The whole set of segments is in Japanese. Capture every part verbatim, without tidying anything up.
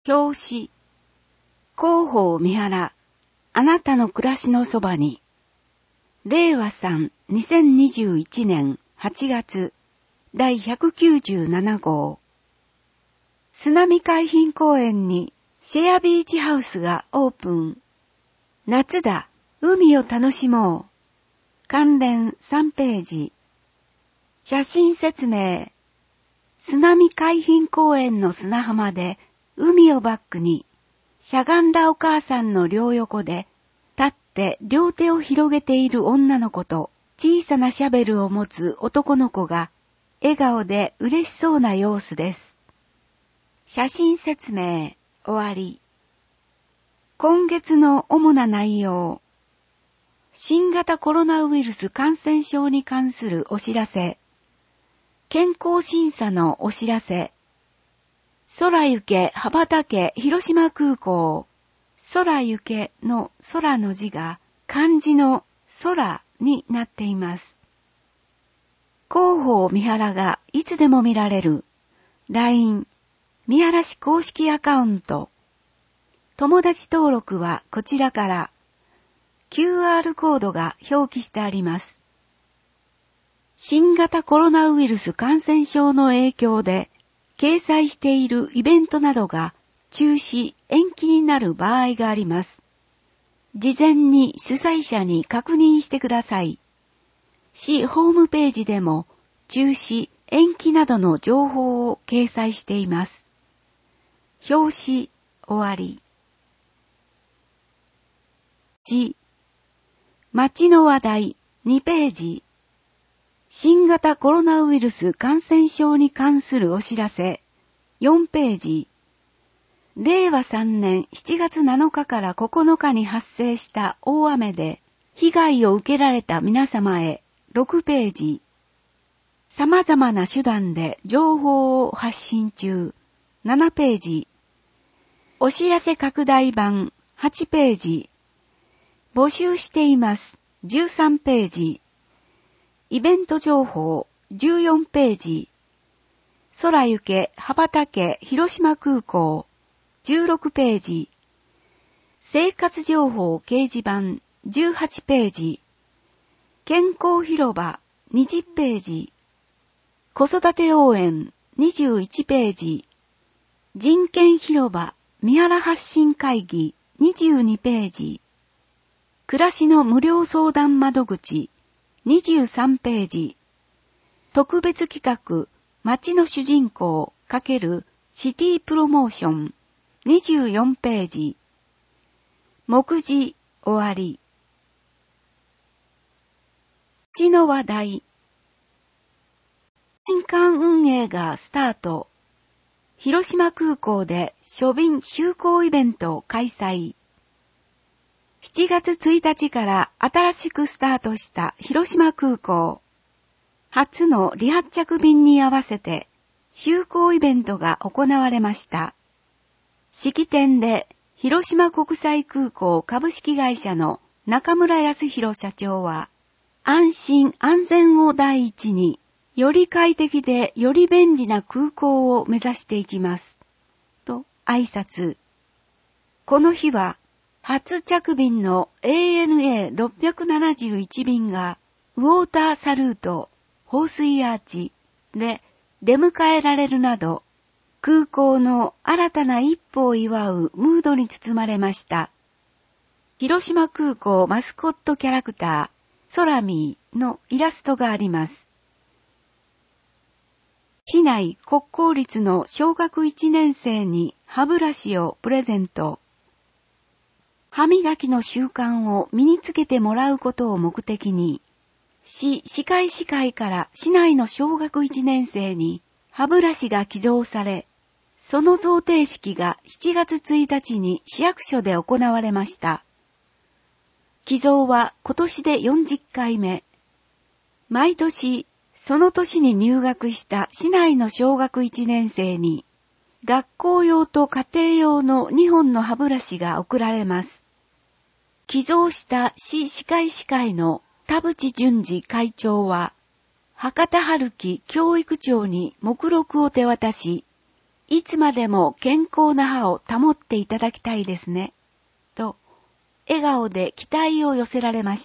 表紙。広報三原、あなたの暮らしのそばに。れいわさんにせんにじゅういちねんはちがつだいひゃくきゅうじゅうななごう。砂見海浜公園にシェアビーチハウスがオープン。夏だ、海を楽しもう。関連さんページ。写真説明。砂見海浜公園の砂浜で海をバックにしゃがんだお母さんの両横で立って両手を広げている女の子と小さなシャベルを持つ男の子が笑顔で嬉しそうな様子です。写真説明終わり。今月の主な内容。新型コロナウイルス感染症に関するお知らせ。健康審査のお知らせ。空行け羽ばたけ広島空港。空行けの空の字が漢字の空になっています。広報三原がいつでも見られる ライン 三原市公式アカウント。友達登録はこちらから キューアール コードが表記してあります。新型コロナウイルス感染症の影響で掲載しているイベントなどが中止・延期になる場合があります。事前に主催者に確認してください。市ホームページでも中止・延期などの情報を掲載しています。表紙終わり。字。街の話題にページ。新型コロナウイルス感染症に関するお知らせよんページ。れいわさんねんしちがつなのかからここのかに発生した大雨で被害を受けられた皆様へろくページ。様々な手段で情報を発信中ななページ。お知らせ拡大版はちページ。募集していますじゅうさんページ。イベント情報じゅうよんページ。空行け羽ばたけ広島空港じゅうろくページ。生活情報掲示板じゅうはちページ。健康広場にじゅうページ。子育て応援にじゅういちページ。人権広場三原発信会議にじゅうにページ。暮らしの無料相談窓口にじゅうさんページ。特別企画街の主人公×シティプロモーションにじゅうよんページ。目次終わり。街の話題。新館運営がスタート。広島空港で書便就航イベント開催。しちがつついたちから新しくスタートした広島空港。初の離発着便に合わせて就航イベントが行われました。式典で広島国際空港株式会社の中村康弘社長は、安心安全を第一に、より快適でより便利な空港を目指していきます。と挨拶。この日は、初着便の エーエヌエーろっぴゃくななじゅういち 便がウォーターサルート、放水アーチで出迎えられるなど、空港の新たな一歩を祝うムードに包まれました。広島空港マスコットキャラクター、ソラミーのイラストがあります。市内国公立の小学いちねん生に歯ブラシをプレゼント。歯磨きの習慣を身につけてもらうことを目的に、市歯科医師会から市内の小学いちねん生に歯ブラシが寄贈され、その贈呈式がしちがつついたちに市役所で行われました。寄贈は今年でよんじゅっかいめ。毎年、その年に入学した市内の小学いちねん生に、学校用と家庭用のにほんの歯ブラシが贈られます。寄贈した市歯科医師会の田淵淳二会長は、博多春樹教育長に目録を手渡し、 いつまでも健康な歯を保っていただきたいですね。と、笑顔で期待を寄せられました。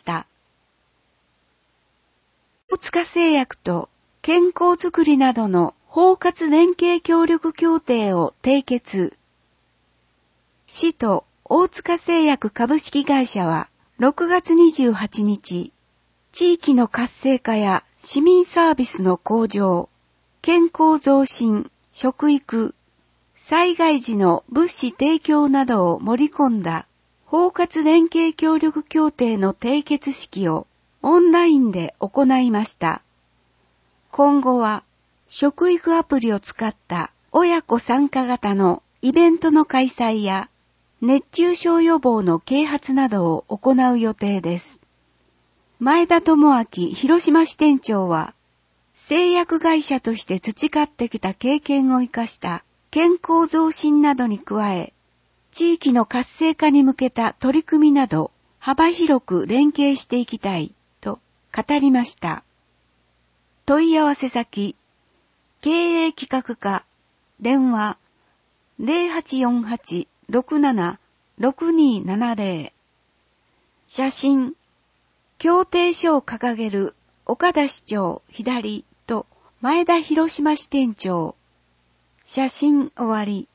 大塚製薬と健康づくりなどの包括連携協力協定を締結。市と大塚製薬株式会社はろくがつにじゅうはちにち、地域の活性化や市民サービスの向上、健康増進、食育、災害時の物資提供などを盛り込んだ包括連携協力協定の締結式をオンラインで行いました。今後は食育アプリを使った親子参加型のイベントの開催や熱中症予防の啓発などを行う予定です。前田智明広島支店長は、製薬会社として培ってきた経験を生かした健康増進などに加え、地域の活性化に向けた取り組みなど幅広く連携していきたいと語りました。問い合わせ先、経営企画課、電話 ゼロはちよんはち ろくなな ろくにーななゼロ 写真、協定書を掲げる岡田市長左と前田広島支店長。写真終わり。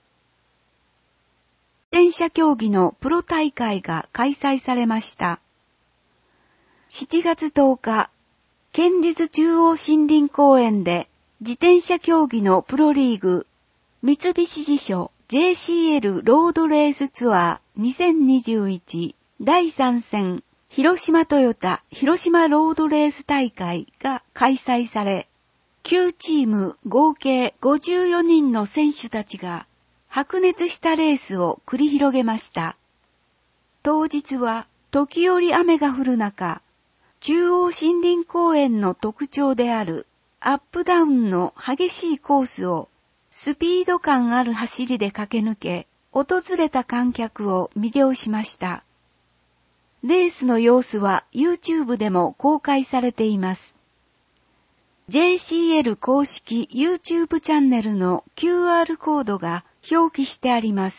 自転車競技のプロ大会が開催されました。しちがつとおか、県立中央森林公園で自転車競技のプロリーグ、三菱地所 ジェーシーエル ロードレースツアーにせんにじゅういちだいさん戦広島トヨタ広島ロードレース大会が開催され、きゅうチーム合計ごじゅうよにんの選手たちが白熱したレースを繰り広げました。当日は時折雨が降る中、中央森林公園の特徴であるアップダウンの激しいコースをスピード感ある走りで駆け抜け、訪れた観客を魅了しました。レースの様子は YouTube でも公開されています。ジェーシーエル 公式 YouTube チャンネルの キューアール コードが表記してあります。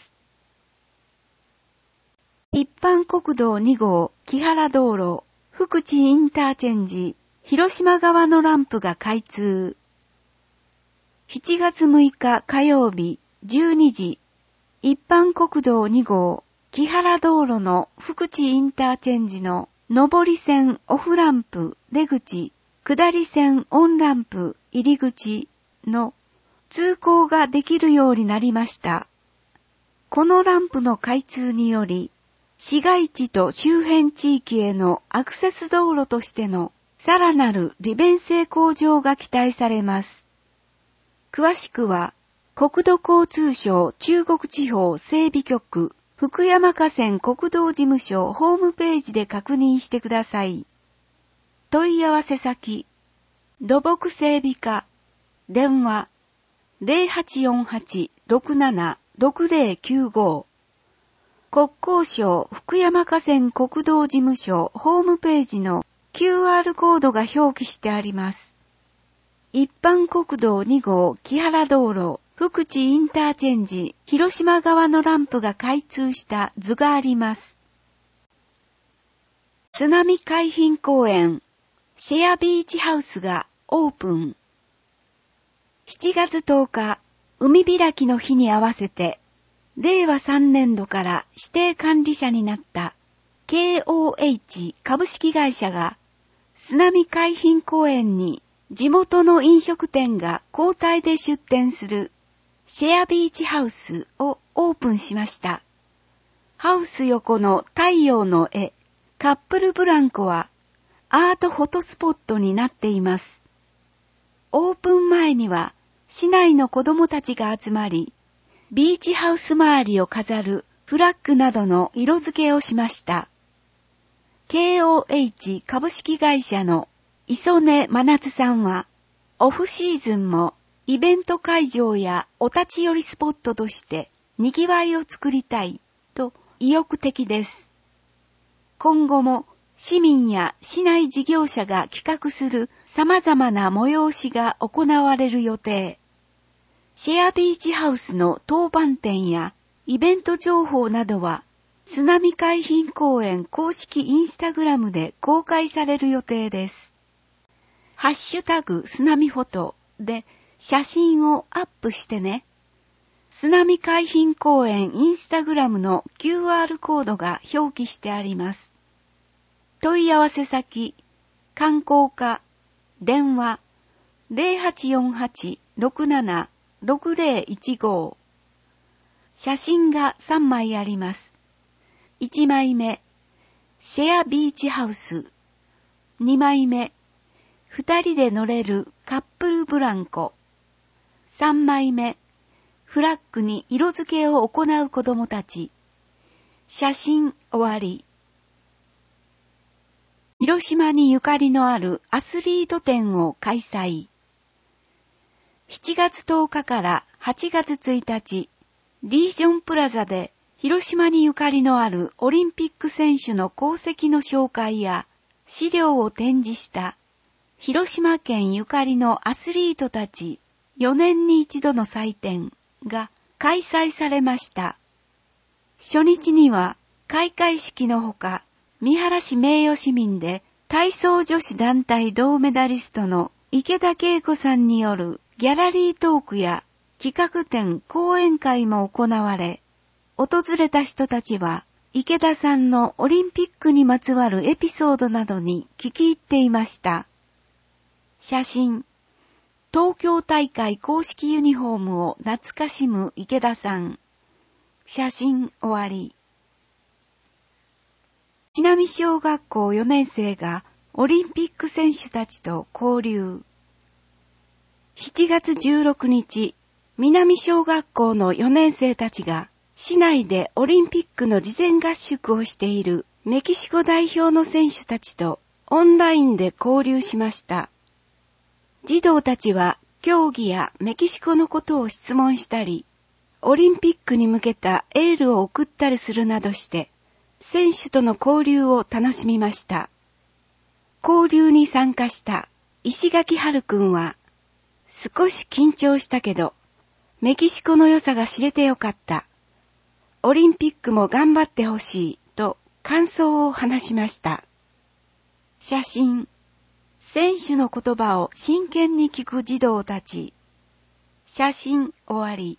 一般国道に号木原道路、福知インターチェンジ、広島側のランプが開通。しちがつむいか火曜日じゅうにじ、一般国道に号木原道路の福知インターチェンジの上り線オフランプ出口、下り線オンランプ入り口の通行ができるようになりました。このランプの開通により、市街地と周辺地域へのアクセス道路としてのさらなる利便性向上が期待されます。詳しくは、国土交通省中国地方整備局福山河川国道事務所ホームページで確認してください。問い合わせ先、土木整備課、電話ゼロはちよんはち ろくなな ろくゼロきゅうご、国交省福山河川国道事務所ホームページの キューアール コードが表記してあります。一般国道に号木原道路、福知インターチェンジ、広島側のランプが開通した図があります。津波海浜公園、シェアビーチハウスがオープン。しちがつとおか、海開きの日に合わせて、れいわさんねんどから指定管理者になった ケーオーエイチ 株式会社が、津波海浜公園に地元の飲食店が交代で出店するシェアビーチハウスをオープンしました。ハウス横の太陽の絵、カップルブランコはアートフォトスポットになっています。オープン前には市内の子どもたちが集まり、ビーチハウス周りを飾るフラッグなどの色付けをしました。ケーオーエイチ 株式会社の磯根真夏さんは、オフシーズンもイベント会場やお立ち寄りスポットとして賑わいを作りたいと意欲的です。今後も市民や市内事業者が企画する様々な催しが行われる予定。 シェアビーチハウスの当番店やイベント情報などは、津波海浜公園公式インスタグラムで公開される予定です。ハッシュタグ津波フォトで写真をアップしてね。津波海浜公園インスタグラムの キューアール コードが表記してあります。問い合わせ先、観光課、電話 ゼロはちよんはち ろくなな ろくゼロいちご。写真がさんまいあります。いちまいめ、シェアビーチハウス。にまいめ、二人で乗れるカップルブランコ。さんまいめ、フラッグに色付けを行う子供たち。写真終わり。広島にゆかりのあるアスリート展を開催。しちがつとおかからはちがつついたち、リージョンプラザで広島にゆかりのあるオリンピック選手の功績の紹介や資料を展示した広島県ゆかりのアスリートたちよねんに一度の祭典が開催されました。初日には開会式のほか、三原市名誉市民で体操女子団体銅メダリストの池田恵子さんによるギャラリートークや企画展講演会も行われ、訪れた人たちは池田さんのオリンピックにまつわるエピソードなどに聞き入っていました。写真、東京大会公式ユニフォームを懐かしむ池田さん。写真終わり。南小学校よねん生がオリンピック選手たちと交流。しちがつじゅうろくにち、南小学校のよねん生たちが市内でオリンピックの事前合宿をしているメキシコ代表の選手たちとオンラインで交流しました。児童たちは競技やメキシコのことを質問したり、オリンピックに向けたエールを送ったりするなどして、選手との交流を楽しみました。交流に参加した石垣春くんは、少し緊張したけど、メキシコの良さが知れてよかった。オリンピックも頑張ってほしいと感想を話しました。写真、選手の言葉を真剣に聞く児童たち。写真終わり。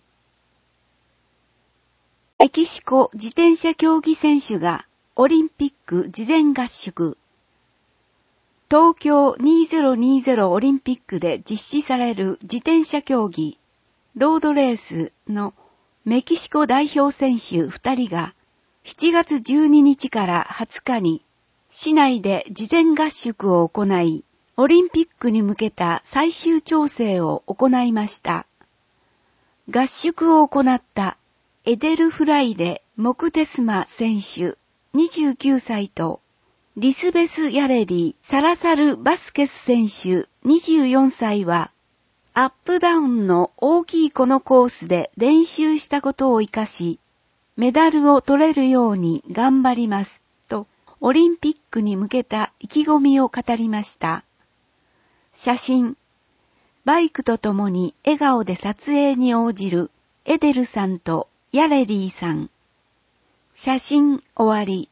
メキシコ自転車競技選手がオリンピック事前合宿。東京にせんにじゅうオリンピックで実施される自転車競技、ロードレースのメキシコ代表選手ふたりがしちがつじゅうににちからはつかに市内で事前合宿を行い、オリンピックに向けた最終調整を行いました。合宿を行ったエデルフライデ・モクテスマ選手にじゅうきゅうさいとリスベス・ヤレリ・サラサル・バスケス選手にじゅうよんさいはアップダウンの大きいこのコースで練習したことを活かし、メダルを取れるように頑張りますとオリンピックに向けた意気込みを語りました。写真、バイクとともに笑顔で撮影に応じるエデルさんとヤレリーさん。写真終わり。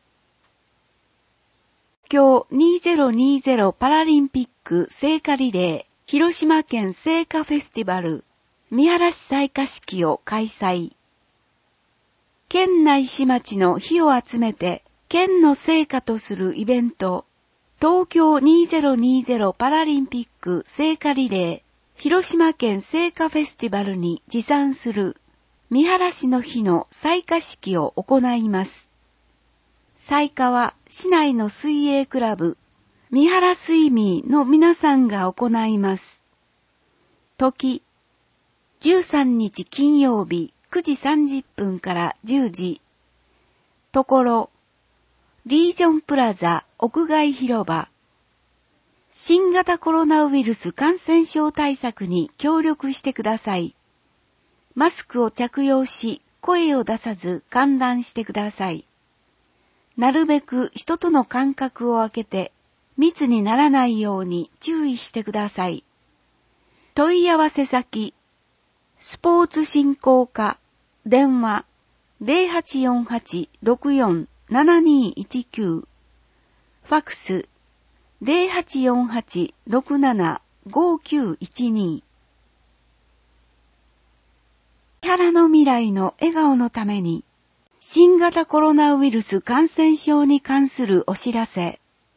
今日にせんにじゅうパラリンピック聖火リレー広島県聖火フェスティバル三原市採火式を開催。県内市町の火を集めて県の聖火とするイベント、東京にせんにじゅうパラリンピック聖火リレー広島県聖火フェスティバルに持参する三原市の日の採火式を行います。採火は市内の水泳クラブ三原スイミーの皆さんが行います。時、じゅうさんにち金曜日くじさんじゅっぷんからじゅうじ。ところ、リージョンプラザ屋外広場。新型コロナウイルス感染症対策に協力してください。マスクを着用し、声を出さず観覧してください。なるべく人との間隔を空けて、密にならないように注意してください。問い合わせ先、 スポーツ振興課、電話 ゼロはちよんはち ろくよん ななにいちきゅう、ファックス ゼロはちよんはち ろくなな ごきゅういちに。木原の未来の笑顔のために、新型コロナウイルス感染症に関するお知らせ。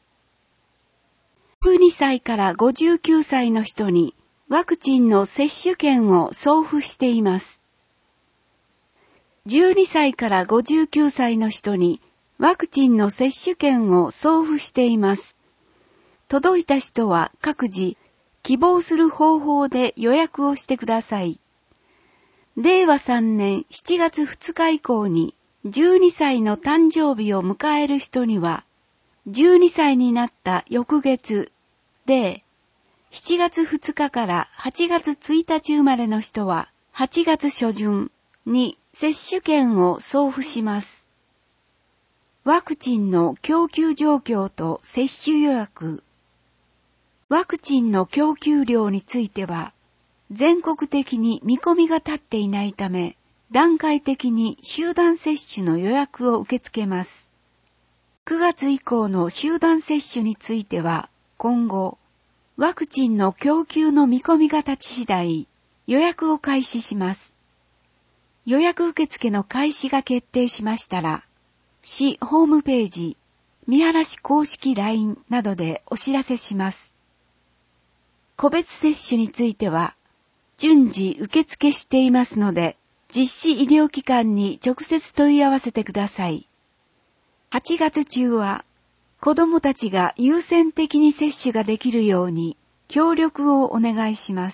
じゅうにさいからごじゅうきゅうさいの人にワクチンの接種券を送付しています。じゅうにさいからごじゅうきゅうさいの人にワクチンの接種券を送付しています。届いた人は各自希望する方法で予約をしてください。れいわさんねんしちがつふつか以降にじゅうにさいの誕生日を迎える人には、じゅうにさいになった翌月で、しちがつふつかからはちがつついたち生まれの人ははちがつしょじゅんに接種券を送付します。ワクチンの供給状況と接種予約。ワクチンの供給量については、全国的に見込みが立っていないため、段階的に集団接種の予約を受け付けます。くがつ以降の集団接種については、今後、ワクチンの供給の見込みが立ち次第、予約を開始します。予約受付の開始が決定しましたら、市ホームページ、三原市公式 ライン などでお知らせします。個別接種については、順次受付していますので、実施医療機関に直接問い合わせてください。はちがつ中は、子どもたちが優先的に接種ができるように協力をお願いします。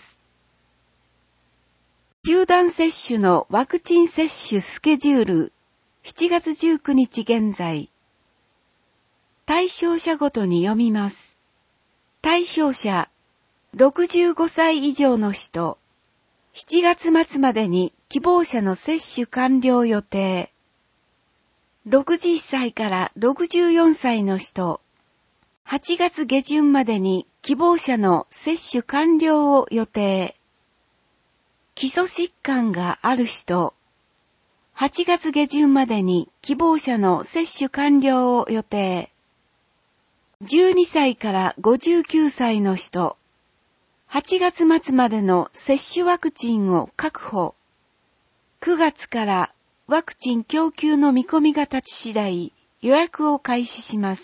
集団接種のワクチン接種スケジュール、しちがつじゅうくにち現在。対象者ごとに読みます。対象者、ろくじゅうごさい以上の人、しちがつまつまでに希望者の接種完了予定。ろくじゅっさいからろくじゅうよんさいの人、はちがつげじゅんまでに希望者の接種完了を予定。基礎疾患がある人、はちがつげじゅんまでに希望者の接種完了を予定。じゅうにさいからごじゅうきゅうさいの人、はちがつまつまでの接種ワクチンを確保。くがつからワクチン供給の見込みが立ち次第、予約を開始します。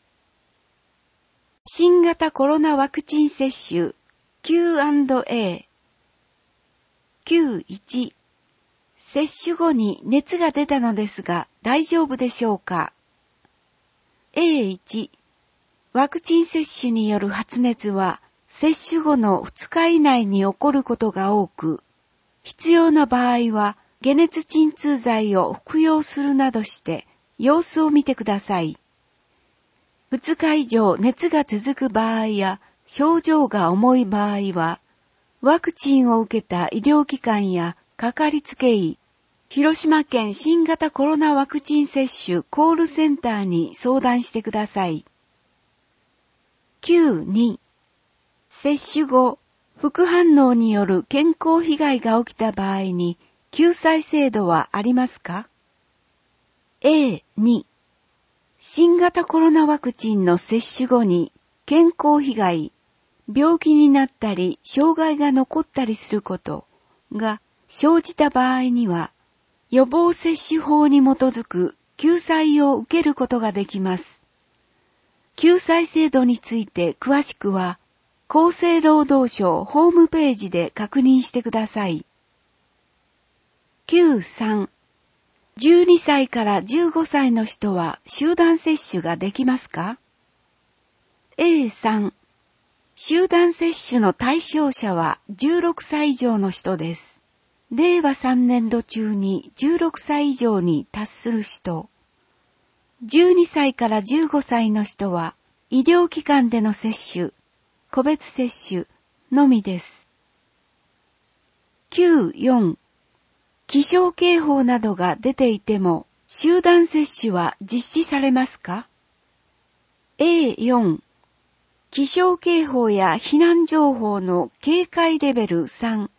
新型コロナワクチン接種 キューアンドエー。きゅういち。接種後に熱が出たのですが大丈夫でしょうか？ エーいち。ワクチン接種による発熱は接種後のふつか以内に起こることが多く、必要な場合は解熱鎮痛剤を服用するなどして様子を見てください。ふつか以上熱が続く場合や症状が重い場合は、ワクチンを受けた医療機関やかかりつけ医、広島県新型コロナワクチン接種コールセンターに相談してください。きゅうに。接種後、副反応による健康被害が起きた場合に救済制度はありますか？ エーに。新型コロナワクチンの接種後に健康被害、病気になったり障害が残ったりすることが生じた場合には、予防接種法に基づく救済を受けることができます。救済制度について詳しくは、厚生労働省ホームページで確認してください。きゅうさん。じゅうにさいからじゅうごさいの人は集団接種ができますか？ エーさん。集団接種の対象者はじゅうろくさい以上の人です。れいわさんねんど中にじゅうろくさい以上に達する人。じゅうにさいからじゅうごさいの人は医療機関での接種、個別接種のみです。きゅうよん。気象警報などが出ていても集団接種は実施されますか？ エーよん。気象警報や避難情報の警戒レベルさん、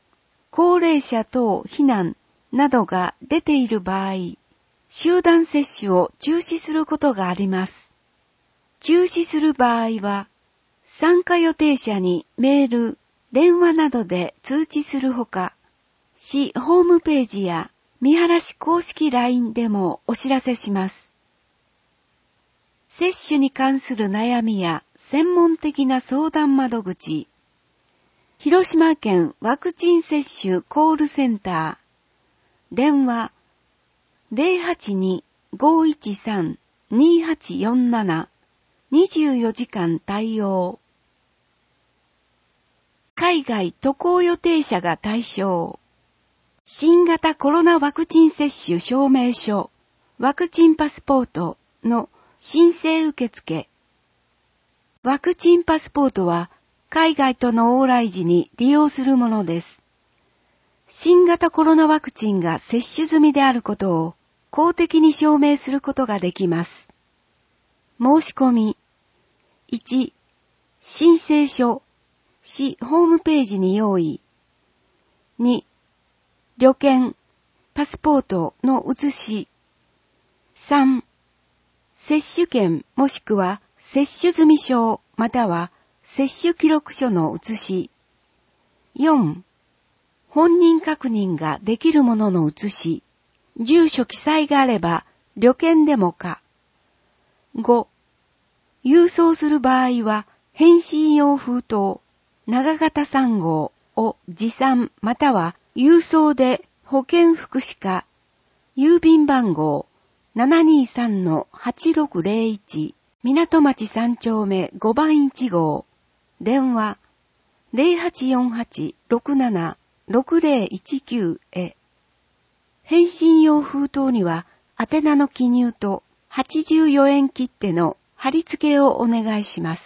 高齢者等避難などが出ている場合、集団接種を中止することがあります。中止する場合は、参加予定者にメール、電話などで通知するほか、市ホームページや三原市公式 ライン でもお知らせします。接種に関する悩みや専門的な相談窓口、広島県ワクチン接種コールセンター、電話 ゼロはちに ごいちさん にはちよんなな にじゅうよじかん対応。海外渡航予定者が対象。新型コロナワクチン接種証明書、ワクチンパスポートの申請受付。ワクチンパスポートは海外との往来時に利用するものです。新型コロナワクチンが接種済みであることを公的に証明することができます。申し込み。いち. 申請書、市ホームページに用意。に. 旅券、パスポートの写し。さん. 接種券もしくは接種済証または接種記録書の写し。よん. 本人確認ができるものの写し。住所記載があれば旅券でもか。ご. 郵送する場合は返信用封筒、長型さん号を持参または郵送で保健福祉課、郵便番号 ななにさんのはちろくゼロいち 港町さん丁目ごばんいち号、電話 ゼロはちよんはち ろくなな ろくゼロいちきゅう へ。返信用封筒には宛名の記入とはちじゅうよえん切手の貼り付けをお願いします。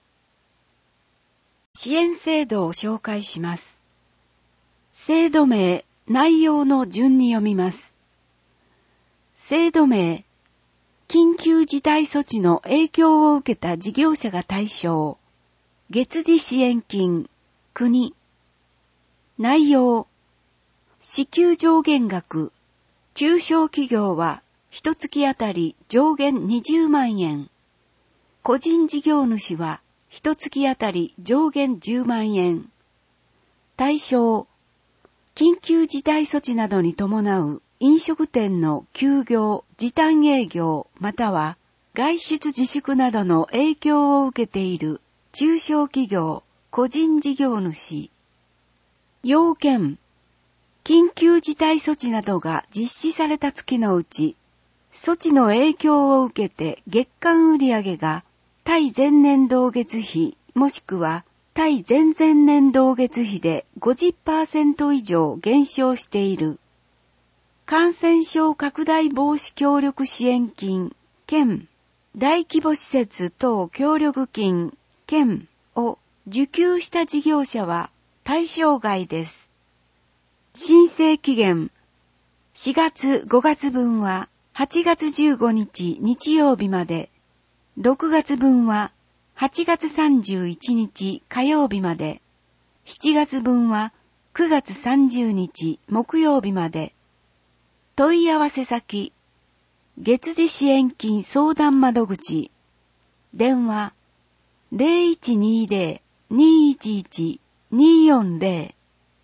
支援制度を紹介します。制度名、内容の順に読みます。制度名、緊急事態措置の影響を受けた事業者が対象。月次支援金、国。内容、支給上限額、中小企業は一月あたり上限にじゅうまんえん。個人事業主は一月あたり上限じゅうまんえん。対象、緊急事態措置などに伴う飲食店の休業、時短営業または外出自粛などの影響を受けている中小企業、個人事業主。要件、緊急事態措置などが実施された月のうち、措置の影響を受けて月間売上が対前年同月比もしくは対前々年同月比で ごじゅっパーセント 以上減少している。感染症拡大防止協力支援金、県、大規模施設等協力金、県を受給した事業者は対象外です。申請期限、しがつごがつ分ははちがつじゅうごにち日曜日まで、ろくがつ分ははちがつさんじゅういちにち火曜日まで、しちがつ分はくがつさんじゅうにち木曜日まで。問い合わせ先、月次支援金相談窓口、電話 ゼロいちにゼロ にいちいち によんゼロ。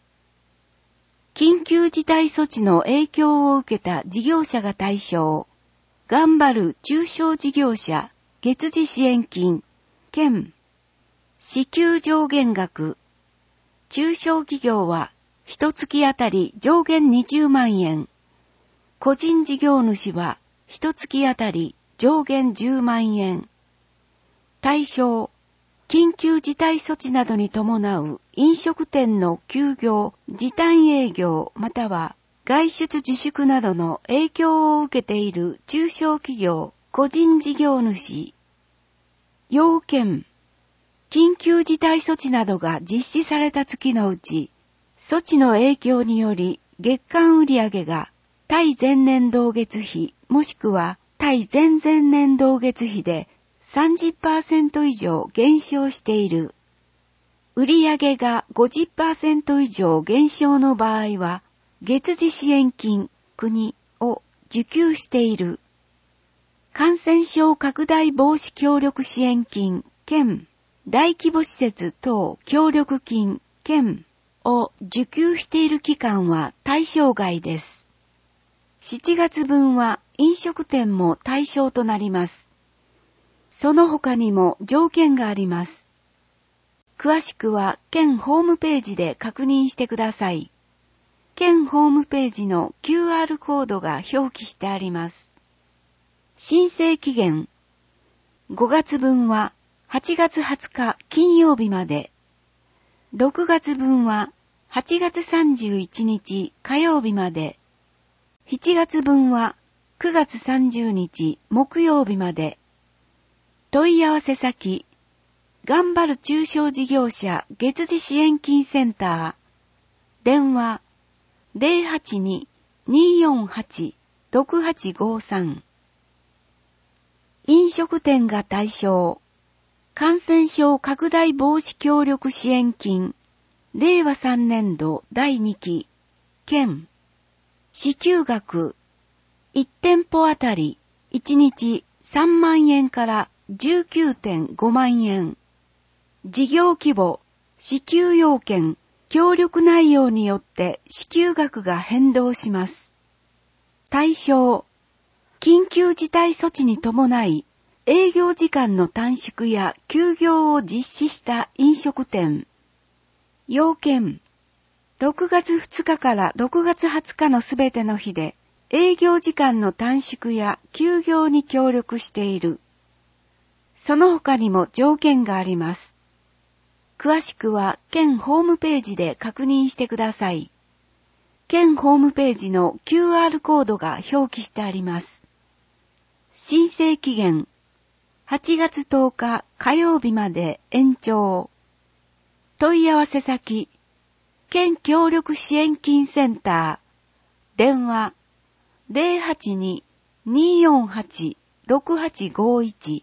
緊急事態措置の影響を受けた事業者が対象。頑張る中小事業者月次支援金、県、支給上限額。中小企業は一月あたり上限にじゅうまんえん。個人事業主は一月あたり上限じゅうまんえん。対象、緊急事態措置などに伴う飲食店の休業、時短営業または外出自粛などの影響を受けている中小企業、個人事業主。要件、緊急事態措置などが実施された月のうち、措置の影響により月間売上が対前年同月比もしくは対前々年同月比で さんじゅっパーセント 以上減少している。 売上が ごじゅっパーセント 以上減少の場合は、月次支援金、国を受給している。感染症拡大防止協力支援金、県、大規模施設等協力金、県を受給している期間は対象外です。しちがつ分は飲食店も対象となります。その他にも条件があります。詳しくは県ホームページで確認してください。県ホームページの キューアール コードが表記してあります。申請期限。ごがつ分ははちがつはつか金曜日まで。ろくがつ分ははちがつさんじゅういちにち火曜日まで。しちがつ分はくがつさんじゅうにち木曜日まで。問い合わせ先。頑張る中小事業者月次支援金センター。電話 ゼロはちに にーよんはち ろくはちごさん。飲食店が対象。感染症拡大防止協力支援金。れいわさんねんどだいにき。県。支給額。いち店舗あたりいちにちさんまんえんから じゅうきゅうてんごまんえん。事業規模、支給要件、協力内容によって支給額が変動します。対象、緊急事態措置に伴い、営業時間の短縮や休業を実施した飲食店。要件、ろくがつふつかからろくがつはつかのすべての日で、営業時間の短縮や休業に協力している。その他にも条件があります。詳しくは県ホームページで確認してください。県ホームページの キューアール コードが表記してあります。申請期限、はちがつとおか火曜日まで延長。問い合わせ先、県協力支援金センター、電話 ゼロはちに にーよんはち ろくはちごいち。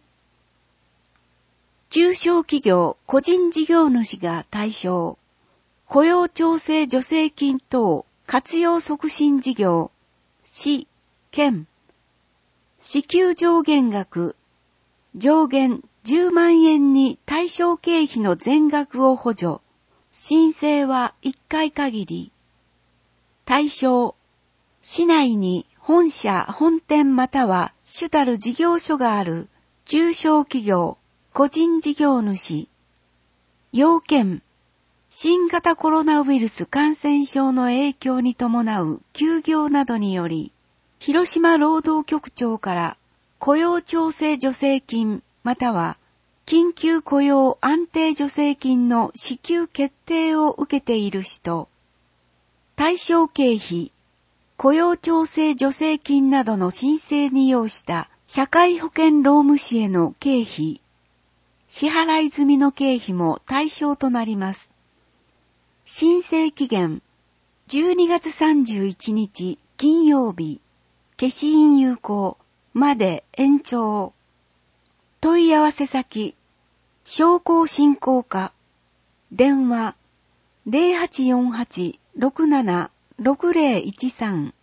中小企業・個人事業主が対象。雇用調整助成金等活用促進事業。市、県。支給上限額。上限じゅうまんえんに対象経費の全額を補助。申請はいっかい限り。対象。市内に本社、本店または主たる事業所がある中小企業。個人事業主。要件。新型コロナウイルス感染症の影響に伴う休業などにより、広島労働局長から雇用調整助成金または緊急雇用安定助成金の支給決定を受けている人。対象経費。雇用調整助成金などの申請に要した社会保険労務士への経費。支払い済みの経費も対象となります。申請期限、じゅうにがつさんじゅういちにち金曜日、消印有効まで延長。問い合わせ先、商工振興課、電話ゼロはちよんはち ろくなな ろくゼロいちさん。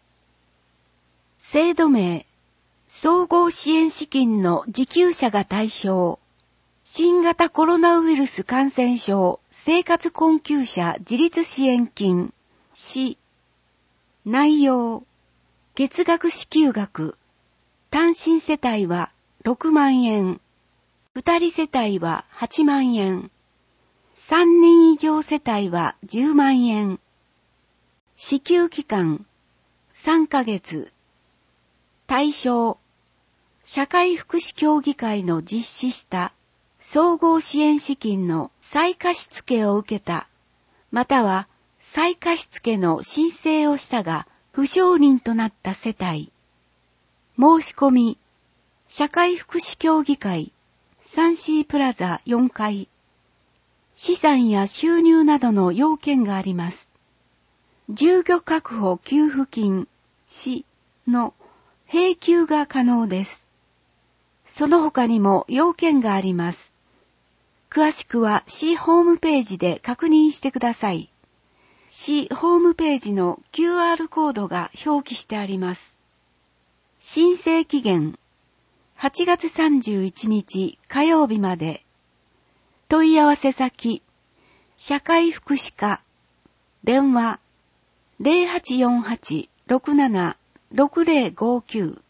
制度名、総合支援資金の受給者が対象。新型コロナウイルス感染症生活困窮者自立支援金。市。内容。月額支給額。単身世帯はろくまんえん。二人世帯ははちまんえん。三人以上世帯はじゅうまんえん。支給期間。さんかげつ。対象。社会福祉協議会の実施した総合支援資金の再貸付を受けた、または再貸付の申請をしたが不承認となった世帯。申し込み、社会福祉協議会、サンシープラザよんかい。資産や収入などの要件があります。住居確保給付金、市の併給が可能です。その他にも要件があります。 詳しくは市ホームページで確認してください。市ホームページの キューアール コードが表記してあります。申請期限はちがつさんじゅういちにち火曜日まで。問い合わせ先社会福祉課電話 ゼロはちよんはち ろくなな ろくゼロごきゅう。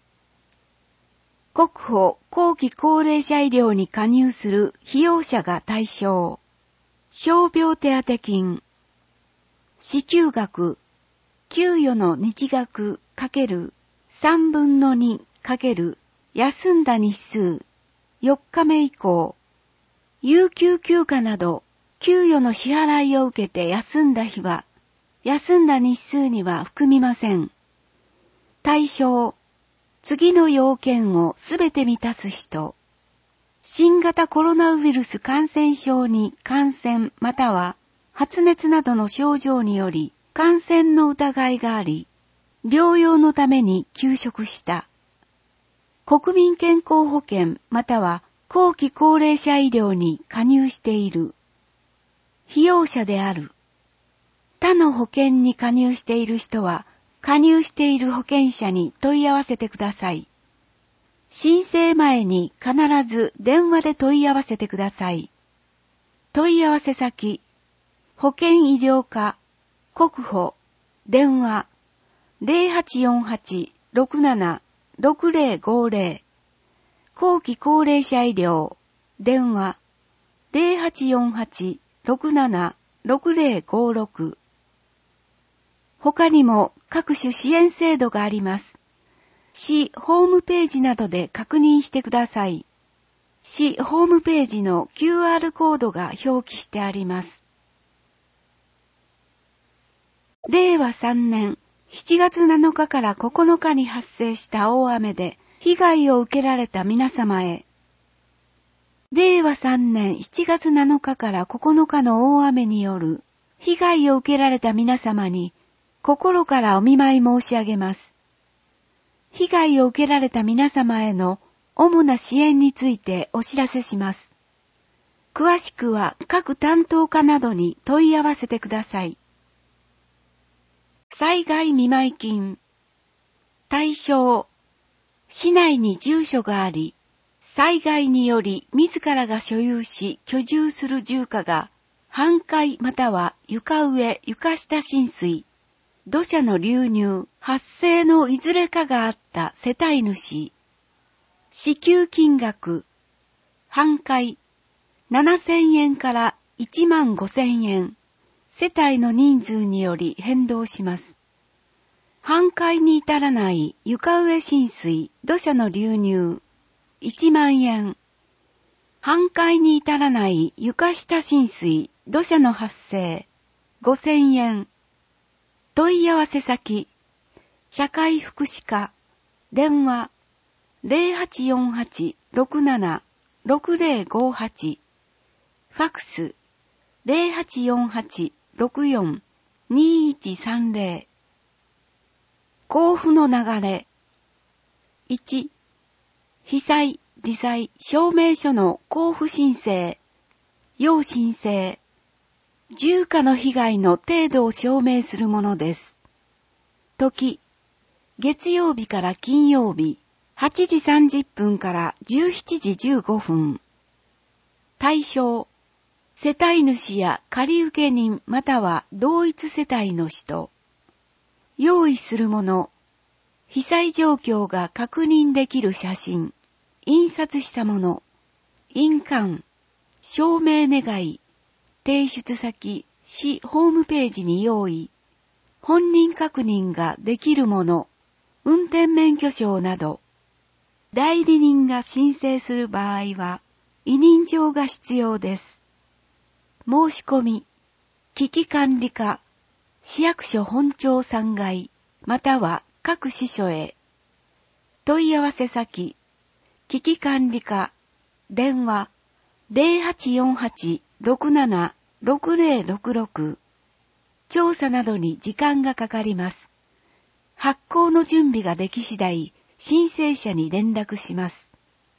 国保後期高齢者医療に加入する費用者が対象。傷病手当金。支給額。給与の日額×さんぶんのに× 休んだ日数。よっかめ以降。有給休暇など、給与の支払いを受けて休んだ日は、休んだ日数には含みません。対象。次の要件をすべて満たす人。新型コロナウイルス感染症に感染または発熱などの症状により感染の疑いがあり、療養のために休職した。国民健康保険または後期高齢者医療に加入している。費用者である。他の保険に加入している人は、加入している保険者に問い合わせてください。申請前に必ず電話で問い合わせてください。問い合わせ先、保険医療課、国保、電話、ゼロはちよんはち ろくなな ろくゼロごゼロ、後期高齢者医療、電話、ゼロはちよんはち ろくなな ろくゼロごろく。他にも各種支援制度があります。市ホームページなどで確認してください。市ホームページの キューアール コードが表記してあります。れいわさんねんしちがつなのかからここのかに発生した大雨で被害を受けられた皆様へ。れいわさんねんしちがつなのかからここのかの大雨による被害を受けられた皆様に心からお見舞い申し上げます。被害を受けられた皆様への主な支援についてお知らせします。詳しくは各担当課などに問い合わせてください。災害見舞金。対象。市内に住所があり、災害により自らが所有し居住する住家が半壊または床上・床下浸水、土砂の流入、発生のいずれかがあった世帯主。支給金額。半壊。ななせんえんからいちまんごせんえん。世帯の人数により変動します。半壊に至らない床上浸水、土砂の流入。いちまんえん。半壊に至らない床下浸水、土砂の発生。ごせんえん。問い合わせ先、社会福祉課、電話、ゼロはちよんはち ろくなな ろくゼロごはち、ファクス、ゼロはちよんはち ろくよん にいちさんゼロ。交付の流れ。いち、被災、罹災証明書の交付申請、要申請。住家の被害の程度を証明するものです。時、月曜日から金曜日、はちじさんじゅっぷんからじゅうしちじじゅうごふん。対象、世帯主や借受人または同一世帯の人。用意するもの、被災状況が確認できる写真、印刷したもの、印鑑、証明願い、提出先、市ホームページに用意、本人確認ができるもの、運転免許証など、代理人が申請する場合は、委任状が必要です。申し込み、危機管理課、市役所本庁さんがい、または各支所へ。問い合わせ先、危機管理課、電話、ゼロはちよんはち ろくなな ろくゼロろくろく。調査などに時間がかかります。発行の準備ができ次第、申請者に連絡します。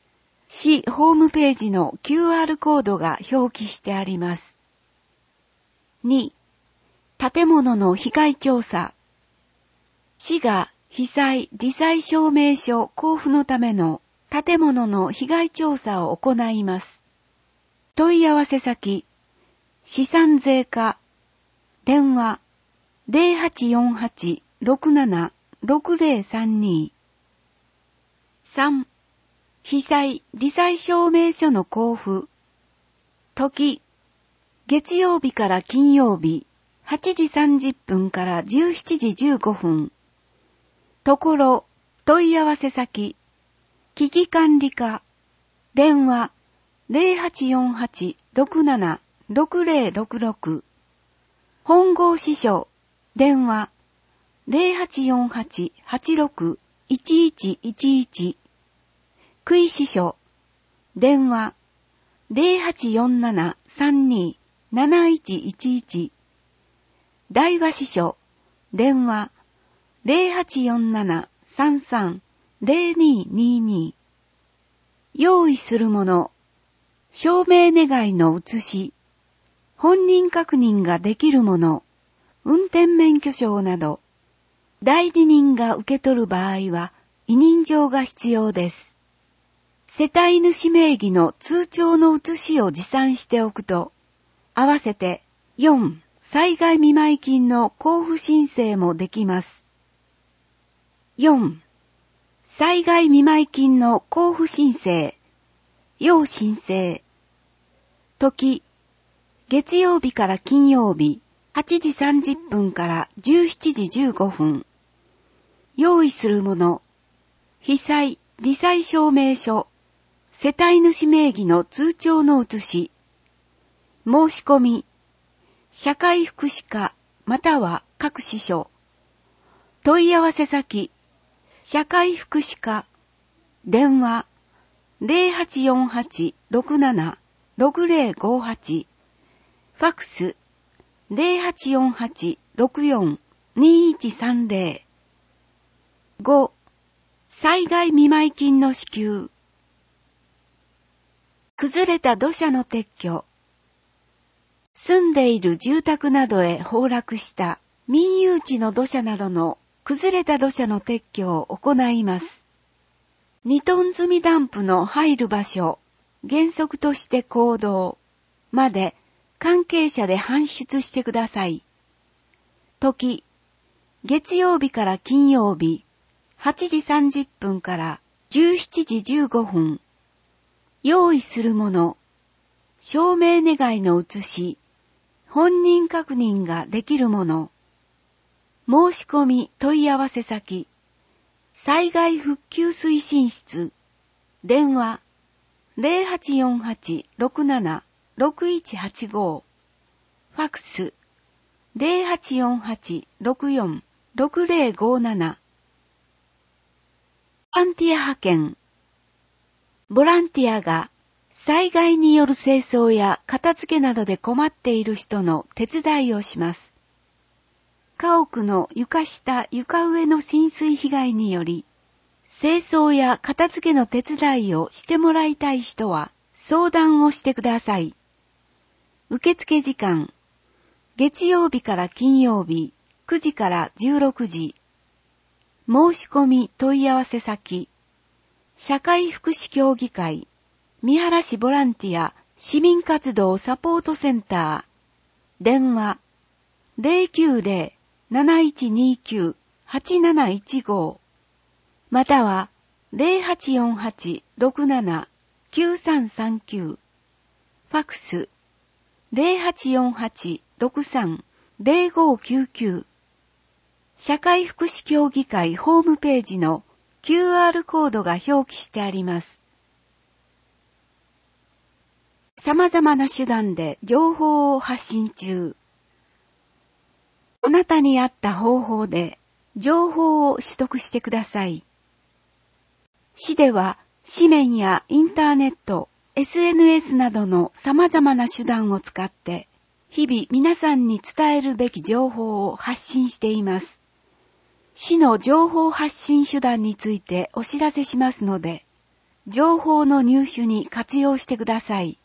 市ホームページの キューアール コードが表記してあります。に、建物の被害調査。市が被災・罹災証明書交付のための建物の被害調査を行います。問い合わせ先、資産税課、電話 ゼロはちよんはち ろくなな ろくゼロさんに。さん、被災・罹災証明書の交付。時、月曜日から金曜日、はちじさんじゅっぷんからじゅうしちじじゅうごふん。ところ、問い合わせ先、危機管理課、電話 ゼロはちよんはち ろくなな ろくゼロろくろく。本郷支所、電話 ゼロはちよんはち はちろく いちいちいちいち。区井支所、電話 ゼロはちよんなな さんに なないちいちいち。大和支所、電話 ゼロはちよんなな さんさん ゼロににに。用意するもの、証明願の写し、本人確認ができるもの、運転免許証など、代理人が受け取る場合は委任状が必要です。世帯主名義の通帳の写しを持参しておくと、合わせてよん、災害見舞金の交付申請もできます。よん、災害見舞金の交付申請、要申請。時、月曜日から金曜日、はちじさんじゅっぷんからじゅうしちじじゅうごふん。用意するもの、被災・罹災証明書、世帯主名義の通帳の写し、申し込み、社会福祉課または各支所。問い合わせ先、社会福祉課、電話 ゼロはちよんはち ろくなな ろくゼロごはち。ファックス ゼロはちよんはち ろくよん にいちさんゼロ。ご、災害見舞金の支給。崩れた土砂の撤去。住んでいる住宅などへ崩落した民有地の土砂などの崩れた土砂の撤去を行います。にトン積みダンプの入る場所、原則として公道まで関係者で搬出してください。時、月曜日から金曜日、はちじさんじゅっぷんからじゅうしちじじゅうごふん。用意するもの、証明願の写し、本人確認ができるもの。申し込み問い合わせ先、災害復旧推進室、電話 ゼロはちよんはち ろくなな ろくいちはちご。ファックス ゼロはちよんはち ろくよん ろくゼロごなな。ボランティア派遣。ボランティアが災害による清掃や片付けなどで困っている人の手伝いをします。家屋の床下・床上の浸水被害により、清掃や片付けの手伝いをしてもらいたい人は相談をしてください。受付時間、月曜日から金曜日、くじからじゅうろくじ。申し込み問い合わせ先、社会福祉協議会、三原市ボランティア市民活動サポートセンター、電話ゼロきゅうゼロ なないちにきゅう はちなないちご、またはゼロはちよんはち ろくなな きゅうさんさんきゅう、ファックスゼロはちよんはち ろくさん ゼロごきゅうきゅう。社会福祉協議会ホームページの キューアール コードが表記してあります。様々な手段で情報を発信中。あなたに合った方法で情報を取得してください。市では紙面やインターネット、エスエヌエス などの様々な手段を使って日々皆さんに伝えるべき情報を発信しています。市の情報発信手段についてお知らせしますので、 情報の入手に活用してください。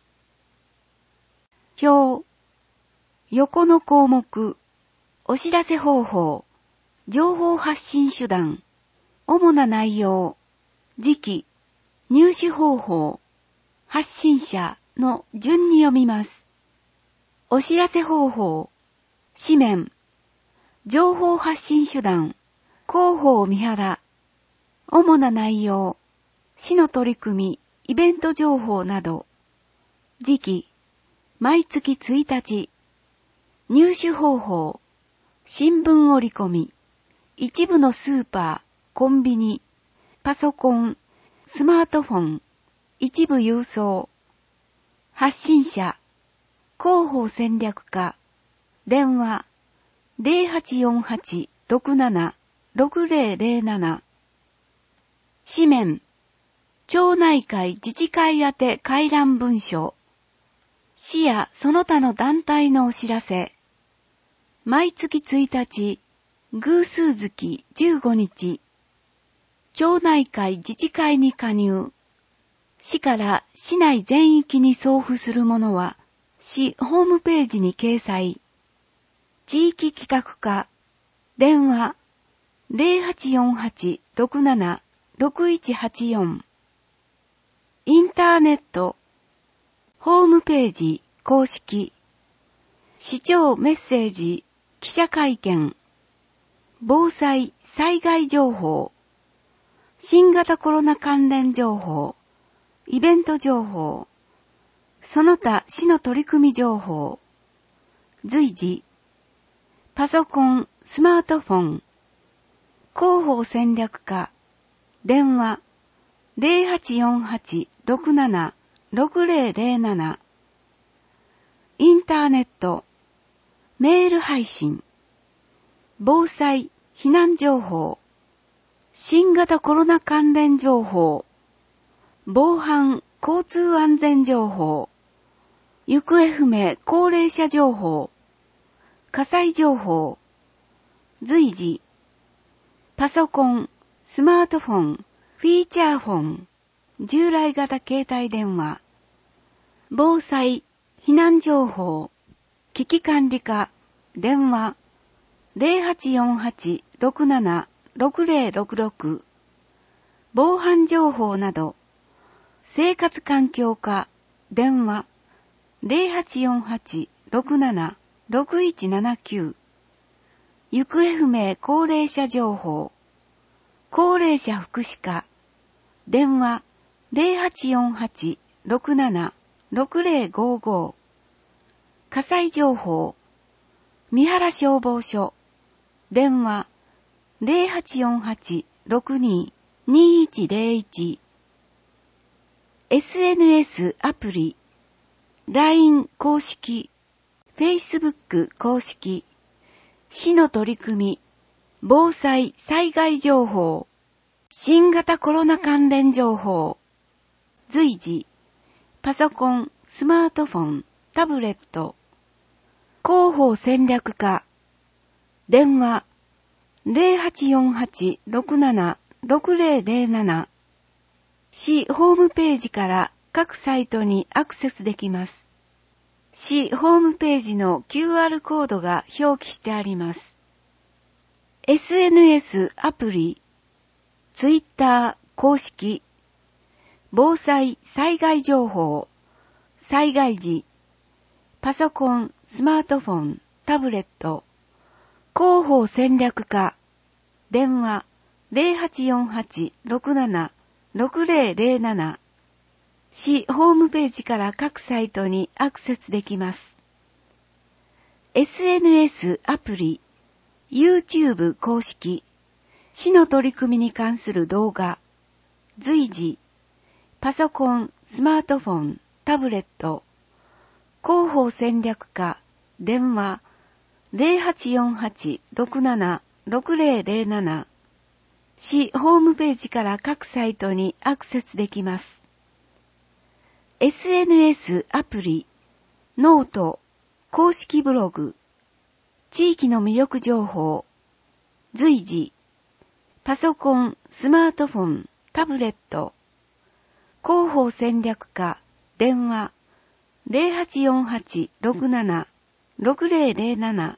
表、横の項目、お知らせ方法、情報発信手段、主な内容、時期、入手方法、発信者の順に読みます。お知らせ方法、紙面、情報発信手段、広報三原、主な内容、市の取り組み、イベント情報など、時期、毎月ついたち、入手方法、新聞折り込み、一部のスーパー、コンビニ、パソコン、スマートフォン、一部郵送、発信者、広報戦略課、電話、ゼロはちよんはち ろくなな ろくゼロゼロなな、紙面、町内会自治会宛て回覧文書、市やその他の団体のお知らせ、毎月ついたち、偶数月じゅうごにち、町内会自治会に加入、市から市内全域に送付するものは、市ホームページに掲載。地域企画課、電話、ゼロはちよんはち ろくなな ろくいちはちよん。インターネット、ホームページ公式、市長メッセージ、記者会見、防災・災害情報、新型コロナ関連情報、イベント情報、その他市の取り組み情報、随時、パソコン、スマートフォン、広報戦略課、電話、ゼロはちよんはち ろくなな ろくゼロゼロなな、インターネット、メール配信、防災・避難情報、新型コロナ関連情報、防犯・交通安全情報、行方不明高齢者情報、火災情報、随時、パソコン、スマートフォン、フィーチャーフォン、従来型携帯電話、防災・避難情報、危機管理課、電話、ゼロはちよんはち ろくなな ろくゼロろくろく、防犯情報など、生活環境課、電話、ゼロはちよんはち ろくなな ろくいちななきゅう、行方不明高齢者情報、高齢者福祉課、電話、ゼロはちよんはち ろくなな ろくゼロごご、火災情報、三原消防署、電話、ゼロはちよんはち ろくに にいちゼロいち、エスエヌエス アプリ、ライン 公式、Facebook 公式、市の取り組み、防災・災害情報、新型コロナ関連情報、随時、パソコン、スマートフォン、タブレット、広報戦略課、電話、ゼロはちよんはち ろくなな ろくゼロゼロなな、市ホームページから各サイトにアクセスできます。市ホームページの キューアール コードが表記してあります。エスエヌエス アプリ、ツイッター公式、防災・災害情報、災害時、パソコン、スマートフォン、タブレット、広報戦略課、電話、ゼロはちよんはち ろくなな ろくゼロゼロなな、市ホームページから各サイトにアクセスできます。エスエヌエス アプリ、YouTube 公式、市の取り組みに関する動画、随時、パソコン、スマートフォン、タブレット、広報戦略課、電話、ゼロはちよんはち ろくなな ろくゼロゼロなな、市ホームページから各サイトにアクセスできます。エスエヌエス アプリ、ノート、公式ブログ、地域の魅力情報、随時、パソコン、スマートフォン、タブレット、 広報戦略課電話 ゼロはちよんはち ろくなな ろくゼロゼロなな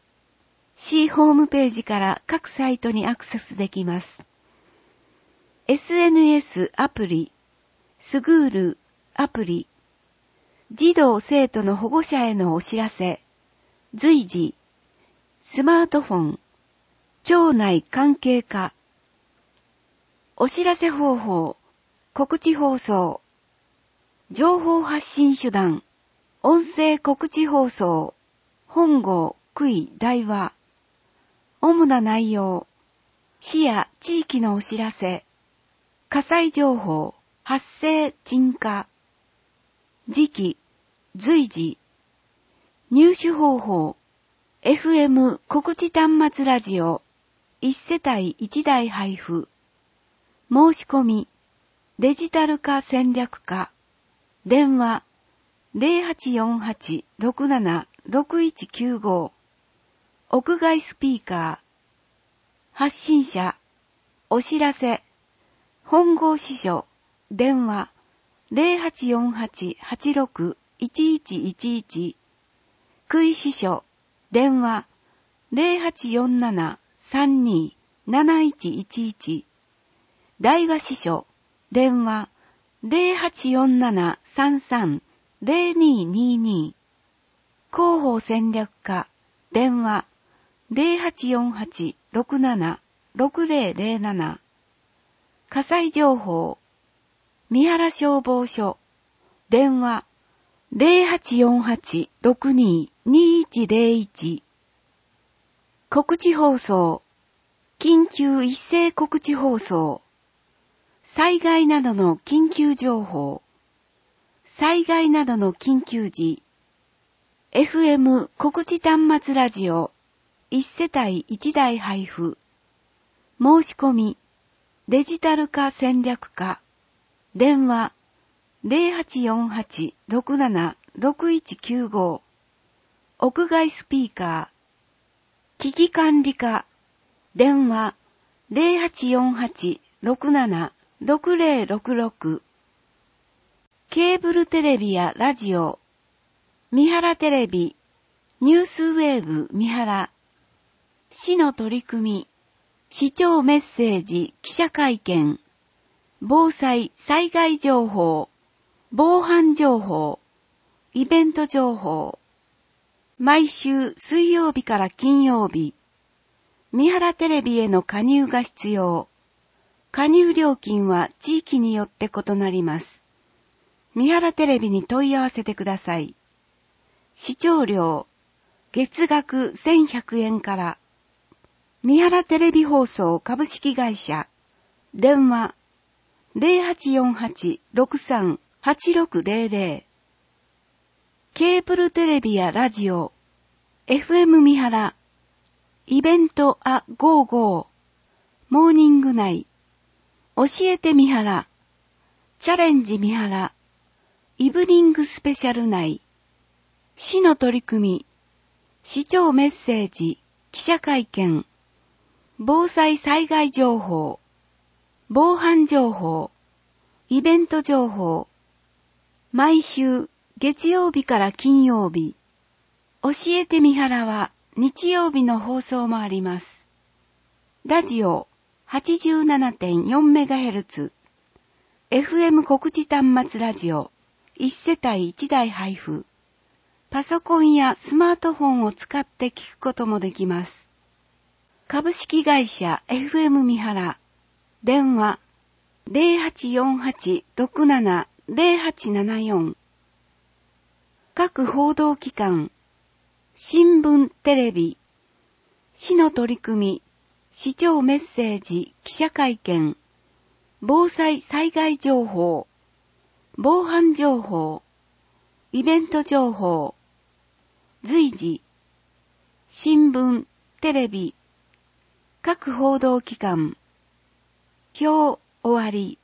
C ホームページから各サイトにアクセスできます。エスエヌエス アプリ、スグールアプリ、児童生徒の保護者へのお知らせ、随時、スマートフォン、庁内関係課、お知らせ方法、告知放送、情報発信手段、音声告知放送、本号、区域、台話、主な内容、市や地域のお知らせ、火災情報、発生、鎮火、時期、随時、入手方法、エフエム 告知端末ラジオ、いち世帯いち台配布、申し込み、デジタル化戦略課、電話、ゼロはちよんはち ろくなな ろくいちきゅうご、屋外スピーカー、発信者、お知らせ、本号支所、電話、ゼロはちよんはち はちろく いちいちいちいち、区域支所、電話、ゼロはちよんなな さんに なないちいちいち、台話支所、電話、ゼロはちよんなな さんさん ゼロににに、広報戦略課、電話、ゼロはちよんはち ろくなな ろくゼロゼロなな、火災情報、三原消防署、電話、ゼロはちよんはち ろくに にいちゼロいち、告知放送、緊急一斉告知放送、災害などの緊急情報、災害などの緊急時、エフエム 告知端末ラジオ、いち世帯いち台配布、申し込み、デジタル化戦略課、電話、ゼロはちよんはち ろくなな ろくいちきゅうご、屋外スピーカー、危機管理課、電話、ゼロはちよんはち ろくなな ろくゼロろくろく、ケーブルテレビやラジオ、三原テレビ、ニュースウェーブ三原、市の取り組み、市長メッセージ記者会見、防災災害情報、防犯情報、イベント情報、毎週水曜日から金曜日、三原テレビへの加入が必要。加入料金は地域によって異なります。三原テレビに問い合わせてください。視聴料、月額せんひゃくえんから。三原テレビ放送株式会社、電話、ゼロはちよんはち ろくさん はちろくゼロゼロ、ケーブルテレビやラジオ、エフエム 三原、イベントあごじゅうご、モーニングナイ、教えて三原、チャレンジ三原、イブニングスペシャルナイ、市の取り組み、市長メッセージ、記者会見、防災災害情報、防犯情報、イベント情報、毎週月曜日から金曜日、教えて三原は日曜日の放送もあります。ラジオ はちじゅうななてんよんメガヘルツ、エフエム 告知端末ラジオ、いち世帯いち台配布、パソコンやスマートフォンを使って聞くこともできます。株式会社 エフエム 三原、電話ゼロはちよんはち ろくなな ゼロはちななよん、各報道機関、新聞、テレビ、市の取り組み、市長メッセージ、記者会見、防災災害情報、防犯情報、イベント情報、随時、新聞、テレビ、各報道機関、表終わり。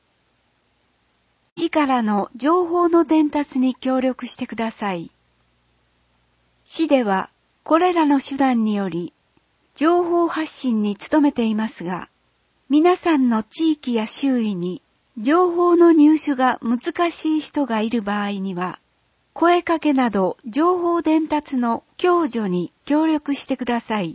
市からの情報の伝達に協力してください。市ではこれらの手段により情報発信に努めていますが、皆さんの地域や周囲に情報の入手が難しい人がいる場合には、声かけなど情報伝達の共助に協力してください。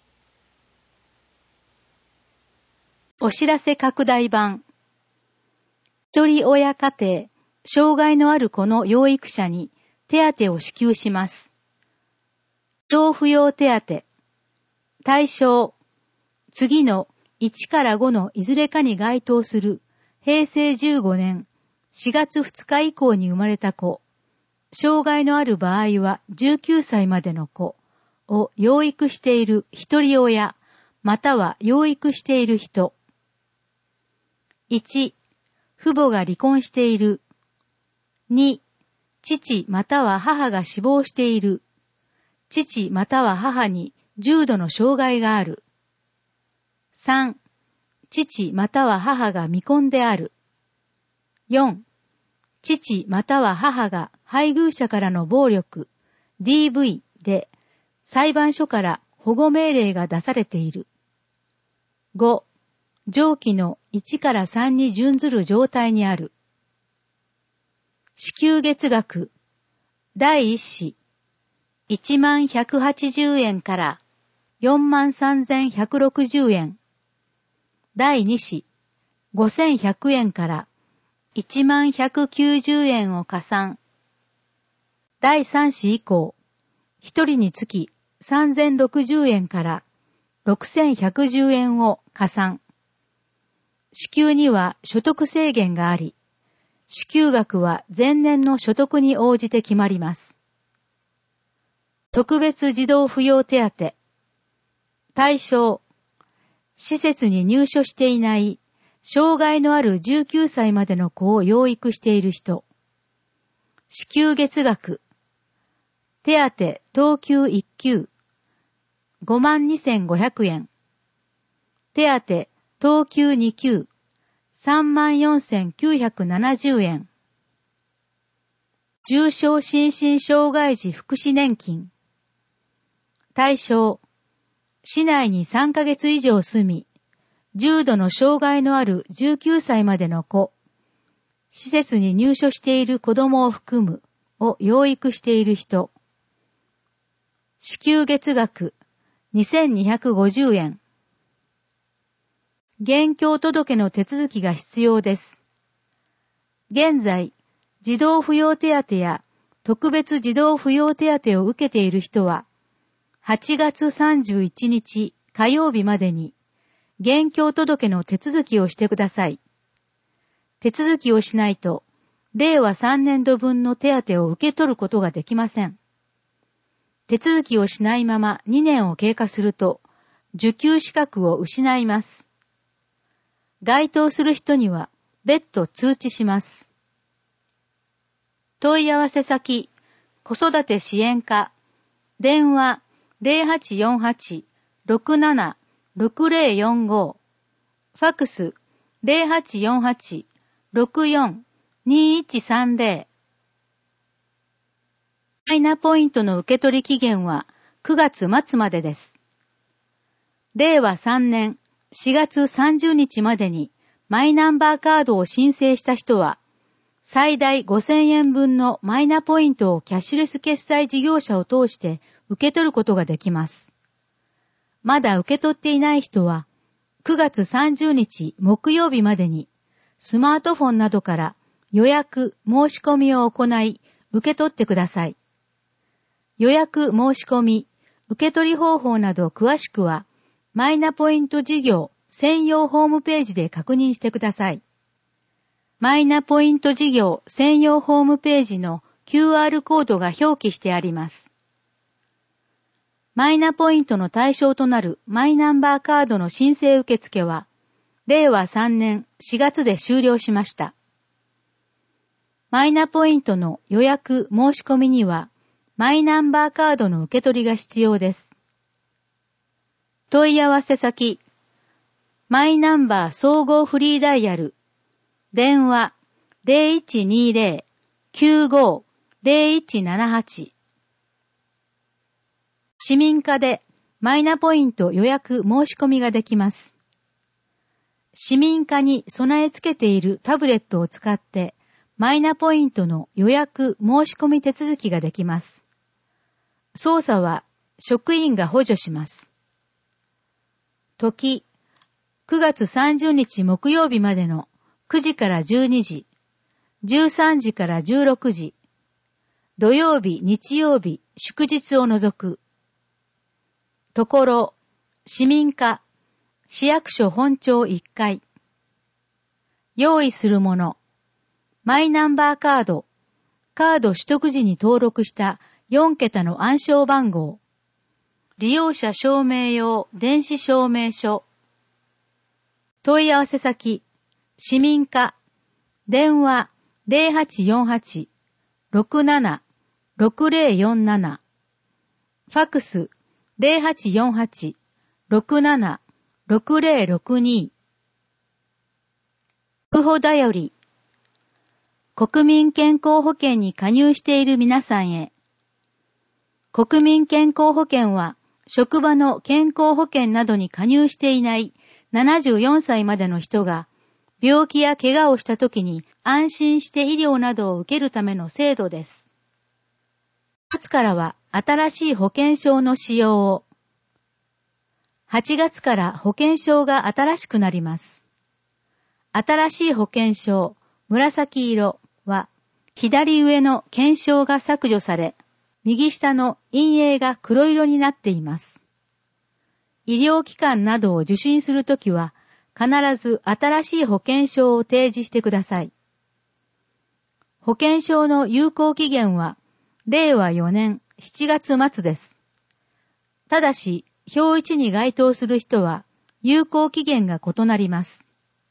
お知らせ拡大版。一人親家庭、障害のある子の養育者に手当を支給します。児童扶養手当。対象、次のいちからごのいずれかに該当する平成じゅうごねんしがつふつか以降に生まれた子、障害のある場合はじゅうきゅうさいまでの子を養育している一人親、または養育している人。いち、父母が離婚している。に、父または母が死亡している。父または母に重度の障害がある。さん、父または母が未婚である。よん、父または母が配偶者からの暴力、ディーブイ で裁判所から保護命令が出されている。ご、上記のいちからさんに準ずる状態にある。支給月額、だいいち子、いちまんひゃくはちじゅうえんからよんまんさんぜんひゃくろくじゅうえん。だいに子、ごせんひゃくえんからいちまんひゃくきゅうじゅうえんを加算。だいさん子以降、ひとりにつきさんぜんろくじゅうえんからろくせんひゃくじゅうえんを加算。支給には所得制限があり、支給額は前年の所得に応じて決まります。特別児童扶養手当。対象、施設に入所していない障害のあるじゅうきゅうさいまでの子を養育している人。支給月額。手当等級いっ級ごまんにせんごひゃくえん。手当等級に級さんまんよんせんきゅうひゃくななじゅうえん。重症心身障害児福祉年金。対象、市内にさんかげつ以上住み、重度の障害のあるじゅうきゅうさいまでの子、施設に入所している子供を含むを養育している人。支給月額にせんにひゃくごじゅうえん。現況届の手続きが必要です。現在、児童扶養手当や特別児童扶養手当を受けている人は、はちがつさんじゅういちにち火曜日までに、現況届の手続きをしてください。手続きをしないと、れいわさんねんどぶんの手当を受け取ることができません。手続きをしないままにねんを経過すると、受給資格を失います。該当する人には別途通知します。問い合わせ先、子育て支援課、電話 ゼロはちよんはち ろくなな ろくゼロよんご、ファックス ゼロはちよんはち ろくよん にいちさんゼロ。マイナポイントの受け取り期限はくがつ末までです。れいわさんねんしがつさんじゅうにちまでにマイナンバーカードを申請した人は、最大ごせんえんぶんのマイナポイントをキャッシュレス決済事業者を通して受け取ることができます。まだ受け取っていない人は、くがつさんじゅうにち木曜日までにスマートフォンなどから予約申し込みを行い受け取ってください。予約申し込み、受け取り方法など詳しくは、マイナポイント事業専用ホームページで確認してください。マイナポイント事業専用ホームページの キューアール コードが表記してあります。マイナポイントの対象となるマイナンバーカードの申請受付は、れいわさんねんしがつで終了しました。マイナポイントの予約申し込みには、マイナンバーカードの受け取りが必要です。問い合わせ先、マイナンバー総合フリーダイヤル、電話 ゼロいちにゼロ きゅうご ゼロいちななはち。市民課でマイナポイント予約申し込みができます。 市民課に備え付けているタブレットを使ってマイナポイントの予約申し込み手続きができます。操作は職員が補助します。時、くがつさんじゅうにち木曜日までのくじからじゅうにじ、じゅうさんじからじゅうろくじ、土曜日、日曜日、祝日を除く。ところ、市民課、市役所本庁いっかい。用意するもの、マイナンバーカード、カード取得時に登録したよんけたの暗証番号、利用者証明用電子証明書。問い合わせ先、市民課、電話 ゼロはちよんはち ろくなな ろくゼロよんなな、ファックス ゼロはちよんはち ろくなな ろくゼロろくに。速報だより、国民健康保険に加入している皆さんへ。国民健康保険は、職場の健康保険などに加入していないななじゅうよんさいまでの人が、病気や怪我をしたときに安心して医療などを受けるための制度です。はちがつからは新しい保険証の使用を。はちがつから保険証が新しくなります。新しい保険証、紫色は、左上の検証が削除され、右下の陰影が黒色になっています。医療機関などを受診するときは、必ず新しい保険証を提示してください。保険証の有効期限は、れいわよねんしちがつまつです。ただし、表いちに該当する人は、有効期限が異なります。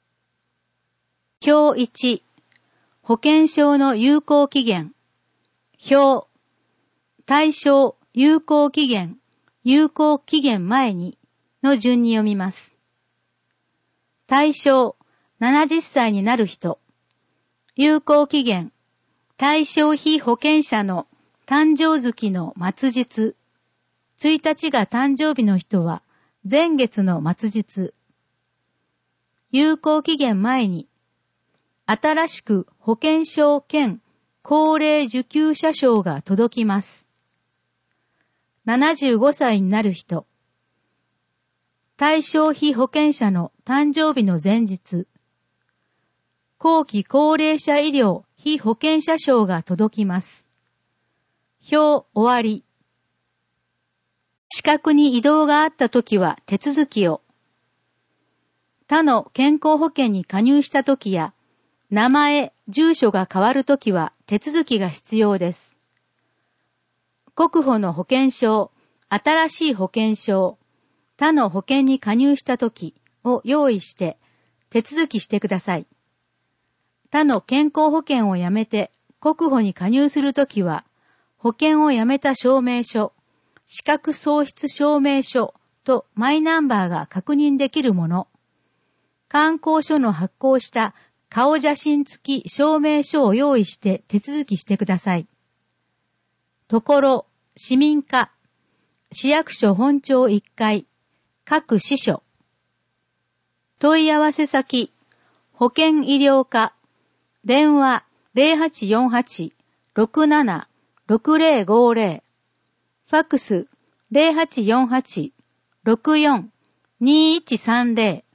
表いち、保険証の有効期限。表、対象、有効期限、有効期限前にの順に読みます。対象、ななじゅっさいになる人。有効期限、対象被保険者の誕生月の末日。ついたちが誕生日の人は前月の末日。有効期限前に、新しく保険証兼高齢受給者証が届きます。ななじゅうごさいになる人。対象被保険者の誕生日の前日。後期高齢者医療被保険者証が届きます。表終わり。資格に異動があったときは手続きを。他の健康保険に加入したときや、名前、住所が変わるときは手続きが必要です。国保の保険証、新しい保険証、他の保険に加入したときを用意して手続きしてください。他の健康保険をやめて国保に加入するときは、保険をやめた証明書、資格喪失証明書とマイナンバーが確認できるもの、観光所の発行した顔写真付き証明書を用意して手続きしてください。ところ、市民課、市役所本庁いっかい、各支所。問い合わせ先、保険医療課、電話 ゼロはちよんはち ろくなな ろくゼロごゼロ、ファックス ゼロはちよんはち ろくよん にいちさんゼロ。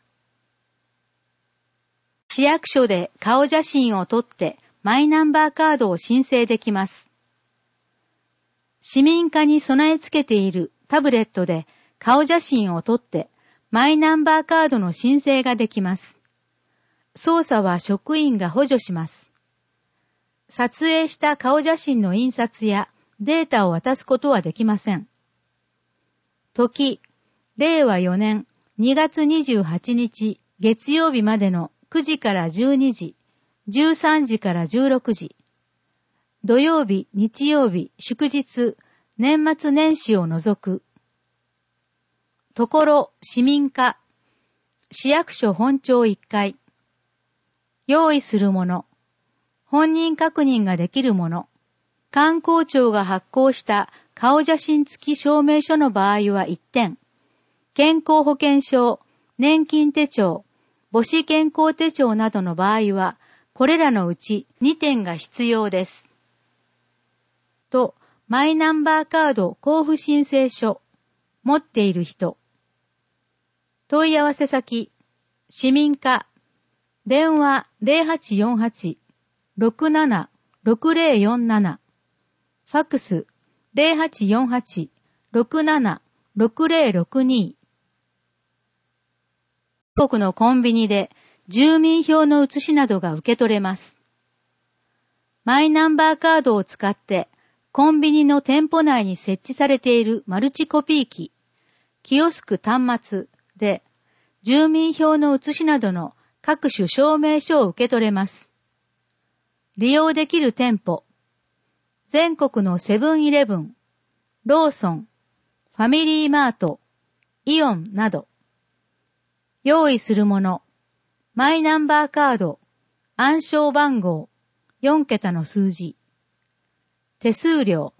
市役所で顔写真を撮ってマイナンバーカードを申請できます。市民課に備え付けているタブレットで顔写真を撮ってマイナンバーカードの申請ができます。操作は職員が補助します。撮影した顔写真の印刷やデータを渡すことはできません。時、れいわよねんにがつにじゅうはちにち月曜日までのくじからじゅうにじ、じゅうさんじからじゅうろくじ、土曜日、日曜日、祝日、年末年始を除く。ところ、市民課、市役所本庁いっかい。用意するもの、本人確認ができるもの、観光庁が発行した顔写真付き証明書の場合はいってん、健康保険証、年金手帳、 母子健康手帳などの場合は、これらのうちにてんが必要です。と、マイナンバーカード交付申請書、持っている人。問い合わせ先、市民課、電話 ゼロはちよんはち ろくなな ろくゼロよんなな、ファックス ゼロはちよんはち ろくなな ろくゼロろくに。全国のコンビニで住民票の写しなどが受け取れます。マイナンバーカードを使ってコンビニの店舗内に設置されているマルチコピー機、キオスク端末で住民票の写しなどの各種証明書を受け取れます。利用できる店舗、全国のセブンイレブン、ローソン、ファミリーマート、イオンなど。用意するもの、マイナンバーカード、暗証番号、よんけたの数字。手数料。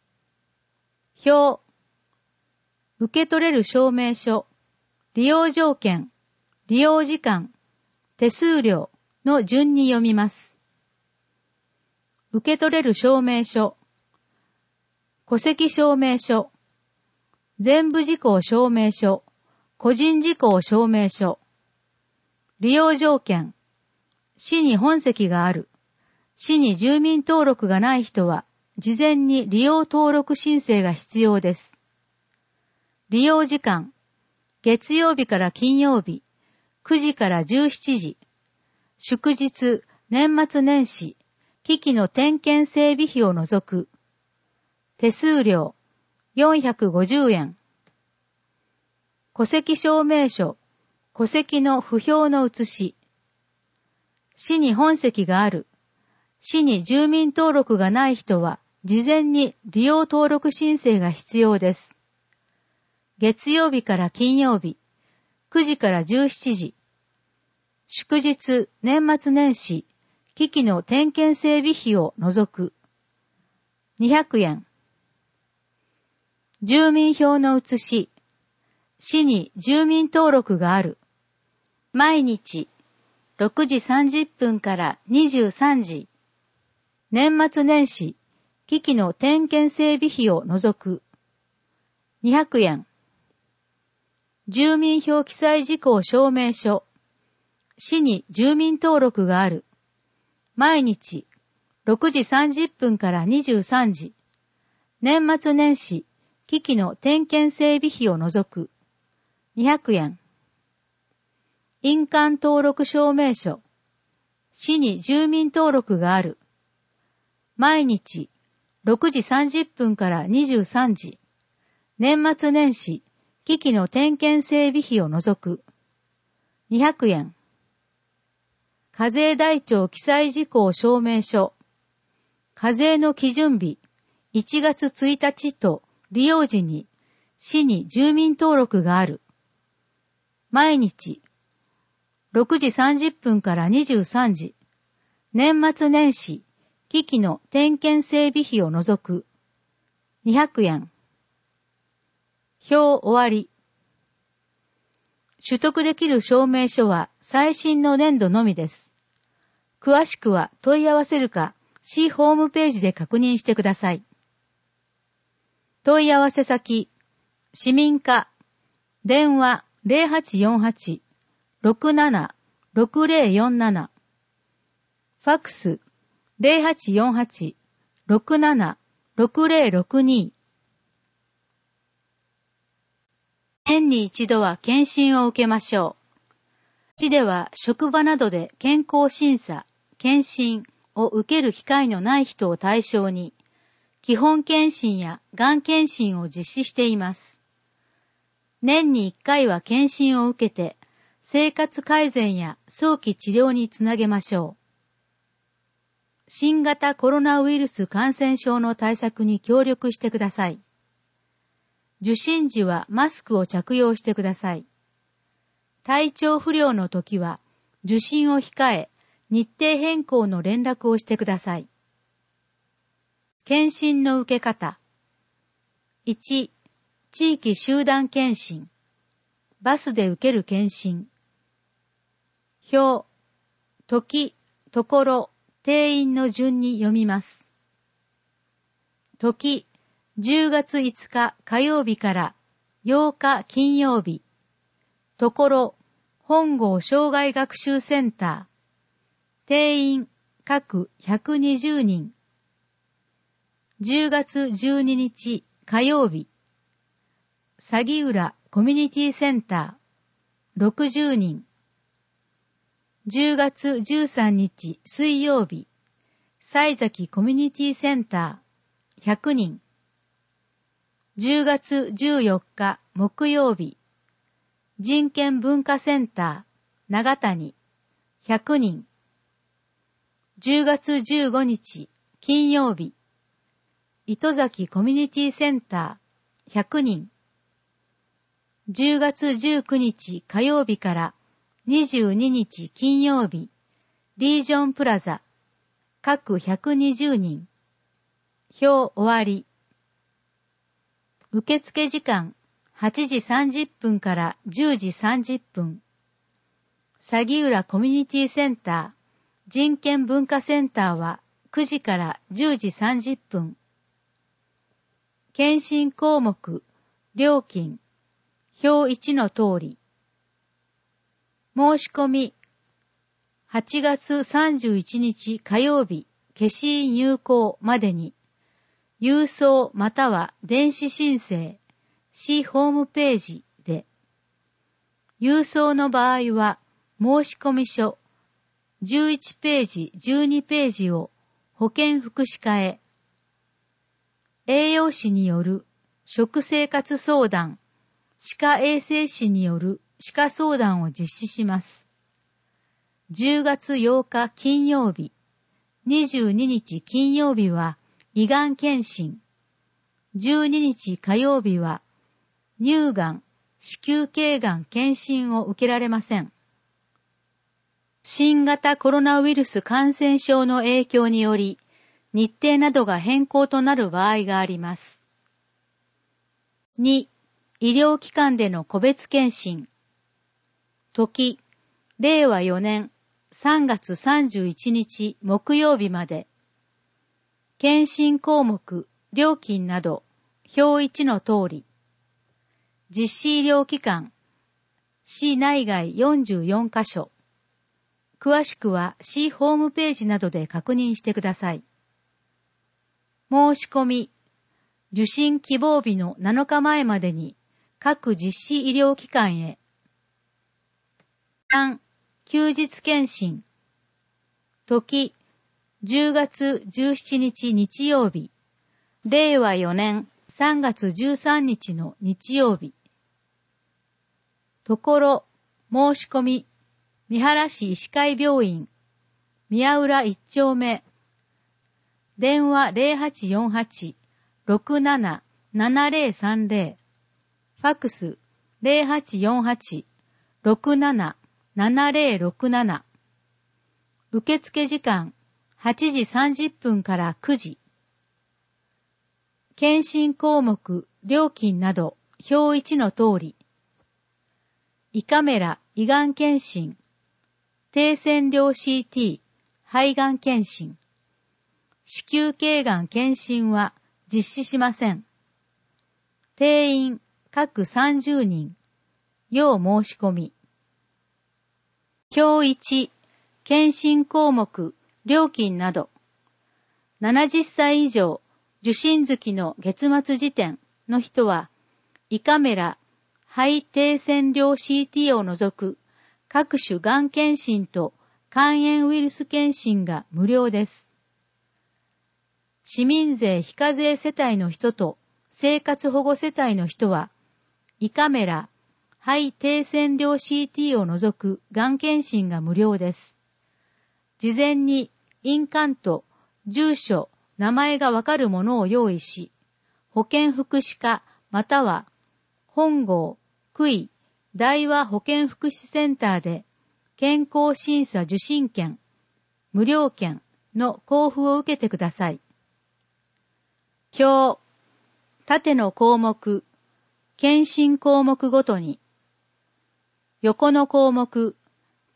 表。受け取れる証明書、利用条件、利用時間、手数料の順に読みます。受け取れる証明書、戸籍証明書、全部事項証明書、個人事項証明書、利用条件、市に本籍がある、市に住民登録がない人は、事前に利用登録申請が必要です。利用時間、月曜日から金曜日、くじからじゅうしちじ、祝日、年末年始、機器の点検整備費を除く。手数料、よんひゃくごじゅうえん。戸籍証明書、戸籍の不評の写し。市に本籍がある、市に住民登録がない人は、事前に利用登録申請が必要です。月曜日から金曜日、くじからじゅうしちじ。祝日、年末年始、機器の点検整備費を除く。にひゃくえん。住民票の写し。市に住民登録がある。毎日、ろくじさんじゅっぷんからにじゅうさんじ。年末年始、機器の点検整備費を除く。にひゃくえん。住民票記載事項証明書。市に住民登録がある。毎日、ろくじさんじゅっぷんからにじゅうさんじ。年末年始、機器の点検整備費を除く。にひゃくえん。印鑑登録証明書。市に住民登録がある。毎日、ろくじさんじゅっぷんからにじゅうさんじ。年末年始、機器の点検整備費を除く。にひゃくえん。課税台帳記載事項証明書。課税の基準日、いちがつついたちと利用時に、市に住民登録がある。毎日、ろくじさんじゅっぷんからにじゅうさんじ。年末年始、機器の点検整備費を除く。にひゃくえん。表終わり。取得できる証明書は最新の年度のみです。詳しくは問い合わせるか、市ホームページで確認してください。問い合わせ先、市民課、電話 ゼロはちよんはち ろくなな ろくゼロよんなな、ファックス ゼロはちよんはち ろくなな ろくゼロろくに。年に一度は検診を受けましょう。市では職場などで健康審査、検診を受ける機会のない人を対象に、基本検診やがん検診を実施しています。年にいっかいは検診を受けて、生活改善や早期治療につなげましょう。新型コロナウイルス感染症の対策に協力してください。受診時はマスクを着用してください。体調不良の時は受診を控え、日程変更の連絡をしてください。検診の受け方。いち、地域集団検診。バスで受ける検診。 表、時、ところ、定員の順に読みます。時、じゅうがついつか火曜日からようか金曜日。ところ、本郷障害学習センター。定員、各ひゃくにじゅうにん。じゅうがつじゅうににち火曜日。鷺浦コミュニティセンター。ろくじゅうにん。じゅうがつじゅうさんにち水曜日。西崎コミュニティセンター。ひゃくにん。じゅうがつじゅうよっか木曜日。人権文化センター。長谷。ひゃくにん。じゅうがつじゅうごにち金曜日。糸崎コミュニティセンター。ひゃくにん。じゅうがつじゅうくにち火曜日からにじゅうににち金曜日。リージョンプラザ。各ひゃくにじゅうにん。表終わり。受付時間はちじさんじゅっぷんからじゅうじさんじゅっぷん。鷺浦コミュニティセンター、人権文化センターはくじからじゅうじさんじゅっぷん。検診項目、料金、表いちの通り。申し込み、はちがつさんじゅういちにち火曜日、消印有効までに、郵送または電子申請、市ホームページで。郵送の場合は、申込書、じゅういちページ、じゅうにページを保健福祉課へ。栄養士による食生活相談、歯科衛生士による歯科相談を実施します。じゅうがつようか金曜日、にじゅうににち金曜日は胃がん検診、じゅうににち火曜日は乳がん、子宮頸がん検診を受けられません。新型コロナウイルス感染症の影響により、日程などが変更となる場合があります。に、医療機関での個別検診。時、れいわよねんさんがつさんじゅういちにち木曜日まで。検診項目、料金など、表いちの通り。実施医療機関、市内外よんじゅうよんかしょ。詳しくは市ホームページなどで確認してください。申し込み、受診希望日のなのかまえまでに各実施医療機関へ。さん、休日検診。時、じゅうがつじゅうしちにち日曜日。れいわよねんさんがつじゅうさんにちの日曜日。ところ、申し込み、三原市医師会病院、宮浦一丁目。電話 ゼロはちよんはち ろくなな ななゼロさんゼロ。ファックス ゼロはちよんはち ろくなな ななゼロろくなな。受付時間はちじさんじゅっぷんからくじ。検診項目、料金など、表いちの通り。胃カメラ、胃がん検診。低線量 シーティー、肺がん検診。子宮頸がん検診は実施しません。定員、各さんじゅうにん。要申し込み。表いち、検診項目、料金など。ななじゅっさい以上、受診月の月末時点の人は、胃カメラ、肺低線量 シーティー を除く各種がん検診と肝炎ウイルス検診が無料です。市民税非課税世帯の人と生活保護世帯の人は、胃カメラ、肺低線量 シーティー を除くがん検診が無料です。事前に印鑑と住所、名前がわかるものを用意し、保健福祉課または本郷、区医、大和保健福祉センターで健康審査受診券、無料券の交付を受けてください。表、縦の項目、検診項目ごとに、横の項目、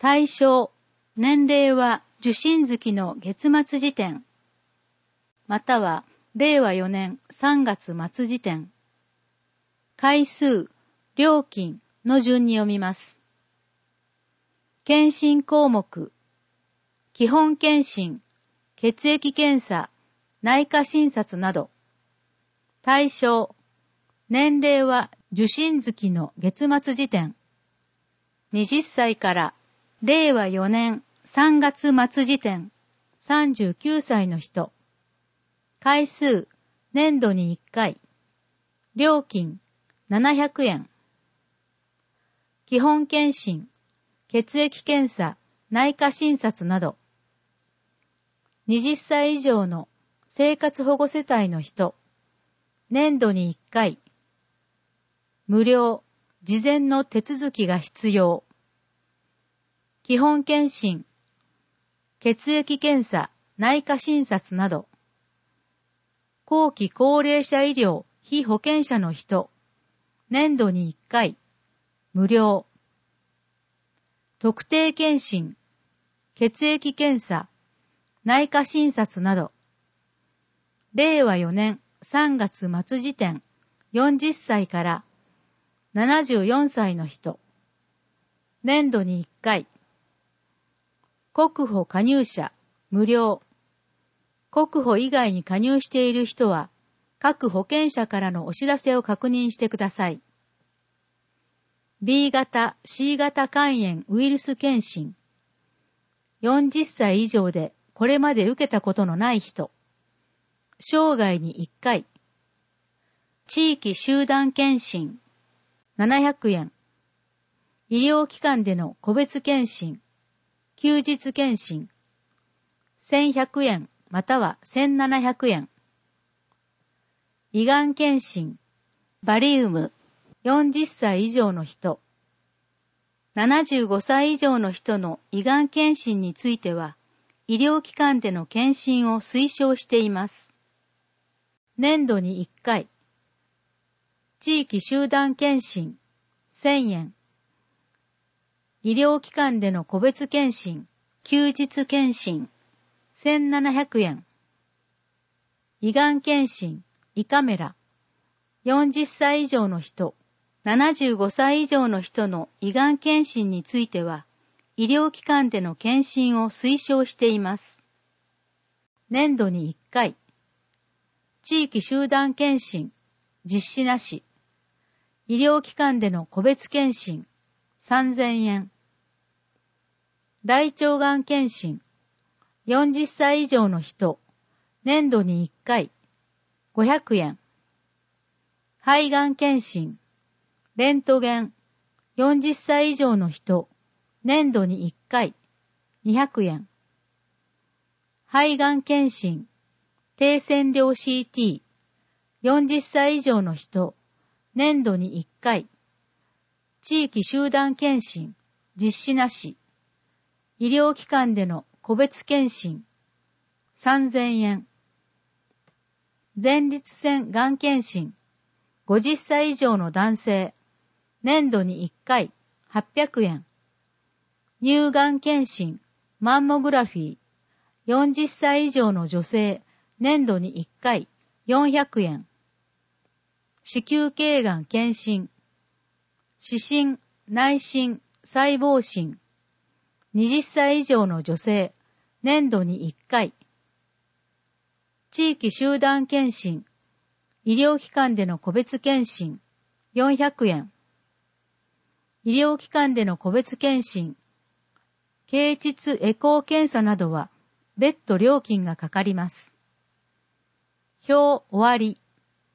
対象、年齢は受信月の月末時点、またはれいわよねんさんがつ末時点。回数、料金の順に読みます。検診項目、基本検診、血液検査、内科診察など。対象、年齢は受診月の月末時点。はたちかられいわよねんさんがつ末時点、さんじゅうきゅうさいの人。回数、年度にいっかい。料金、ななひゃくえん。基本検診、血液検査、内科診察など。はたち以上の生活保護世帯の人。年度にいっかい。無料、事前の手続きが必要。基本検診、血液検査、内科診察など。後期高齢者医療被保険者の人。年度にいっかい。無料。特定検診、血液検査、内科診察など。れいわよねんさんがつ末時点よんじゅっさいからななじゅうよんさいの人。年度にいっかい。国保加入者、無料。国保以外に加入している人は、各保険者からのお知らせを確認してください。ビー 型、シー 型肝炎ウイルス検診。よんじゅっさい以上でこれまで受けたことのない人。生涯にいっかい。地域集団検診。ななひゃくえん。医療機関での個別検診。休日検診。せんひゃくえんまたはせんななひゃくえん。胃がん検診。バリウム。よんじゅっさい以上の人。ななじゅうごさい以上の人の胃がん検診については、医療機関での検診を推奨しています。年度にいっかい。地域集団検診。せんえん。医療機関での個別検診。休日検診。せんななひゃくえん。胃がん検診。胃カメラ。よんじゅっさい以上の人。ななじゅうごさい以上の人の胃がん検診については、医療機関での検診を推奨しています。年度にいっかい。地域集団検診、実施なし。医療機関での個別検診、さんぜんえん。大腸がん検診、よんじゅっさい以上の人、年度にいっかい、ごひゃくえん。肺がん検診、レントゲン、よんじゅっさい以上の人、年度にいっかい、にひゃくえん。肺がん検診、低線量 シーティー、よんじゅっさい以上の人、年度にいっかい。地域集団検診、実施なし。医療機関での個別検診、さんぜんえん。前立腺がん検診、ごじゅっさい以上の男性、年度にいっかい、はっぴゃくえん。乳がん検診、マンモグラフィー、よんじゅっさい以上の女性、年度にいっかい、よんひゃくえん。子宮頸がん検診、視診、内診、細胞診、はたち以上の女性、年度にいっかい。地域集団検診、医療機関での個別検診、よんひゃくえん。医療機関での個別検診、経腟エコー検査などは別途料金がかかります。表終わり。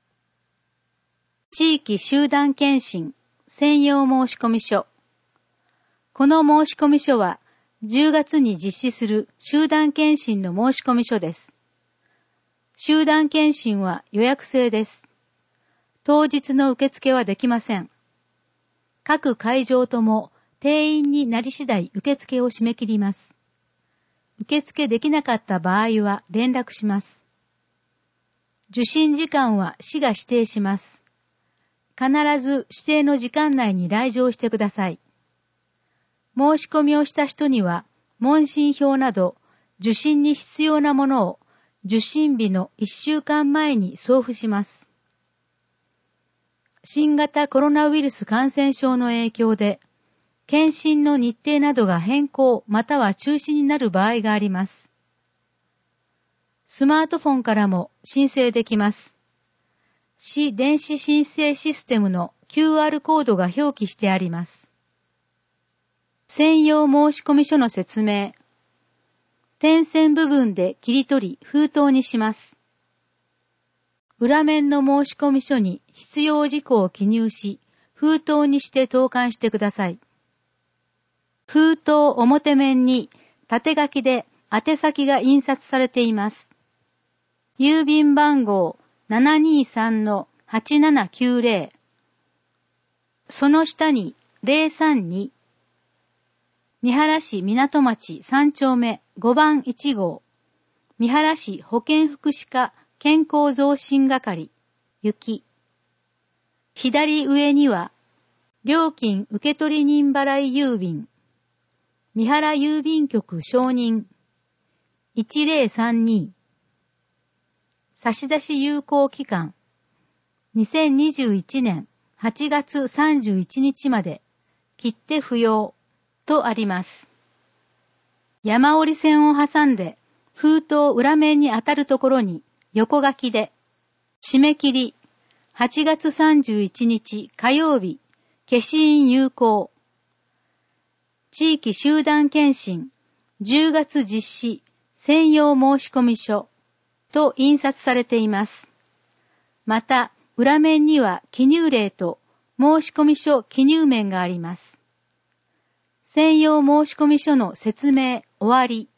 地域集団検診専用申込書。この申込書はじゅうがつに実施する集団検診の申込書です。集団検診は予約制です。当日の受付はできません。各会場とも定員になり次第受付を締め切ります。受付できなかった場合は連絡します。受診時間は市が指定します。必ず指定の時間内に来場してください。 申し込みをした人には、問診票など、受診に必要なものを受診日のいっしゅうかんまえに送付します。新型コロナウイルス感染症の影響で、検診の日程などが変更または中止になる場合があります。スマートフォンからも申請できます。市電子申請システムの キューアール コードが表記してあります。専用申込書の説明。点線部分で切り取り封筒にします。裏面の申込書に必要事項を記入し、封筒にして投函してください。封筒表面に縦書きで宛先が印刷されています。郵便番号 ななにさんのはちななきゅうぜろ。その下にゼロさんに。三原市港町さん丁目ごばんいち号。三原市保健福祉課健康増進係、雪。左上には、料金受取人払い郵便。三原郵便局承認。いちゼロさんに。差出有効期間。にせんにじゅういちねんはちがつさんじゅういちにちまで、切手不要。とあります。山折り線を挟んで封筒裏面に当たるところに横書きで締め切りはちがつさんじゅういちにち火曜日消印有効地域集団検診じゅうがつ実施専用申込書と印刷されています。また裏面には記入例と申込書記入面があります。専用申込書の説明終わり。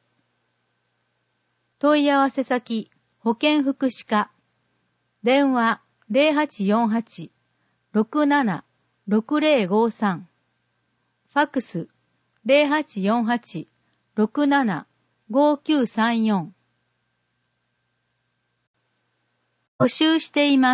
問い合わせ先、保健福祉課。電話 ゼロはちよんはち ろくなな ろくゼロごさん。ファックス ゼロはちよんはち ろくなな ごきゅうさんよん。募集しています。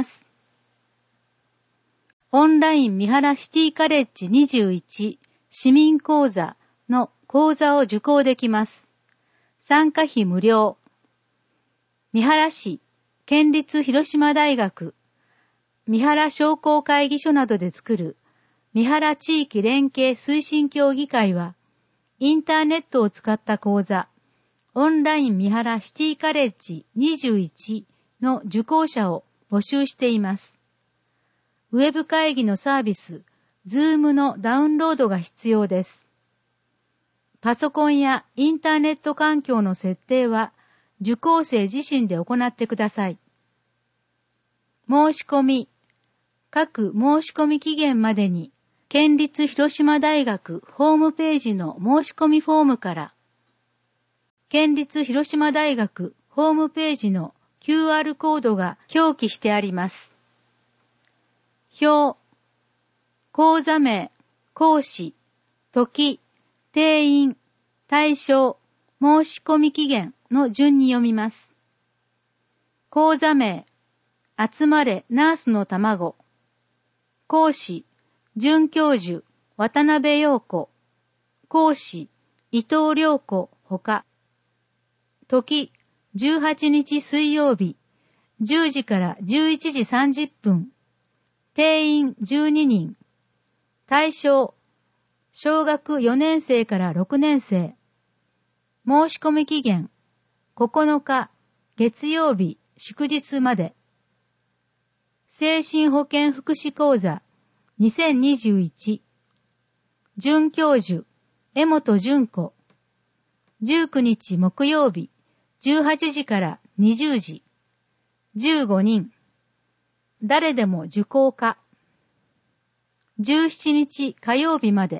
オンライン三原シティカレッジにじゅういち市民講座の講座を受講できます。参加費無料。三原市、県立広島大学、三原商工会議所などで作る三原地域連携推進協議会は、インターネットを使った講座、オンライン三原シティカレッジにじゅういちの受講者を募集しています。ウェブ会議のサービス、Zoom のダウンロードが必要です。パソコンやインターネット環境の設定は受講生自身で行ってください。申し込み、各申し込み期限までに県立広島大学ホームページの申し込みフォームから県立広島大学ホームページの キューアール コードが表記してあります。表講座名、講師、時、定員、対象、申し込み期限の順に読みます。講座名、集まれナースの卵。講師、准教授、渡辺陽子。講師、伊藤良子ほか。時、じゅうはちにち水曜日、じゅうじからじゅういちじさんじゅっぷん。定員じゅうににん。対象、小学よねんせいからろくねんせい。申し込み期限、ここのか、月曜日、祝日まで。精神保健福祉講座、にせんにじゅういち。准教授、江本純子。じゅうくにち木曜日、じゅうはちじからにじゅうじ。じゅうごにん。誰でも受講可。じゅうしちにち火曜日まで。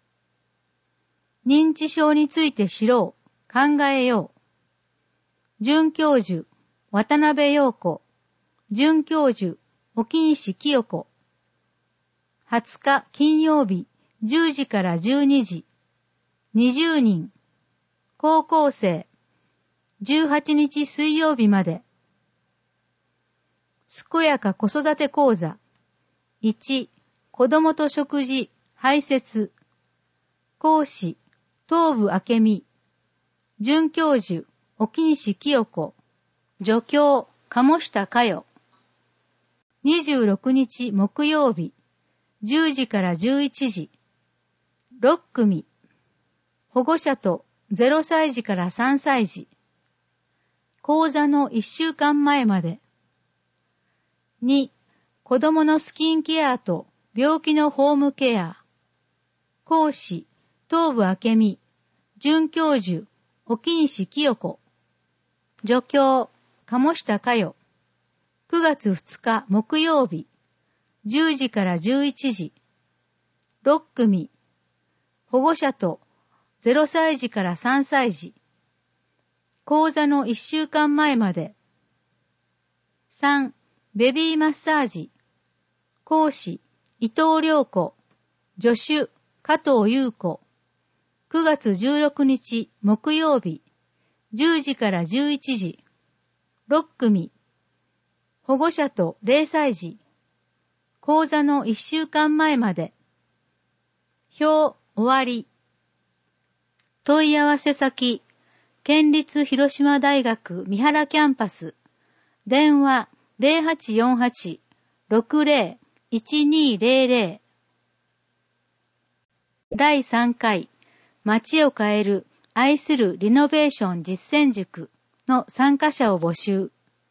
認知症について知ろう、考えよう。准教授、渡辺陽子。准教授、沖西清子。はつか金曜日、じゅうじからじゅうにじ。にじゅうにん。高校生。じゅうはちにち水曜日まで。健やか子育て講座。いち、子供と食事、排泄。 講師、東部明美、准教授、沖西清子、助教、鴨下佳代。にじゅうろくにち木曜日、じゅうじからじゅういちじ、ろっくみ、保護者とゼロさいじからさんさいじ、講座のいっしゅうかんまえまで。に、子供のスキンケアと病気のホームケア。講師、東部明美、准教授、沖西清子。助教、鴨下佳代。くがつふつか木曜日、じゅうじからじゅういちじ、ろっくみ、保護者とゼロさいじからさんさいじ、講座のいっしゅうかんまえまで。さん、ベビーマッサージ。講師、伊藤良子。助手、加藤優子。くがつじゅうろくにち木曜日、じゅうじからじゅういちじ、ろっくみ。保護者とぜろさいじ。講座のいっしゅうかんまえまで。表、終わり。問い合わせ先、県立広島大学三原キャンパス。電話 ゼロはちよんはち ろくゼロ いちにゼロゼロ。だいさんかい、街を変える愛するリノベーション実践塾の参加者を募集。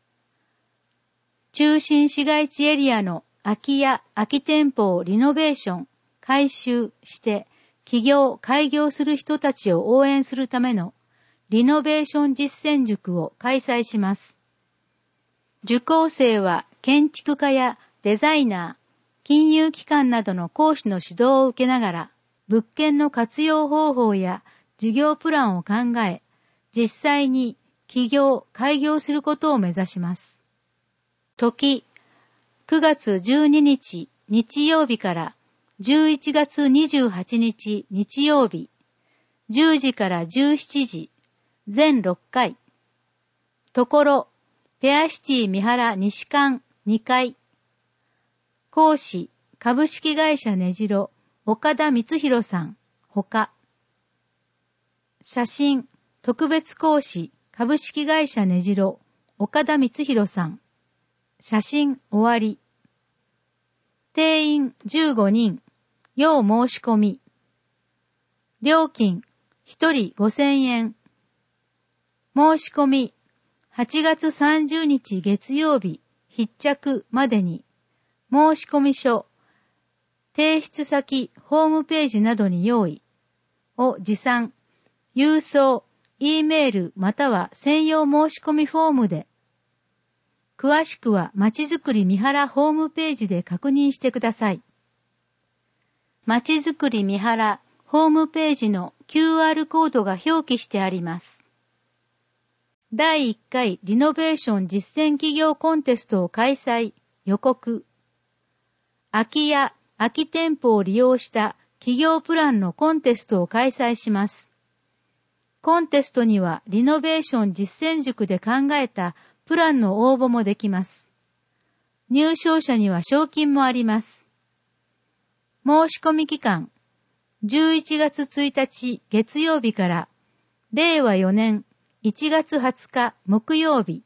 中心市街地エリアの空き家、空き店舗をリノベーション、改修して起業、開業する人たちを応援するためのリノベーション実践塾を開催します。受講生は建築家やデザイナー、金融機関などの講師の指導を受けながら、物件の活用方法や事業プランを考え、実際に起業、開業することを目指します。時、くがつじゅうににち日曜日からじゅういちがつにじゅうはちにち日曜日、じゅうじからじゅうしちじ、全ろっかい。ところ、ペアシティ三原西館にかい。講師、株式会社ねじろ、岡田光弘さん、ほか。写真、特別講師、株式会社ねじろ、岡田光弘さん。写真終わり。定員じゅうごにん、要申し込み。料金、ひとりごせんえん。申し込み、はちがつさんじゅうにち月曜日、必着までに、申し込み書、提出先、ホームページなどに用意を持参、郵送、E メールまたは専用申し込みフォームで、詳しくはまちづくり三原ホームページで確認してください。まちづくり三原ホームページの キューアール コードが表記してあります。だいいっかいリノベーション実践企業コンテストを開催予告。空き家、空き店舗を利用した企業プランのコンテストを開催します。コンテストにはリノベーション実践塾で考えたプランの応募もできます。入賞者には賞金もあります。申し込み期間、じゅういちがつついたち月曜日かられいわよねんいちがつはつか木曜日。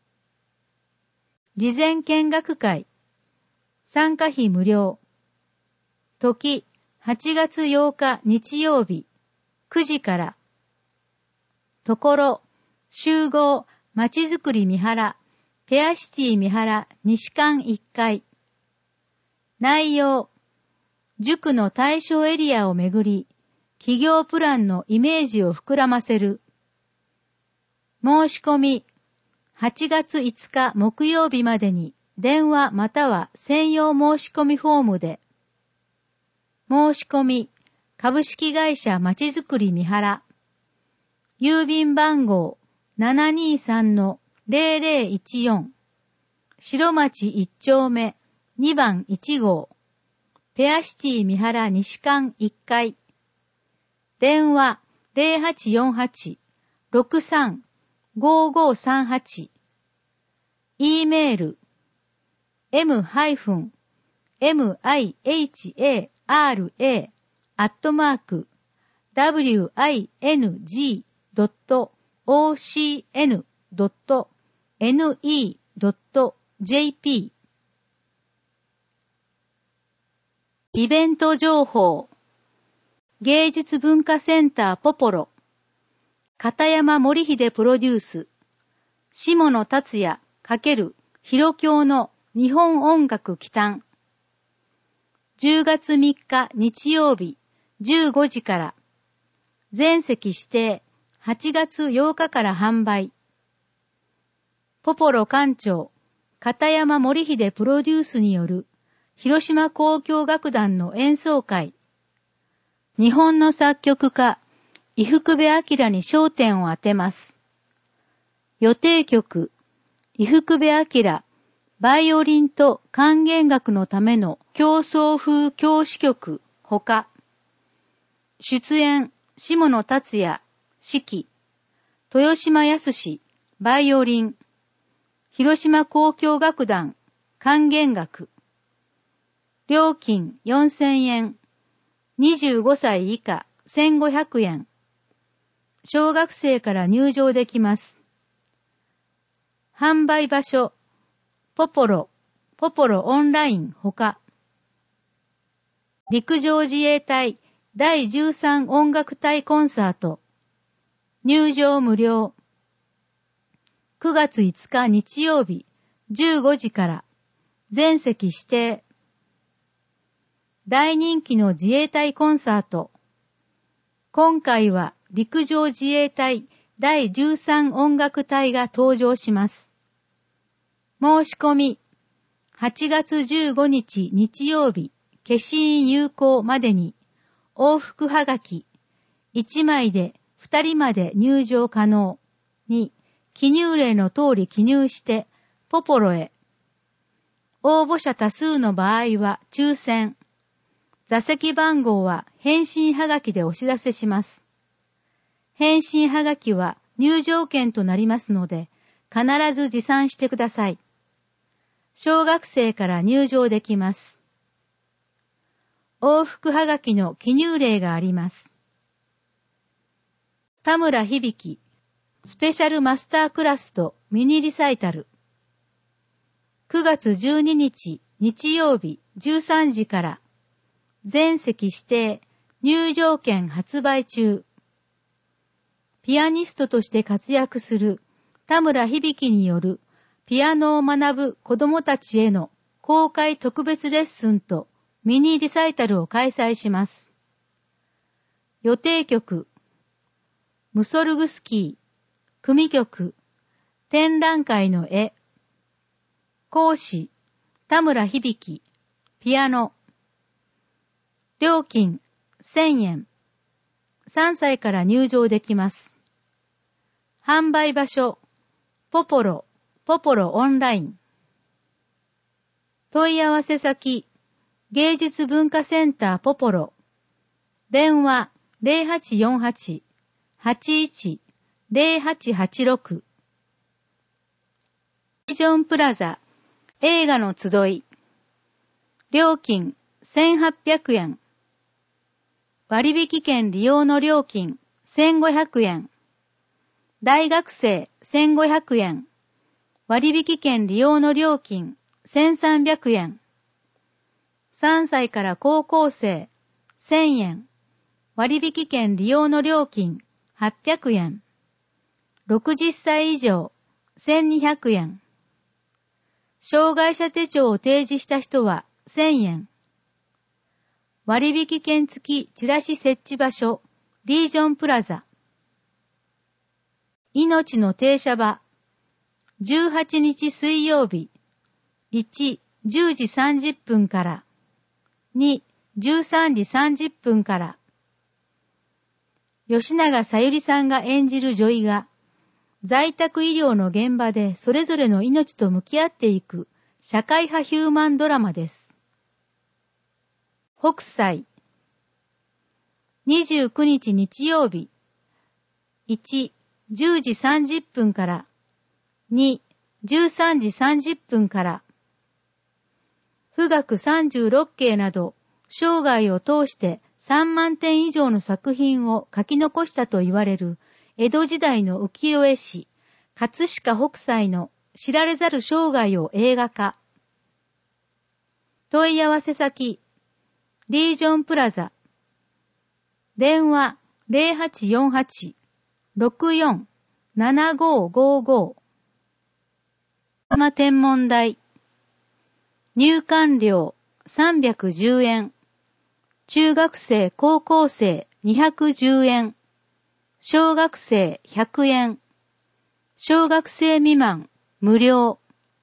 事前見学会、参加費無料。時、はちがつようか日曜日、くじから。ところ、集合、まちづくり三原、ペアシティ三原西館いっかい。内容、塾の対象エリアをめぐり、企業プランのイメージを膨らませる。申し込み、はちがついつか木曜日までに電話または専用申し込みフォームで。申し込み、株式会社まちづくり三原。郵便番号 ななにさんのぜろぜろいちよん。白町いっちょうめにばんいちごう。ペアシティ三原西館いっかい。電話 ゼロはちよんはち ろくさん ごごさんはち。E メール エム ミハラ アットマークダブリューアイエヌジードットオーシーエヌドットネットドットジェーピー イベント情報。芸術文化センターポポロ。片山森秀プロデュース。下野達也×広京の日本音楽祈祷。じゅうがつみっか日曜日じゅうごじから。全席指定はちがつようかから販売。ポポロ館長片山森秀プロデュースによる広島交響楽団の演奏会。日本の作曲家伊福部明に焦点を当てます。予定曲伊福部明バイオリンと管弦楽のための競奏風教師曲ほか、出演下野達也指揮、豊島康バイオリン、広島交響楽団管弦楽。料金よんせんえん、にじゅうごさい以下せんごひゃくえん。小学生から入場できます。販売場所、ポポロ、ポポロオンラインほか。陸上自衛隊だいじゅうさん音楽隊コンサート。入場無料。くがついつか日曜日じゅうごじから。全席指定。大人気の自衛隊コンサート。今回は陸上自衛隊だいじゅうさん音楽隊が登場します。申し込み、はちがつじゅうごにち日曜日、消印有効までに、往復はがき、いちまいでふたりまで入場可能に、記入例の通り記入して、ポポロへ。応募者多数の場合は抽選。座席番号は返信はがきでお知らせします。返信はがきは入場券となりますので、必ず持参してください。小学生から入場できます。往復はがきの記入例があります。田村響スペシャルマスタークラスとミニリサイタル。くがつじゅうににち日曜日じゅうさんじから。全席指定入場券発売中。ピアニストとして活躍する田村響によるピアノを学ぶ子どもたちへの公開特別レッスンとミニリサイタルを開催します。予定曲、ムソルグスキー、組曲、展覧会の絵。講師、田村響、ピアノ。料金、せんえん。さんさいから入場できます。販売場所、ポポロ、ポポロオンライン。問い合わせ先、芸術文化センターポポロ。電話 ゼロはちよんはち はちいち ゼロはちはちろく。ビジョンプラザ映画の集い。料金せんはっぴゃくえん。割引券利用の料金せんごひゃくえん。大学生せんごひゃくえん。割引券利用の料金せんさんびゃくえん。さんさいから高校生せんえん。割引券利用の料金はっぴゃくえん。ろくじゅっさい以上せんにひゃくえん。障害者手帳を提示した人はせんえん。割引券付きチラシ設置場所、リージョンプラザ。命の停車場。じゅうはちにち水曜日。いち、じゅうじさんじゅっぷんから。に、じゅうさんじさんじゅっぷんから。吉永小百合さんが演じる女医が、在宅医療の現場でそれぞれの命と向き合っていく社会派ヒューマンドラマです。北斎。にじゅうくにち日曜日。いち、じゅうじさんじゅっぷんから。に、じゅうさんじさんじゅっぷんから。富岳さんじゅうろっけいなど、生涯を通してさんまんてん以上の作品を書き残したと言われる江戸時代の浮世絵師、葛飾北斎の知られざる生涯を映画化。問い合わせ先、リージョンプラザ。電話 ゼロはちよんはち ろくよん ななごごご。天文台。入館料さんびゃくじゅうえん。中学生高校生にひゃくじゅうえん。小学生ひゃくえん。小学生未満無料。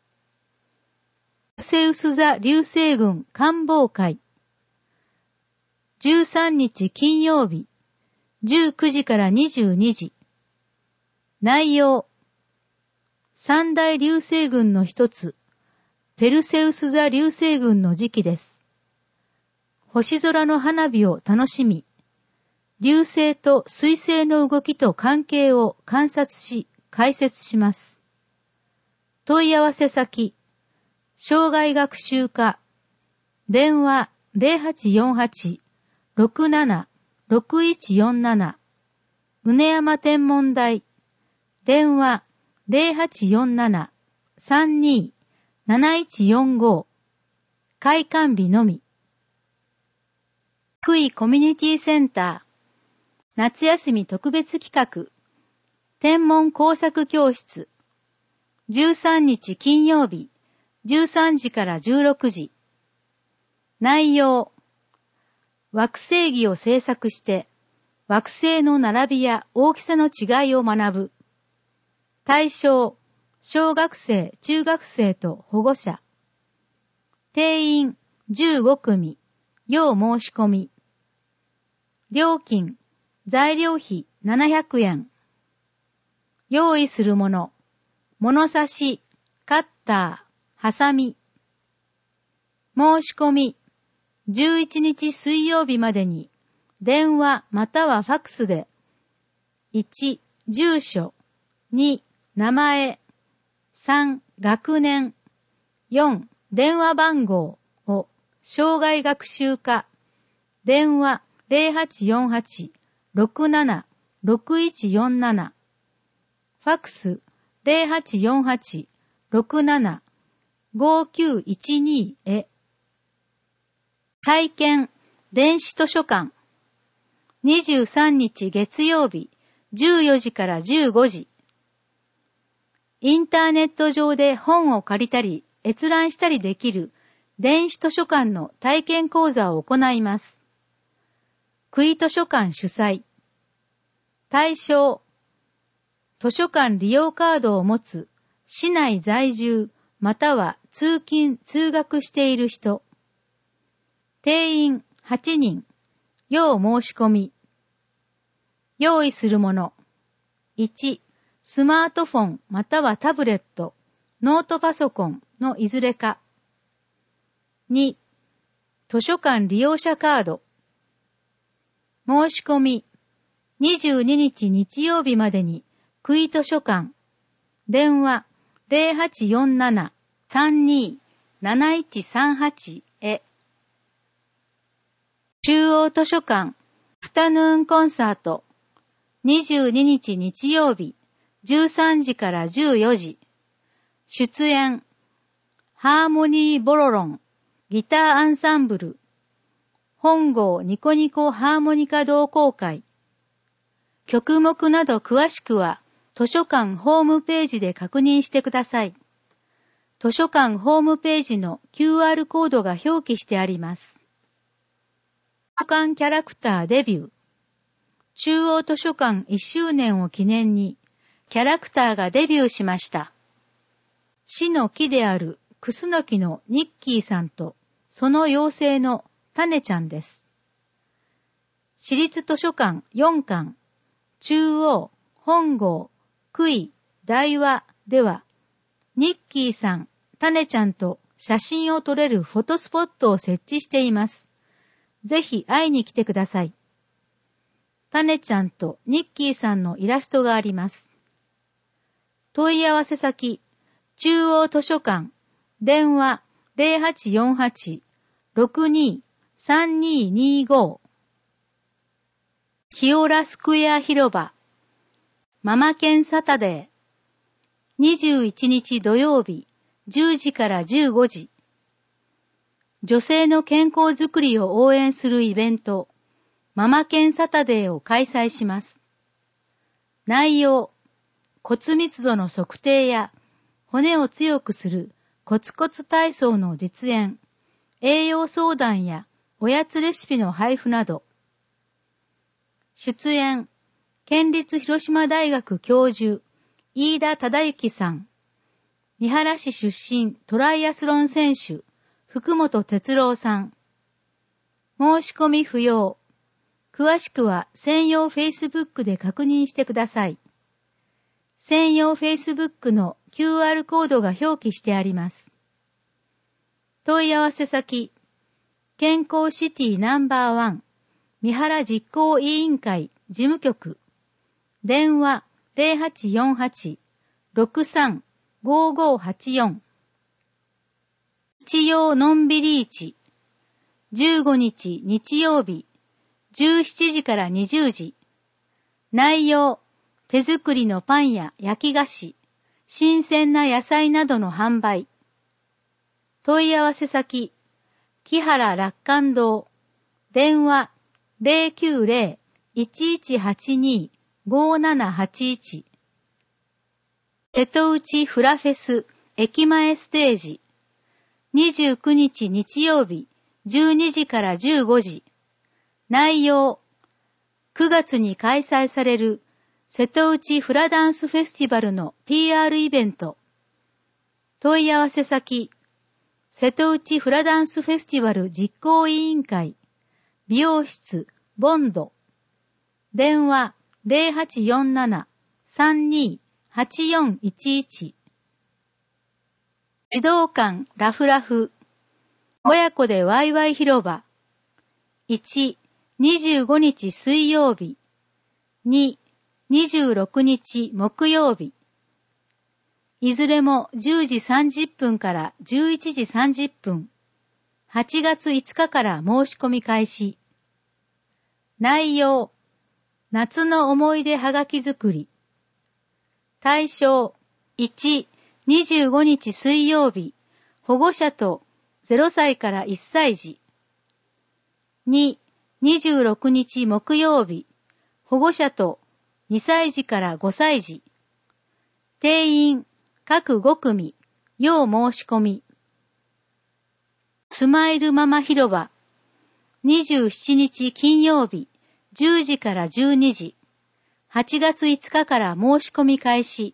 セセウス座流星群観望会。じゅうさんにち金曜日、じゅうくじからにじゅうにじ。内容。三大流星群の一つ、ペルセウス座流星群の時期です。星空の花火を楽しみ、流星と水星の動きと関係を観察し、解説します。問い合わせ先、生涯学習課、電話 ゼロはちよんはち ろくなな ろくいちよんなな、宗山天文台、電話 ゼロはちよんなな さんにー なないちよんご、開館日のみ。福井コミュニティセンター、夏休み特別企画、天文工作教室、じゅうさんにち金曜日、じゅうさんじからじゅうろくじ。内容。惑星儀を制作して、惑星の並びや大きさの違いを学ぶ。対象、小学生、中学生と保護者。定員じゅうごくみ、要申し込み。料金、材料費ななひゃくえん。用意するもの、物差し、カッター、ハサミ。申し込み、じゅういちにち水曜日までに、電話またはファックスで、いち、住所、に、名前、さん、学年、よん、電話番号を、生涯学習課、電話ゼロはちよんはち ろくなな ろくいちよんなな、ファックスゼロはちよんはち ろくなな ごきゅういちにへ。体験電子図書館。にじゅうさんにち月曜日、じゅうよじからじゅうごじ。インターネット上で本を借りたり、閲覧したりできる電子図書館の体験講座を行います。区域図書館主催。対象。図書館利用カードを持つ市内在住または通勤・通学している人。定員はちにん。要申し込み。用意するもの。いち、スマートフォンまたはタブレット、ノートパソコンのいずれか。に、図書館利用者カード。申し込み、にじゅうににち日曜日までに、区域図書館、電話ゼロはちよんなな さんにー なないちさんはちへ。中央図書館、アフタヌーンコンサート、にじゅうににち日曜日、じゅうさんじからじゅうよじ。出演、ハーモニーボロロン、ギターアンサンブル、本郷ニコニコハーモニカ同好会。曲目など詳しくは、図書館ホームページで確認してください。図書館ホームページの キューアール コードが表記してあります。図書館キャラクターデビュー。中央図書館いっしゅうねんを記念に、キャラクターがデビューしました。市の木であるクスノキのニッキーさんと、その妖精のタネちゃんです。市立図書館よんかん、中央、本郷、杭、大和では、ニッキーさん、タネちゃんと写真を撮れるフォトスポットを設置しています。ぜひ会いに来てください。タネちゃんとニッキーさんのイラストがあります。問い合わせ先、中央図書館、電話ゼロはちよんはち ろくにー さんにーにーご。 キオラスクエア広場、ママケンサタデー、にじゅういちにち土曜日、じゅうじからじゅうごじ、女性の健康づくりを応援するイベント、ママケンサタデーを開催します。内容、骨密度の測定や骨を強くするコツコツ体操の実演、栄養相談やおやつレシピの配布など。出演、県立広島大学教授、飯田忠之さん。三原市出身トライアスロン選手、福本哲郎さん。申し込み不要。詳しくは専用 Facebook で確認してください。専用 Facebook の キューアール コードが表記してあります。問い合わせ先、健康シティナンバーワン、三原実行委員会事務局、電話 ゼロはちよんはち ろくさん ごごはちよん。日曜のんびり市、じゅうごにち日曜日、じゅうしちじからにじゅうじ。内容、手作りのパンや焼き菓子、新鮮な野菜などの販売。問い合わせ先、木原楽観堂、電話 ゼロきゅうゼロ いちいちはちに ごななはちいち。瀬戸内フラフェス駅前ステージ、にじゅうくにち日曜日、じゅうにじからじゅうごじ。内容、くがつに開催される瀬戸内フラダンスフェスティバルの ピーアール イベント。問い合わせ先、瀬戸内フラダンスフェスティバル実行委員会、美容室、ボンド。電話 ゼロはちよんなな さんに はちよんいちいち。児童館ラフラフ。親子でワイワイ広場。いち、にじゅうごにち水曜日。に、にじゅうろくにち木曜日。いずれもじゅうじさんじゅっぷんからじゅういちじさんじゅっぷん。はちがついつかから申し込み開始。内容、夏の思い出はがき作り。対象、いち、にじゅうごにち水曜日、保護者とゼロさいからいっさい児。に、にじゅうろくにち木曜日、保護者とにさい児からごさい児。定員、各ごくみ、要申し込み。スマイルママ広場、にじゅうしちにち金曜日、じゅうじからじゅうにじ。はちがついつかから申し込み開始。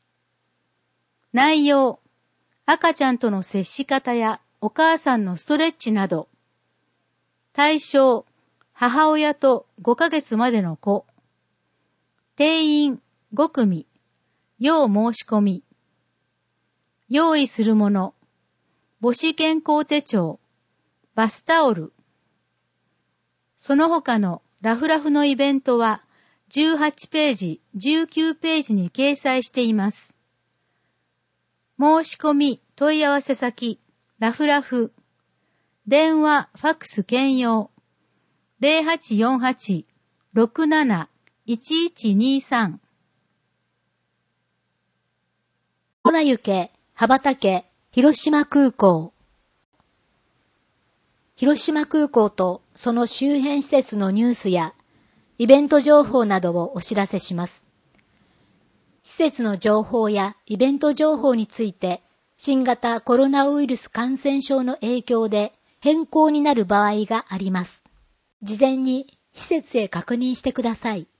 内容、赤ちゃんとの接し方やお母さんのストレッチなど。対象、母親とごかげつまでの子。定員ごくみ。要申し込み。用意するもの。母子健康手帳。バスタオル。その他のラフラフのイベントはじゅうはちページ、じゅうきゅうページに掲載しています。申し込み、問い合わせ先、ラフラフ。電話、ファックス兼用。ゼロはちよんはち ろくなな いちいちにさん。 ほなゆけ、羽ばたけ、広島空港。広島空港とその周辺施設のニュースやイベント情報などをお知らせします。施設の情報やイベント情報について新型コロナウイルス感染症の影響で変更になる場合があります。事前に施設へ確認してください。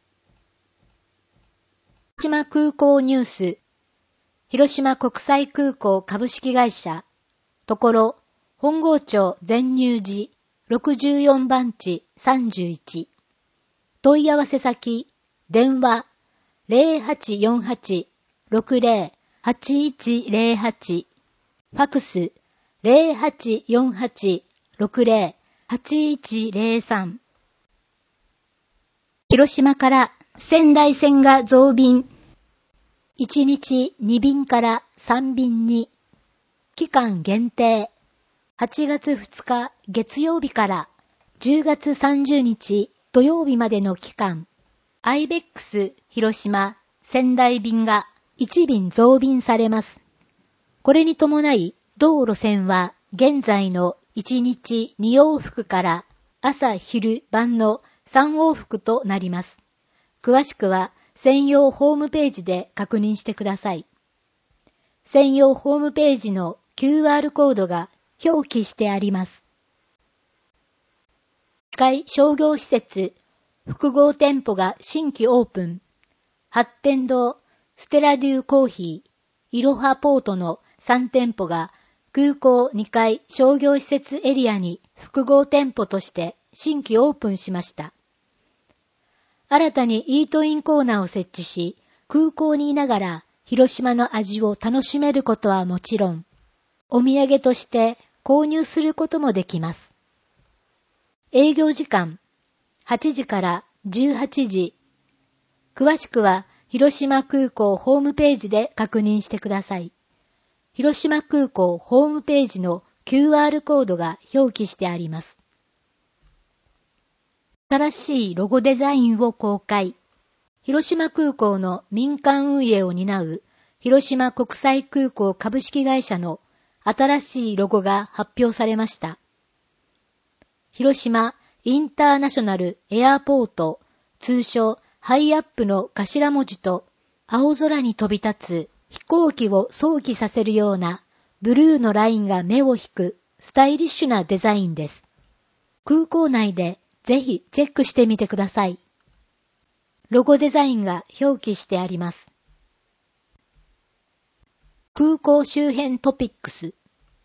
広島空港ニュース、広島国際空港株式会社、ところ、本郷町全入寺ろくじゅうよんばんちさんじゅういち。問い合わせ先、電話ゼロはちよんはち ろくゼロ はちいちゼロはち。ファックスゼロはちよんはち ろくゼロ はちいちゼロさん。広島から仙台線が増便。いちにちにびんからさんびんに。期間限定。はちがつふつか月曜日からじゅうがつさんじゅうにち土曜日までの期間、アイベックス 広島仙台便がいち便増便されます。これに伴い、同路線は現在のいちにちに往復から朝昼晩のさん往復となります。詳しくは専用ホームページで確認してください。専用ホームページの キューアール コードが表記してあります。該商業施設、複合店舗が新規オープン。八天堂、ステラデューコーヒー、イロハポートのさん店舗が空港にかい商業施設エリアに複合店舗として新規オープンしました。新たにイートインコーナーを設置し、空港にいながら広島の味を楽しめることはもちろん、お土産として購入することもできます。営業時間、はちじからじゅうはちじ。詳しくは広島空港ホームページで確認してください。広島空港ホームページの キューアール コードが表記してあります。新しいロゴデザインを公開。広島空港の民間運営を担う広島国際空港株式会社の新しいロゴが発表されました。広島インターナショナルエアポート、通称ハイアップの頭文字と青空に飛び立つ飛行機を想起させるようなブルーのラインが目を引くスタイリッシュなデザインです。空港内でぜひチェックしてみてください。ロゴデザインが表記してあります。空港周辺トピックス。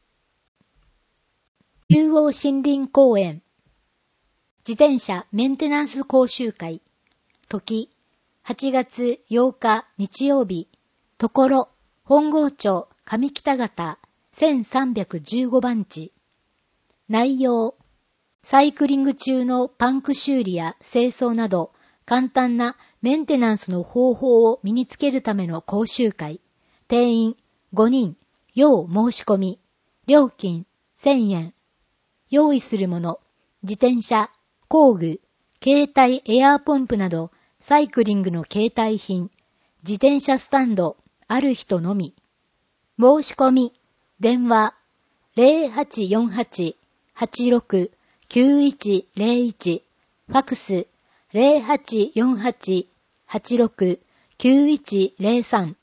中央森林公園。自転車メンテナンス講習会。時、はちがつようか日曜日。ところ、本郷町上北方せんさんびゃくじゅうごばんち。内容、サイクリング中のパンク修理や清掃など、簡単なメンテナンスの方法を身につけるための講習会。定員ごにん、要申し込み。料金せんえん。用意するもの、自転車、工具、携帯エアーポンプなど、サイクリングの携帯品、自転車スタンド、ある人のみ。申し込み、電話、ゼロはちよんはち はちろく きゅういちゼロいち、ファクス、ゼロはちよんはち はちろく きゅういちゼロさん。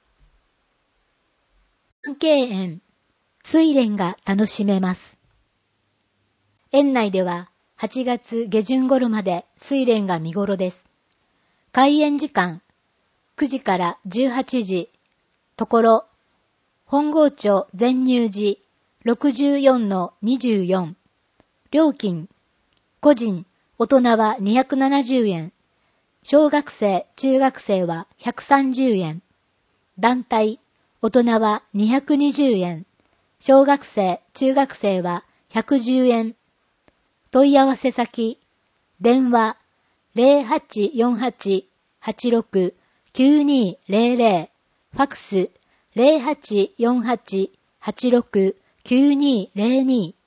関係園、睡蓮が楽しめます。園内でははちがつげじゅん頃まで睡蓮が見頃です。開園時間くじからじゅうはちじ。ところ、本郷町全入寺 ろくじゅうよんのにじゅうよん。料金、個人、大人はにひゃくななじゅうえん。小学生、中学生はひゃくさんじゅうえん。団体、大人はにひゃくにじゅうえん。小学生、中学生はひゃくじゅうえん。問い合わせ先、電話ゼロはちよんはち はちろく きゅうにゼロゼロ、ファクスゼロはちよんはち はちろく きゅうにゼロに。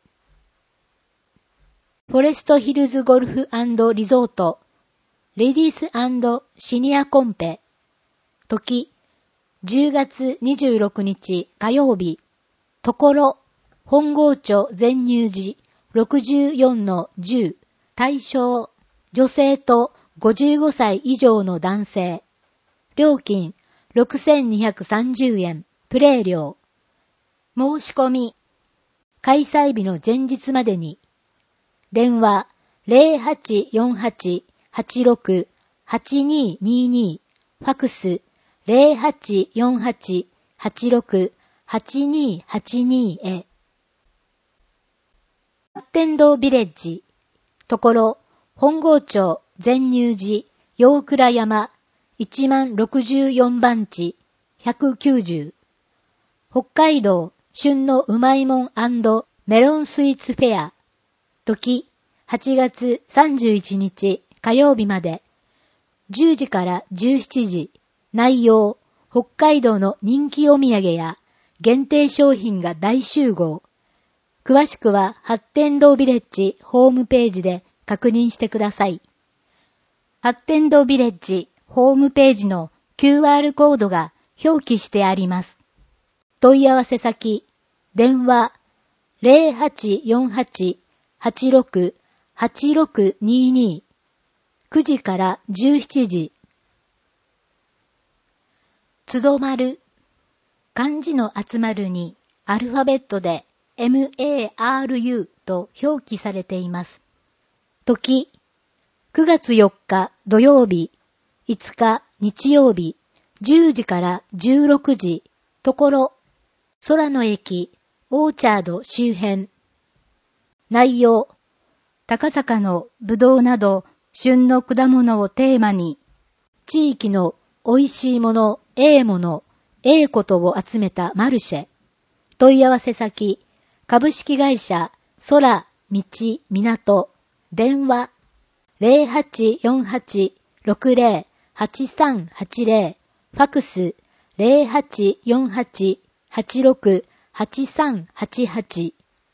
フォレストヒルズゴルフ&リゾート、レディース&シニアコンペ。時、じゅうがつにじゅうろくにち火曜日。ところ、本郷町全入寺ろくじゅうよんのじゅう。対象、女性とごじゅうごさい以上の男性。料金、ろくせんにひゃくさんじゅうえん。プレイ料。申し込み。開催日の前日までに。電話、ゼロはちよんはち はちろく はちににに。ファクス、ゼロはちよんはち はちろく はちにはちに へ。八天堂ビレッジ。ところ、本郷町全入寺陽倉山いちまんろくじゅうよんばんちひゃくきゅうじゅう。北海道旬のうまいもん&メロンスイーツフェア。時、はちがつさんじゅういちにち火曜日まで。じゅうじからじゅうしちじ。内容、北海道の人気お土産や限定商品が大集合。詳しくは八天堂ビレッジホームページで確認してください。 ハッテンドビレッジホームページの キューアール コードが表記してあります。問い合わせ先、電話 ゼロはちよんはち はちろく はちろくにに くじからじゅうしちじ。つどまる。漢字の集まるにアルファベットで エムエーアールユー と表記されています。時、くがつよっか土曜日、いつか日曜日、じゅうじからじゅうろくじ、ところ、空の駅、オーチャード周辺。内容、高坂のぶどうなど旬の果物をテーマに、地域の美味しいもの、ええもの、ええことを集めたマルシェ。問い合わせ先、株式会社、空、道、港、電話、ゼロはちよんはち ろくゼロ はちさんはちゼロ、ファクス、ゼロはちよんはち はちろく はちさんはちはち。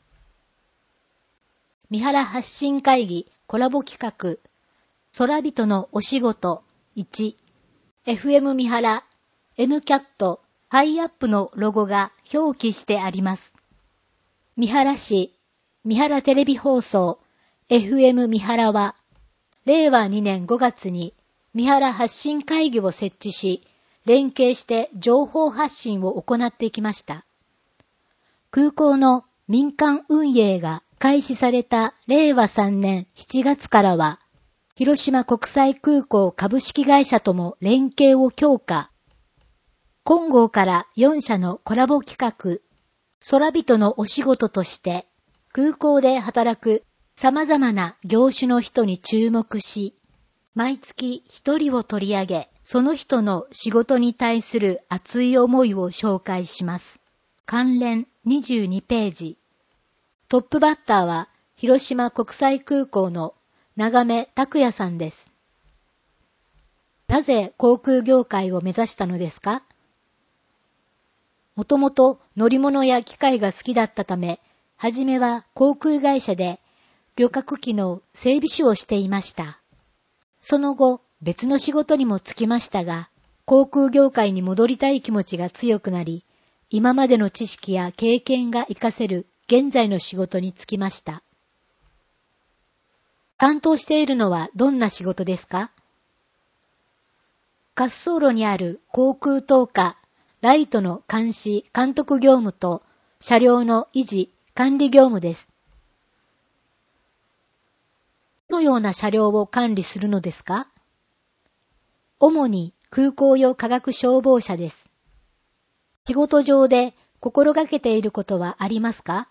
三原発信会議コラボ企画、空人のお仕事いち、エフエム 三原、エムキャット、ハイアップのロゴが表記してあります。三原市、三原テレビ放送、エフエム 三原は、れいわにねんごがつに三原発信会議を設置し、連携して情報発信を行ってきました。空港の民間運営が開始されたれいわさんねんしちがつからは、広島国際空港株式会社とも連携を強化。今号からよんしゃのコラボ企画、空人のお仕事として、空港で働く様々な業種の人に注目し、毎月一人を取り上げ、その人の仕事に対する熱い思いを紹介します。関連にじゅうにページ。トップバッターは広島国際空港の長目拓也さんです。なぜ航空業界を目指したのですか？もともと乗り物や機械が好きだったため、はじめは航空会社で旅客機の整備士をしていました。その後、別の仕事にも就きましたが、航空業界に戻りたい気持ちが強くなり、今までの知識や経験が活かせる現在の仕事に就きました。担当しているのはどんな仕事ですか？滑走路にある航空灯火、ライトの監視・監督業務と車両の維持・管理業務です。どのような車両を管理するのですか？主に空港用化学消防車です。仕事上で心がけていることはありますか？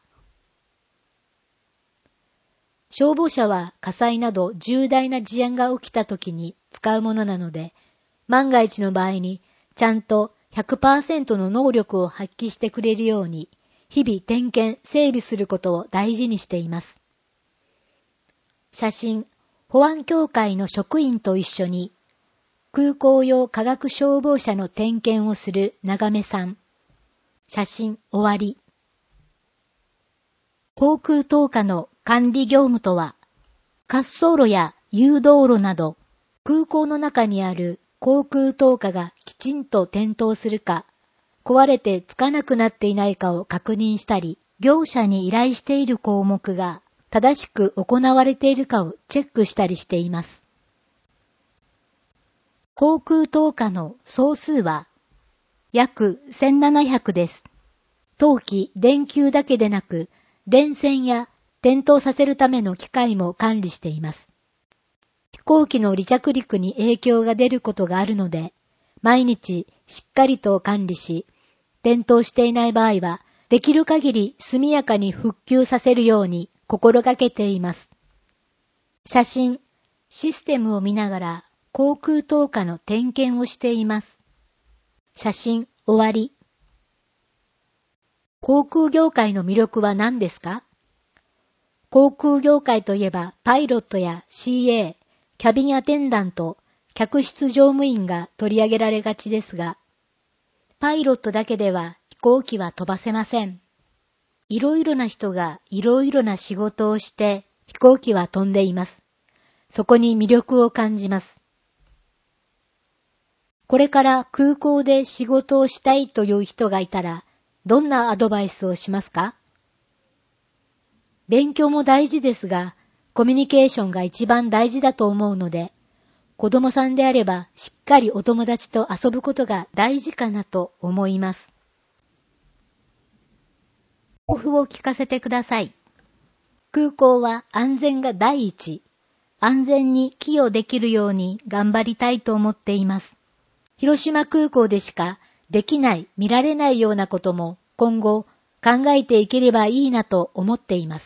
消防車は火災など重大な事案が起きた時に使うものなので、万が一の場合にちゃんと ひゃくパーセント の能力を発揮してくれるように、日々点検・整備することを大事にしています。写真、保安協会の職員と一緒に、空港用化学消防車の点検をする長目さん。写真終わり。航空灯火の管理業務とは、滑走路や誘導路など、空港の中にある航空灯火がきちんと点灯するか、壊れてつかなくなっていないかを確認したり、業者に依頼している項目が正しく行われているかをチェックしたりしています。航空灯火の総数は約せんななひゃくです。灯気、電球だけでなく、電線や点灯させるための機械も管理しています。飛行機の離着陸に影響が出ることがあるので、毎日しっかりと管理し、点灯していない場合は、できる限り速やかに復旧させるように心がけています。写真、システムを見ながら航空灯火の点検をしています。写真終わり。航空業界の魅力は何ですか？航空業界といえばパイロットや シーエー、キャビンアテンダント、客室乗務員が取り上げられがちですが、パイロットだけでは飛行機は飛ばせません。いろいろな人がいろいろな仕事をして飛行機は飛んでいます。そこに魅力を感じます。 これから空港で仕事をしたいという人がいたら、どんなアドバイスをしますか？勉強も大事ですが、コミュニケーションが一番大事だと思うので、子供さんであればしっかりお友達と遊ぶことが大事かなと思います。抱負を聞かせてください。空港は安全が第一。安全に寄与できるように頑張りたいと思っています。広島空港でしかできない、見られないようなことも今後考えていければいいなと思っています。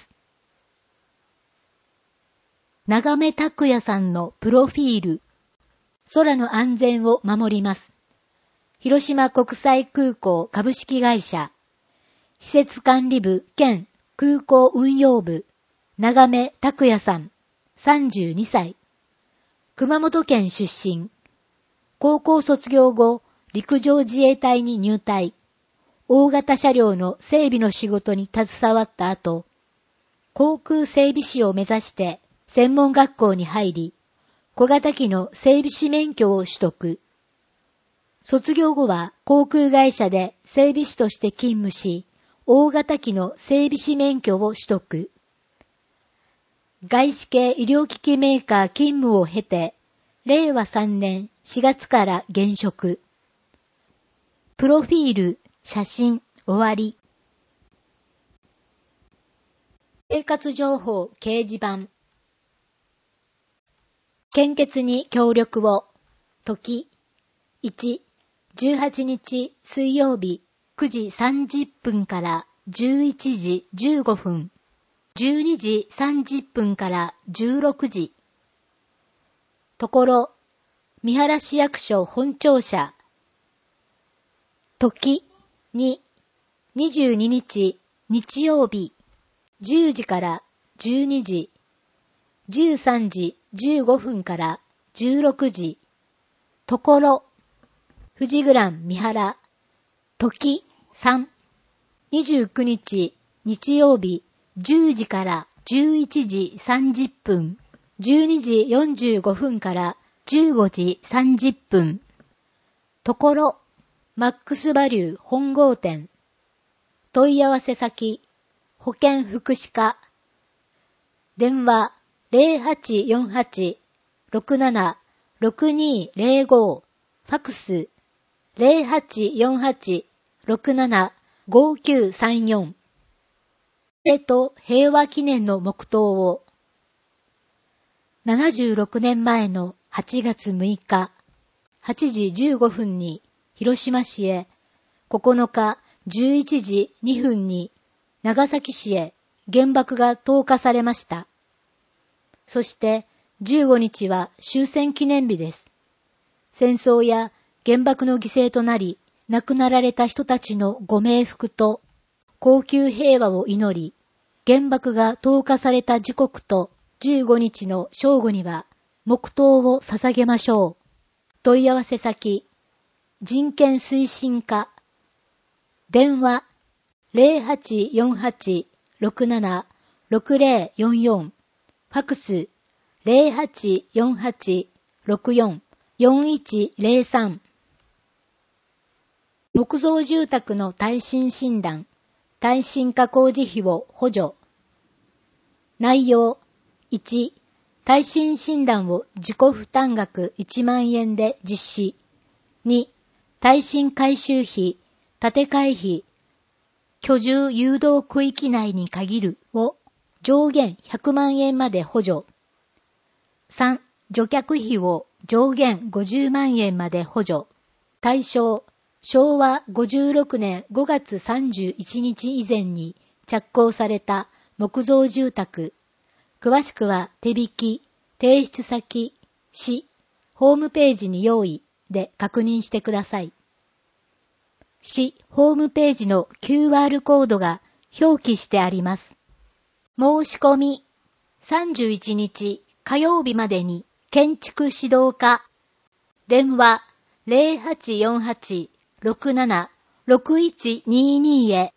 長目拓也さんのプロフィール。空の安全を守ります。広島国際空港株式会社。施設管理部兼空港運用部。長目拓也さん。さんじゅうにさい。熊本県出身。高校卒業後、陸上自衛隊に入隊。大型車両の整備の仕事に携わった後、航空整備士を目指して専門学校に入り、小型機の整備士免許を取得。卒業後は航空会社で整備士として勤務し、大型機の整備士免許を取得。外資系医療機器メーカー勤務を経て、れいわさんねんしがつから現職。プロフィール、写真、終わり。生活情報掲示板。献血に協力を。時。いち、じゅうはちにち水曜日くじさんじゅっぷんからじゅういちじじゅうごふん。じゅうにじさんじゅっぷんからじゅうろくじ。ところ、三原市役所本庁舎。時に、にじゅうににち日曜日じゅうじからじゅうにじ。じゅうさんじじゅうごふんからじゅうろくじ。ところ、富士グラン三原。時さん。にじゅうくにち日曜日じゅうじからじゅういちじさんじゅっぷん。じゅうにじよんじゅうごふんからじゅうごじさんじゅっぷん。ところ、マックスバリュー本郷店。問い合わせ先、保健福祉課。電話ゼロはちよんはち ろくなな ろくにゼロご。ファクスゼロはちよんはち ろくなな ごきゅうさんよん。平と平和記念の黙祷を。ななじゅうろくねんまえのはちがつむいか、はちじじゅうごふんに広島市へ、ここのかじゅういちじにふんに長崎市へ原爆が投下されました。そしてじゅうごにちは終戦記念日です。戦争や原爆の犠牲となり、亡くなられた人たちのご冥福と恒久平和を祈り、原爆が投下された時刻とじゅうごにちの正午には黙祷を捧げましょう。問い合わせ先、人権推進課。電話ゼロはちよんはち ろくなな ろくゼロよんよん。ファクスゼロはちよんはち ろくよん よんいちゼロさん。木造住宅の耐震診断、耐震化工事費を補助。内容いち、耐震診断を自己負担額いちまんえんで実施。に、耐震改修費、建て替え費、居住誘導区域内に限るを上限ひゃくまんえんまで補助。さん、除却費を上限ごじゅうまんえんまで補助。対象、しょうわごじゅうろくねんごがつさんじゅういちにち以前に着工された木造住宅。詳しくは手引き、提出先、市、ホームページに用意で確認してください。市ホームページの キューアール コードが表記してあります。申し込み、さんじゅういちにち火曜日までに建築指導課。電話ゼロはちよんはち ろくなな ろくいちににへ。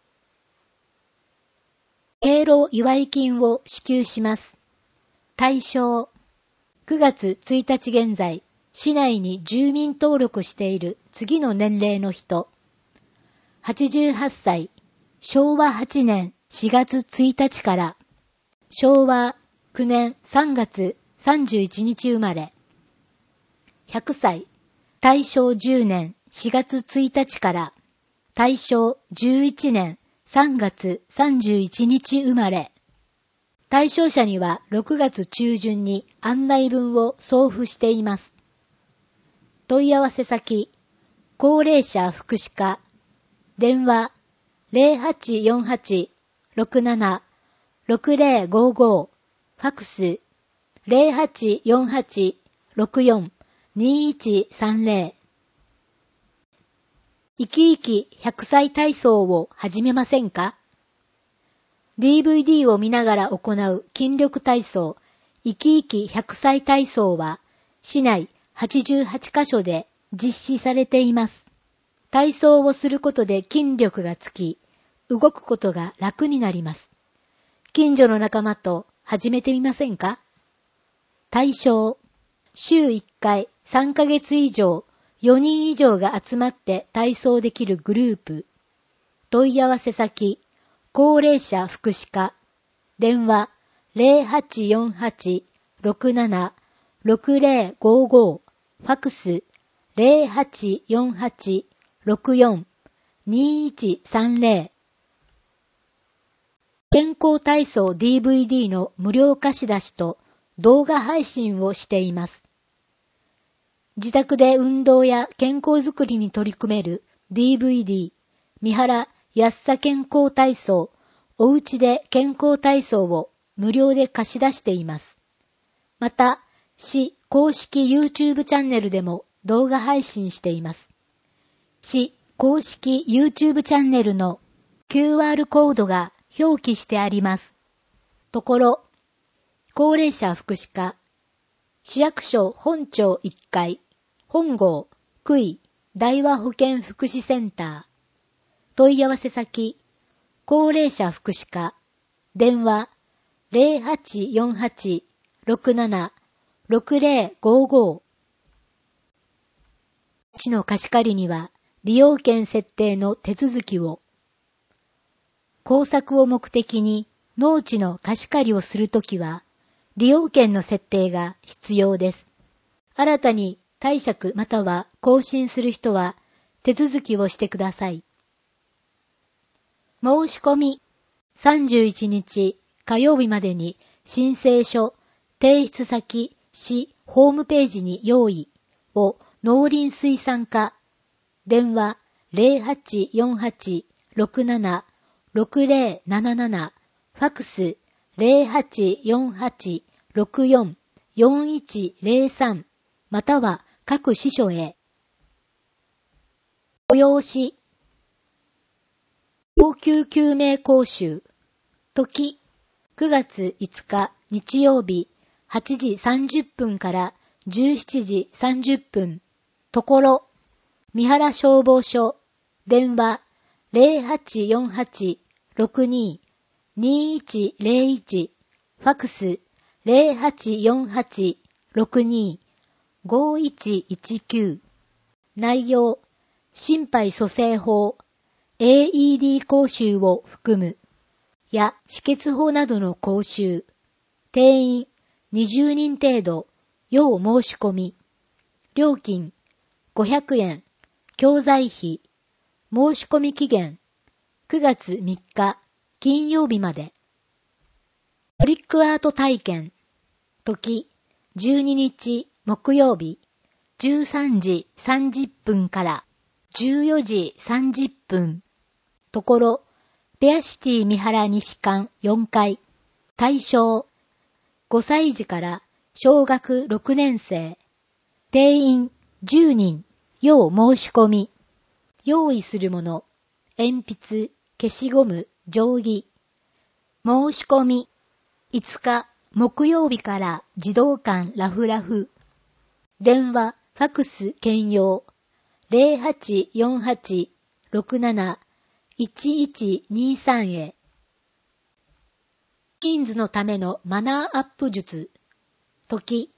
敬老祝い金を支給します。対象、くがつついたち現在、 市内に住民登録している次の年齢の人。はちじゅうはっさい、しょうわはちねんしがつついたちからしょうわきゅうねんさんがつさんじゅういちにち生まれ。ひゃくさい、たいしょうじゅうねんしがつついたちからたいしょうじゅういちねんさんがつさんじゅういちにち生まれ。対象者にはろくがつちゅうじゅんに案内文を送付しています。問い合わせ先、高齢者福祉課、電話 ゼロはちよんはち ろくなな ろくゼロごご、ファクス ゼロはちよんはち ろくよん にいちさんゼロ。生き生きひゃくさい体操を始めませんか？ ディーブイディー を見ながら行う筋力体操、生き生きひゃくさい体操は、市内はちじゅうはちかしょで実施されています。体操をすることで筋力がつき、動くことが楽になります。近所の仲間と始めてみませんか？対象、週いっかいさんかげつ以上、よにん以上が集まって体操できるグループ。問い合わせ先、高齢者福祉課、電話 ゼロはちよんはち ろくなな ろくゼロごご、ファクス ゼロはちよんはち ろくよん にいちさんゼロ。健康体操 ディーブイディー の無料貸し出しと動画配信をしています。自宅で運動や健康づくりに取り組める ディーブイディー、三原安さ健康体操、おうちで健康体操を無料で貸し出しています。また、市公式 YouTube チャンネルでも動画配信しています。市公式 YouTube チャンネルの キューアール コードが表記してあります。ところ、高齢者福祉課、市役所本町いっかい、本郷、区井、大和保健福祉センター。問い合わせ先、高齢者福祉課、電話 ゼロはちよんはち ろくなな ろくゼロごご。市の貸し借りには利用権設定の手続きを。工作を目的に農地の貸し借りをするときは、利用権の設定が必要です。新たに貸借または更新する人は手続きをしてください。申し込み、さんじゅういちにち火曜日までに申請書、提出先、市ホームページに用意を農林水産課、電話 ゼロはちよんはち ろくなな ろくゼロなななな、ファクス ゼロはちよんはち ろくよん よんいちゼロさん、または各支所へ。催し、応急救命講習、時、くがついつか日曜日はちじさんじゅっぷんからじゅうしちじさんじゅっぷん、ところ、三原消防署、電話 ゼロはちよんはち ろくに にいちゼロいち、ファクス ゼロはちよんはち ろくに ごいちいちきゅう。内容、心肺蘇生法、エーイーディー 講習を含む、や止血法などの講習、定員にじゅうにん程度、要申し込み、料金ごひゃくえん、教材費、申し込み期限くがつみっか金曜日まで。トリックアート体験、時じゅうににち木曜日じゅうさんじさんじゅっぷんからじゅうよじさんじゅっぷん、ところ、ペアシティ三原西館よんかい、対象、ごさいじから小学ろくねんせい、定員じゅうにん、要申し込み、用意するもの、鉛筆、消しゴム、定規、申し込み、いつか木曜日から児童館ラフラフ、電話、ファクス兼用、ゼロはちよんはち ろくなな いちいちにさん へ。ティーンズのためのマナーアップ術、時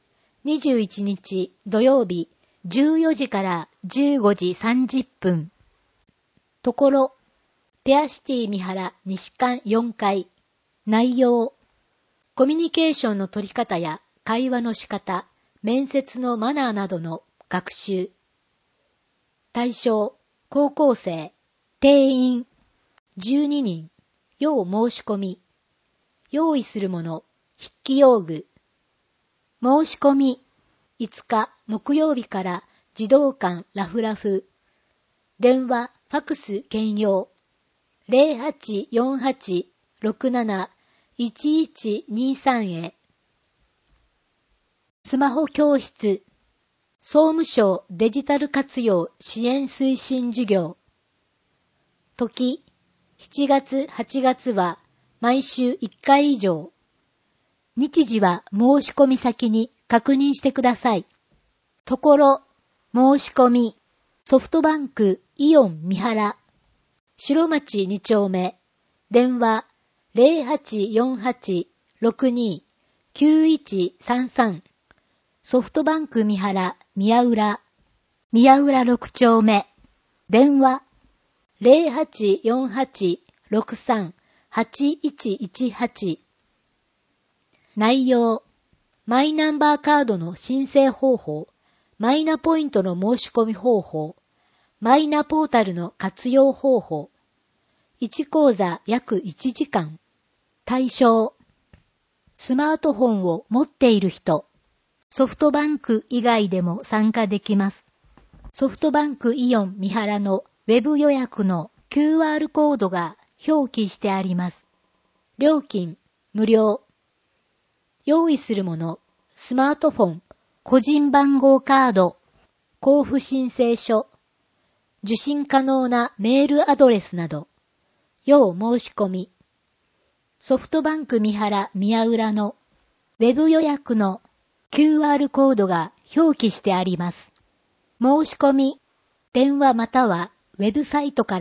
にじゅういちにち土曜日じゅうよじからじゅうごじさんじゅっぷん。ところ、ペアシティ三原西館よんかい。内容、コミュニケーションの取り方や会話の仕方、面接のマナーなどの学習。対象、高校生、定員、じゅうににん、要申し込み。用意するもの、筆記用具。申し込み、いつか木曜日から児童館ラフラフ。電話、ファクス兼用。ゼロはちよんはちろくなないちいちにさん へ。スマホ教室。総務省デジタル活用支援推進事業。時、しちがつはちがつは毎週いっかい以上。日時は申し込み先に確認してください。ところ、申し込み、ソフトバンクイオン三原。白町に丁目。電話ゼロはちよんはちろくにきゅういちさんさん。ソフトバンク三原宮浦。宮浦ろく丁目。電話ゼロはちよんはちろくさんはちいちいちはち。内容、マイナンバーカードの申請方法、マイナポイントの申し込み方法、マイナポータルの活用方法。いち講座約いちじかん。対象、スマートフォンを持っている人。ソフトバンク以外でも参加できます。ソフトバンクイオン三原のウェブ予約の キューアール コードが表記してあります。料金、無料。用意するもの、スマートフォン、個人番号カード、交付申請書、受信可能なメールアドレスなど、要申し込み。ソフトバンク三原宮浦のウェブ予約の キューアール コードが表記してあります。申し込み、電話またはウェブサイトから。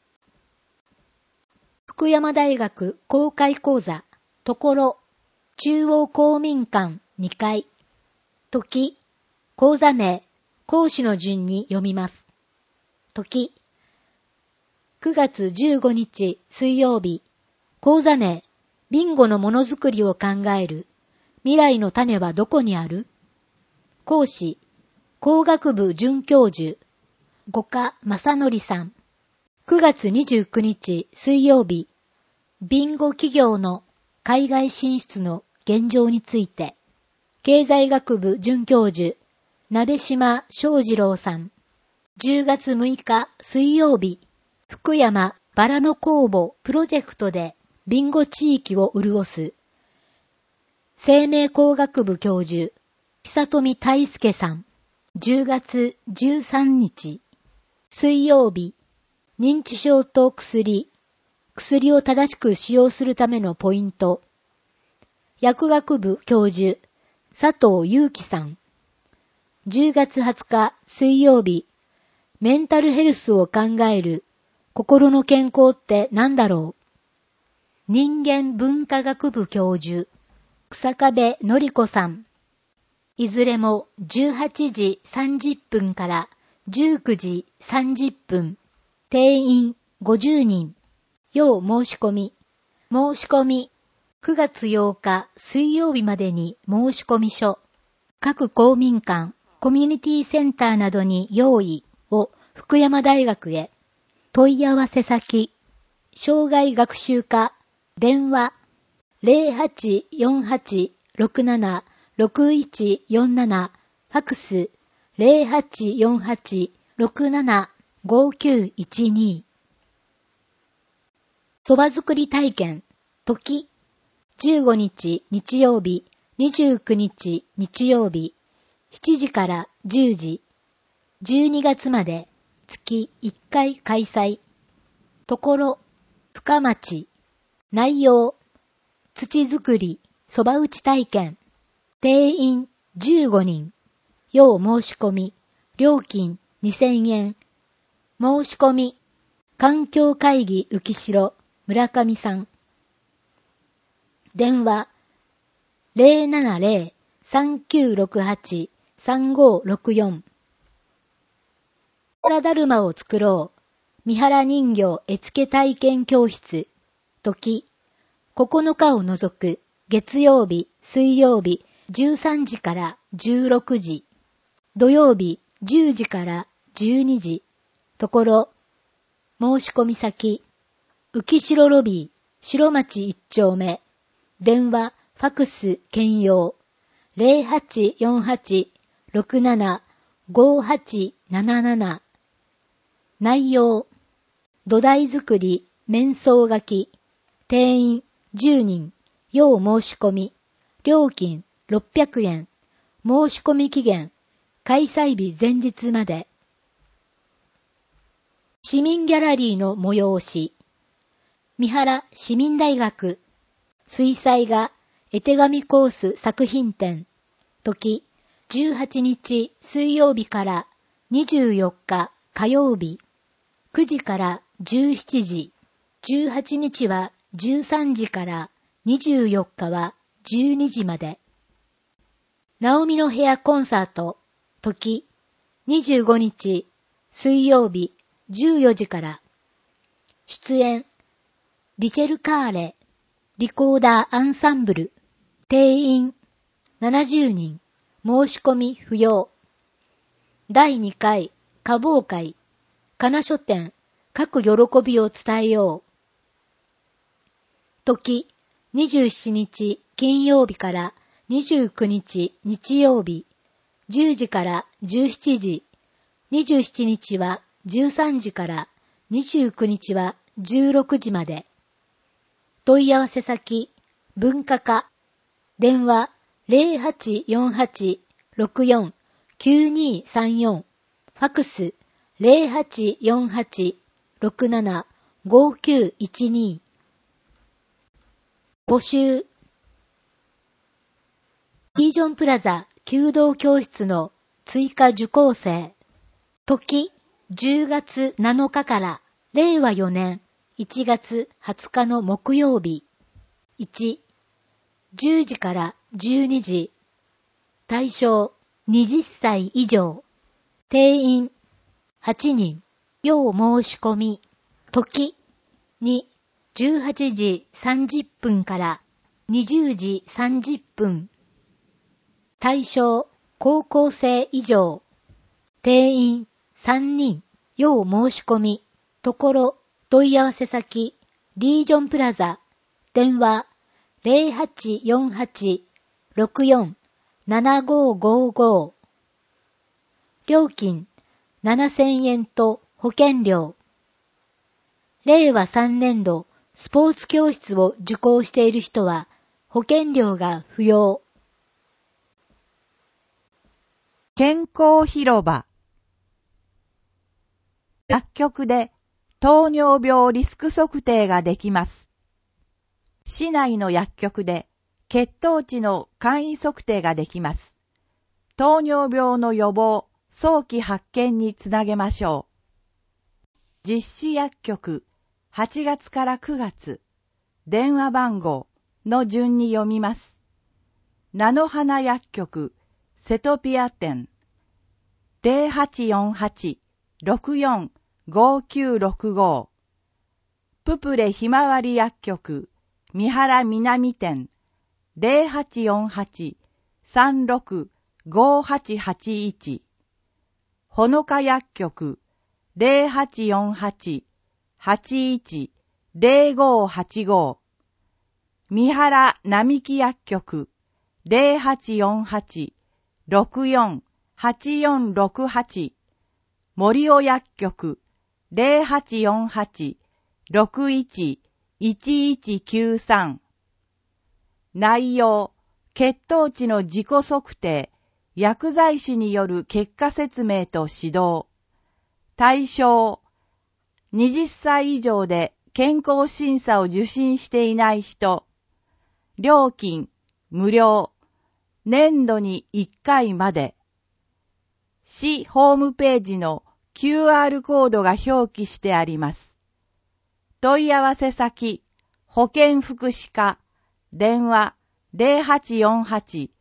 福山大学公開講座、ところ、中央公民館にかい。時、講座名、講師の順に読みます。時、くがつじゅうごにち水曜日、講座名、ビンゴのものづくりを考える。未来の種はどこにある？講師、工学部准教授、五箇正則さん。くがつにじゅうくにち水曜日、ビンゴ企業の海外進出の現状について。経済学部准教授、鍋島翔二郎さん。じゅうがつむいか水曜日、福山バラの公募プロジェクトでビンゴ地域を潤す。生命工学部教授、久富大輔さん。じゅうがつじゅうさんにち、水曜日、認知症と薬、薬を正しく使用するためのポイント。薬学部教授、佐藤祐樹さん。じゅうがつはつか水曜日、メンタルヘルスを考える心の健康って何だろう。人間文化学部教授、草壁典子さん。いずれもじゅうはちじさんじゅっぷんからじゅうくじさんじゅっぷん。定員ごじゅうにん。要申し込み。申し込み。くがつようか水曜日までに申し込み書。各公民館、コミュニティセンターなどに用意を福山大学へ。問い合わせ先。障害学習課。電話。ゼロはちよんはちろくななろくいちよんなな。ファクス。ゼロはちよんはちろくななごきゅういちに。そば作り体験。時。じゅうごにち日曜日、にじゅうくにち日曜日、しちじからじゅうじ、じゅうにがつまで月いっかい開催。ところ、深町。内容、土作り、そば打ち体験。定員じゅうごにん。要申し込み。料金にせんえん。申し込み。環境会議浮城、村上さん。電話 ゼロななゼロさんきゅうろくはち さんごろくよん。三原だるまを作ろう。三原人形絵付け体験教室。時、ここのかを除く、月曜日、水曜日、じゅうさんじからじゅうろくじ。土曜日、じゅうじからじゅうにじ。ところ、申し込み先、浮城ロビー、白町一丁目。電話、ファクス、兼用。ゼロはちよんはち ろくなな ごはちなななな。内容、土台作り、面相書き。定員じゅうにん、要申し込み。料金ろっぴゃくえん。申し込み期限、開催日前日まで。市民ギャラリーの催し。三原市民大学。水彩画、絵手紙コース作品展。時、じゅうはちにち水曜日からにじゅうよっか火曜日。くじからじゅうしちじ。じゅうはちにちはじゅうさんじからにじゅうよっかはじゅうにじまで。ナオミの部屋コンサート。時、にじゅうごにち水曜日じゅうよじから。出演、リチェル・カーレ、リコーダーアンサンブル。定員ななじゅうにん。申し込み不要。だいにかい花房会。かな書店。各喜びを伝えよう。時、にじゅうしちにち金曜日からにじゅうくにち日曜日。じゅうじからじゅうしちじ。にじゅうしちにちはじゅうさんじからにじゅうくにちはじゅうろくじまで。問い合わせ先、文化課。電話ゼロはちよんはち ろくよん きゅうにさんよん。ファクスゼロはちよんはち ろくなな ごきゅういちに。募集。リージョンプラザ弓道教室の追加受講生。時、じゅうがつなのかかられいわよねんいちがつはつかの木曜日。いち、じゅうじからじゅうにじ。対象はたち以上。定員はちにん。要申し込み。時、に、じゅうはちじさんじゅっぷんからにじゅうじさんじゅっぷん。対象、高校生以上。定員さんにん。要申し込み。ところ、問い合わせ先、リージョンプラザ。電話、ゼロはちよんはち ろくよん ななごごご。料金、ななせんえんと保険料。れいわさんねんど、スポーツ教室を受講している人は、保険料が不要。 健康広場。薬局で糖尿病リスク測定ができます。市内の薬局で血糖値の簡易測定ができます。糖尿病の予防、早期発見につなげましょう。実施薬局、はちがつからくがつ、電話番号の順に読みます。菜の花薬局、セトピア店、ゼロはちよんはち ろくよん ごきゅうろくご。ププレひまわり薬局、三原南店、ゼロはちよんはち さんろく ごはちはちいち。ほのか薬局、ゼロはちよんはち はちいち ゼロごはちご。三原並木薬局、ゼロはちよんはち ろくよん はちよんろくはち。森尾薬局、ゼロはちよんはち ろくいち いちいちきゅうさん。内容、血糖値の自己測定、薬剤師による結果説明と指導。対象、はたち以上で健康審査を受診していない人。料金、無料。年度にいっかいまで。市ホームページの キューアール コードが表記してあります。問い合わせ先、保健福祉課、電話ゼロはちよんはち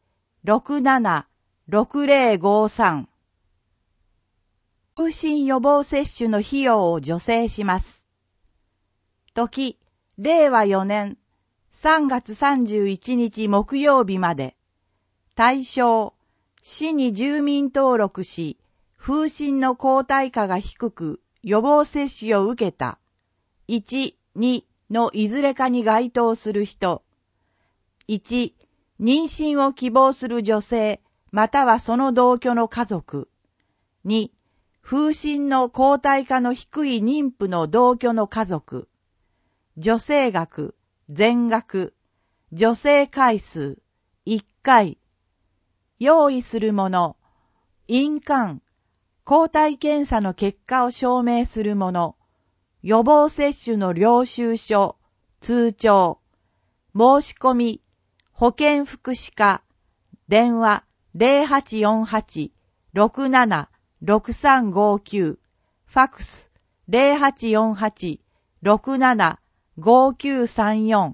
ろくななろくぜろごさん。風疹予防接種の費用を助成します。時、れいわよねんさんがつさんじゅういちにち木曜日まで。対象、市に住民登録し、風疹の抗体価が低く予防接種を受けた。いち、にのいずれかに該当する人。いち、妊娠を希望する女性、またはその同居の家族。に、風疹の抗体価の低い妊婦の同居の家族。助成額、全額、助成回数、いっかい。用意するもの、印鑑、抗体検査の結果を証明するもの、予防接種の領収書、通帳、申し込み、保健福祉課、電話ゼロはちよんはち ろくなな ろくさんごきゅう、ファックスゼロはちよんはち ろくなな ごきゅうさんよん。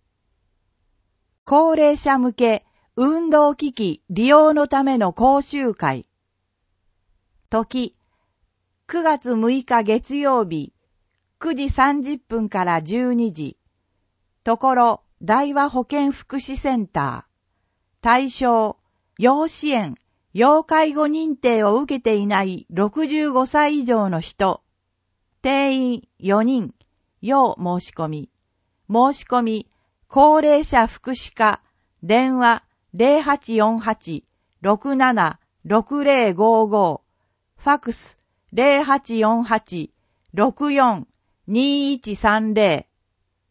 高齢者向け運動機器利用のための講習会。時、くがつむいか月曜日、くじさんじゅっぷんからじゅうにじ。ところ、大和保健福祉センター。対象、要支援、要介護認定を受けていないろくじゅうごさい以上の人。定員よにん、要申し込み。申し込み、高齢者福祉課、電話ゼロはちよんはち ろくなな ろくぜろごご、ファックスゼロはちよんはち ろくよん にいちさんぜろ。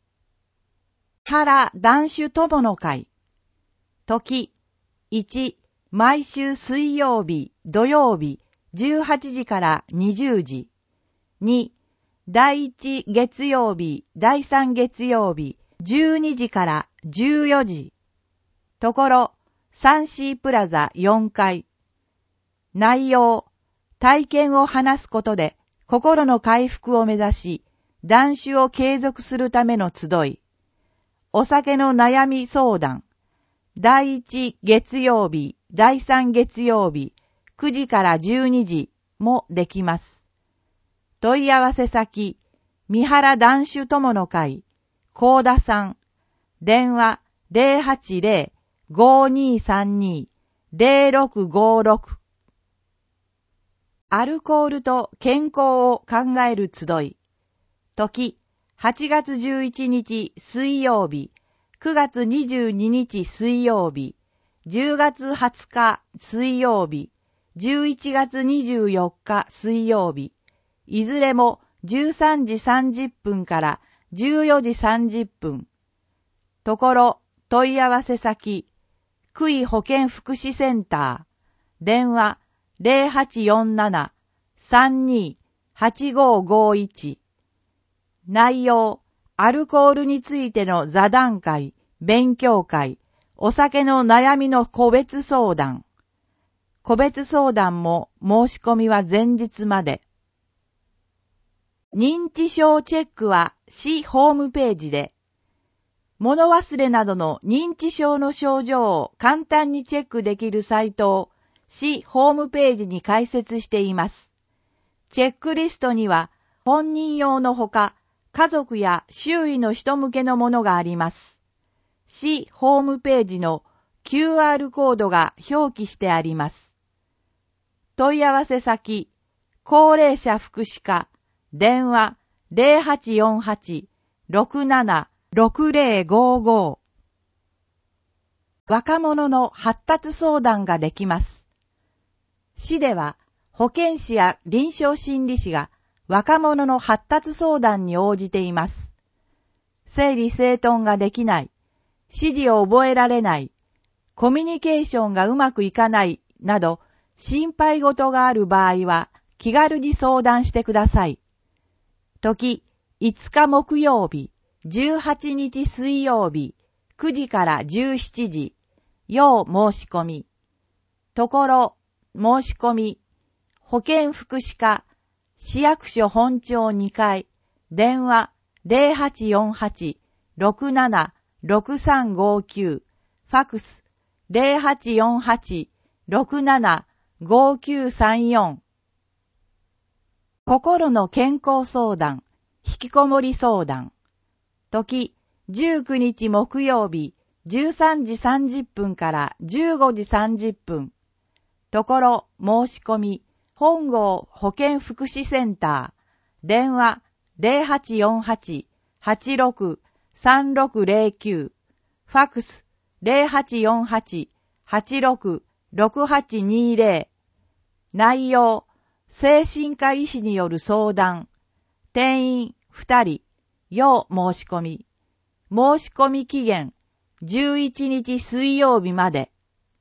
原男子友の会。時、いち、毎週水曜日、土曜日、じゅうはちじからにじゅうじ。に、第一月曜日、第三月曜日、じゅうにじからじゅうよじ。ところ、サンシープラザよんかい。内容、体験を話すことで心の回復を目指し、断酒を継続するための集い。お酒の悩み相談。第一月曜日、第三月曜日、くじからじゅうにじもできます。問い合わせ先、三原断酒友の会、高田さん。電話ゼロはちゼロ ごにさんに ゼロろくごろく。アルコールと健康を考える集い。時、はちがつじゅういちにち水曜日、くがつにじゅうににち水曜日、じゅうがつはつか水曜日、じゅういちがつにじゅうよっか水曜日、いずれもじゅうさんじさんじゅっぷんからじゅうよじさんじゅっぷん。ところ、問い合わせ先、区医保健福祉センター、電話ゼロはちよんなな さんに はちごごいち。内容、アルコールについての座談会、勉強会、お酒の悩みの個別相談。個別相談も申し込みは前日まで。認知症チェックは市ホームページで、物忘れなどの認知症の症状を簡単にチェックできるサイトを市ホームページに開設しています。チェックリストには本人用のほか、家族や周囲の人向けのものがあります。市ホームページの キューアール コードが表記してあります。問い合わせ先、高齢者福祉課、電話ゼロはちよんはち ろくなな ろくぜろごご。若者の発達相談ができます。市では保健師や臨床心理士が若者の発達相談に応じています。整理整頓ができない、指示を覚えられない、コミュニケーションがうまくいかないなど心配事がある場合は気軽に相談してください。時、いつか木曜日、じゅうはちにち水曜日、くじからじゅうしちじ、要申し込み。ところ、申し込み、保健福祉課、市役所本庁にかい、電話ゼロはちよんはち ろくなな ろくさんごきゅう、ファックスゼロはちよんはち ろくなな ごきゅうさんよん。心の健康相談、引きこもり相談。時、じゅうくにち木曜日、じゅうさんじさんじゅっぷんからじゅうごじさんじゅっぷん。ところ、申し込み、本郷保健福祉センター。電話、ゼロはちよんはち はちろく さんろくゼロきゅう。ファックス、ゼロはちよんはち はちろく ろくはちにゼロ。内容、精神科医師による相談。定員ふたり。要申し込み。申し込み期限、じゅういちにち水曜日まで。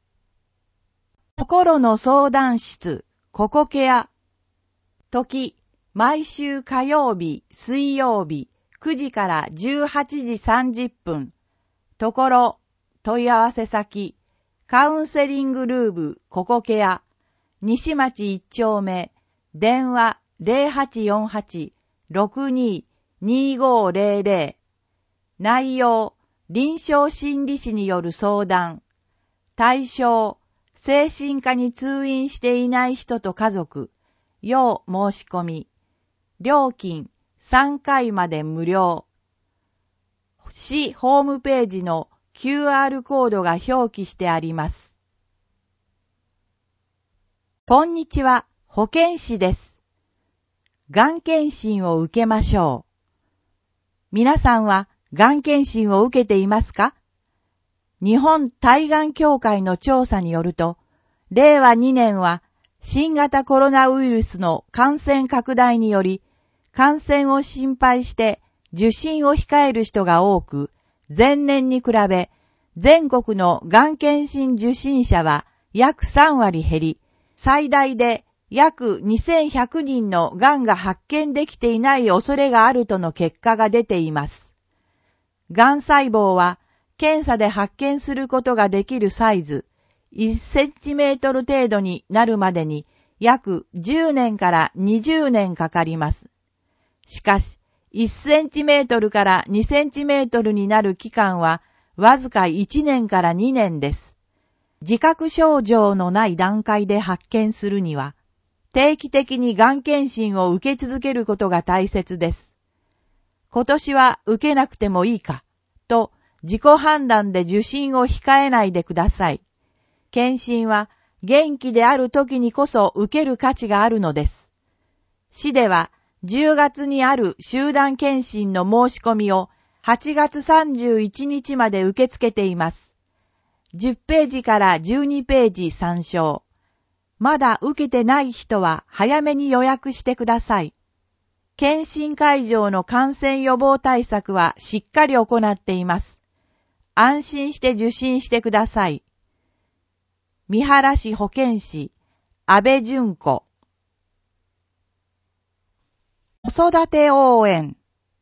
心の相談室、ココケア。時、毎週火曜日、水曜日、くじからじゅうはちじさんじゅっぷん。ところ、問い合わせ先、カウンセリングルーム、ココケア。西町一丁目、電話ゼロはちよんはち ろくに にごゼロゼロ。内容、臨床心理士による相談。対象、精神科に通院していない人と家族。要申し込み。料金、さんかいまで無料。市ホームページの キューアール コードが表記してあります。こんにちは、保健師です。がん検診を受けましょう。皆さんはがん検診を受けていますか？日本対がん協会の調査によると、れいわにねんは新型コロナウイルスの感染拡大により、感染を心配して受診を控える人が多く、前年に比べ、全国のがん検診受診者は約さんわり減り、最大で約にせんひゃくにんのがんが発見できていない恐れがあるとの結果が出ています。がん細胞は検査で発見することができるサイズ、いちセンチメートル程度になるまでに約じゅうねんからにじゅうねんかかります。しかし、いちセンチメートルからにセンチメートルになる期間はわずかいちねんからにねんです。自覚症状のない段階で発見するには、定期的にがん検診を受け続けることが大切です。今年は受けなくてもいいか、と自己判断で受診を控えないでください。検診は元気である時にこそ受ける価値があるのです。市ではじゅうがつにある集団検診の申し込みをはちがつさんじゅういちにちまで受け付けています。じゅっページからじゅうにページ参照。まだ受けてない人は早めに予約してください。検診会場の感染予防対策はしっかり行っています。安心して受診してください。三原市保健師、安倍淳子。子育て応援。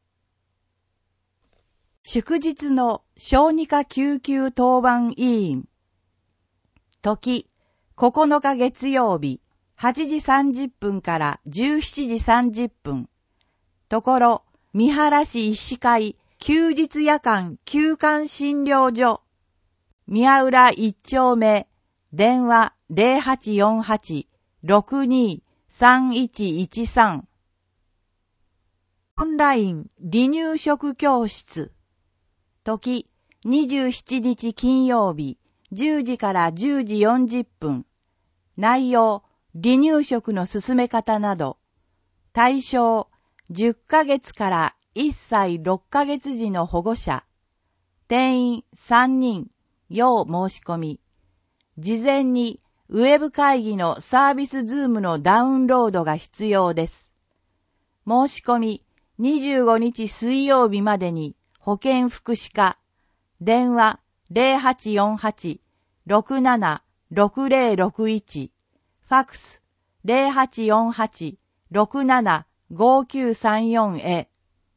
祝日の小児科救急当番委員。時、ここのか月曜日、はちじさんじゅっぷんからじゅうしちじさんじゅっぷん。ところ、三原市医師会休日夜間休館診療所。宮浦一丁目、電話ゼロはちよんはち ろくに さんいちいちさん。オンライン離乳食教室。時、にじゅうしちにち金曜日、じゅうじからじゅうじよんじゅっぷん。内容、離乳食の進め方など。対象、じゅっかげつからいっさいろっかげつ児の保護者。定員さんにん、要申し込み。事前にウェブ会議のサービスズームのダウンロードが必要です。申し込みにじゅうごにち水曜日までに保健福祉課。電話ゼロはちよんはち ろくなな ろくゼロろくいち。ファックスゼロはちよんはち ろくなな ごきゅうさんよん へ。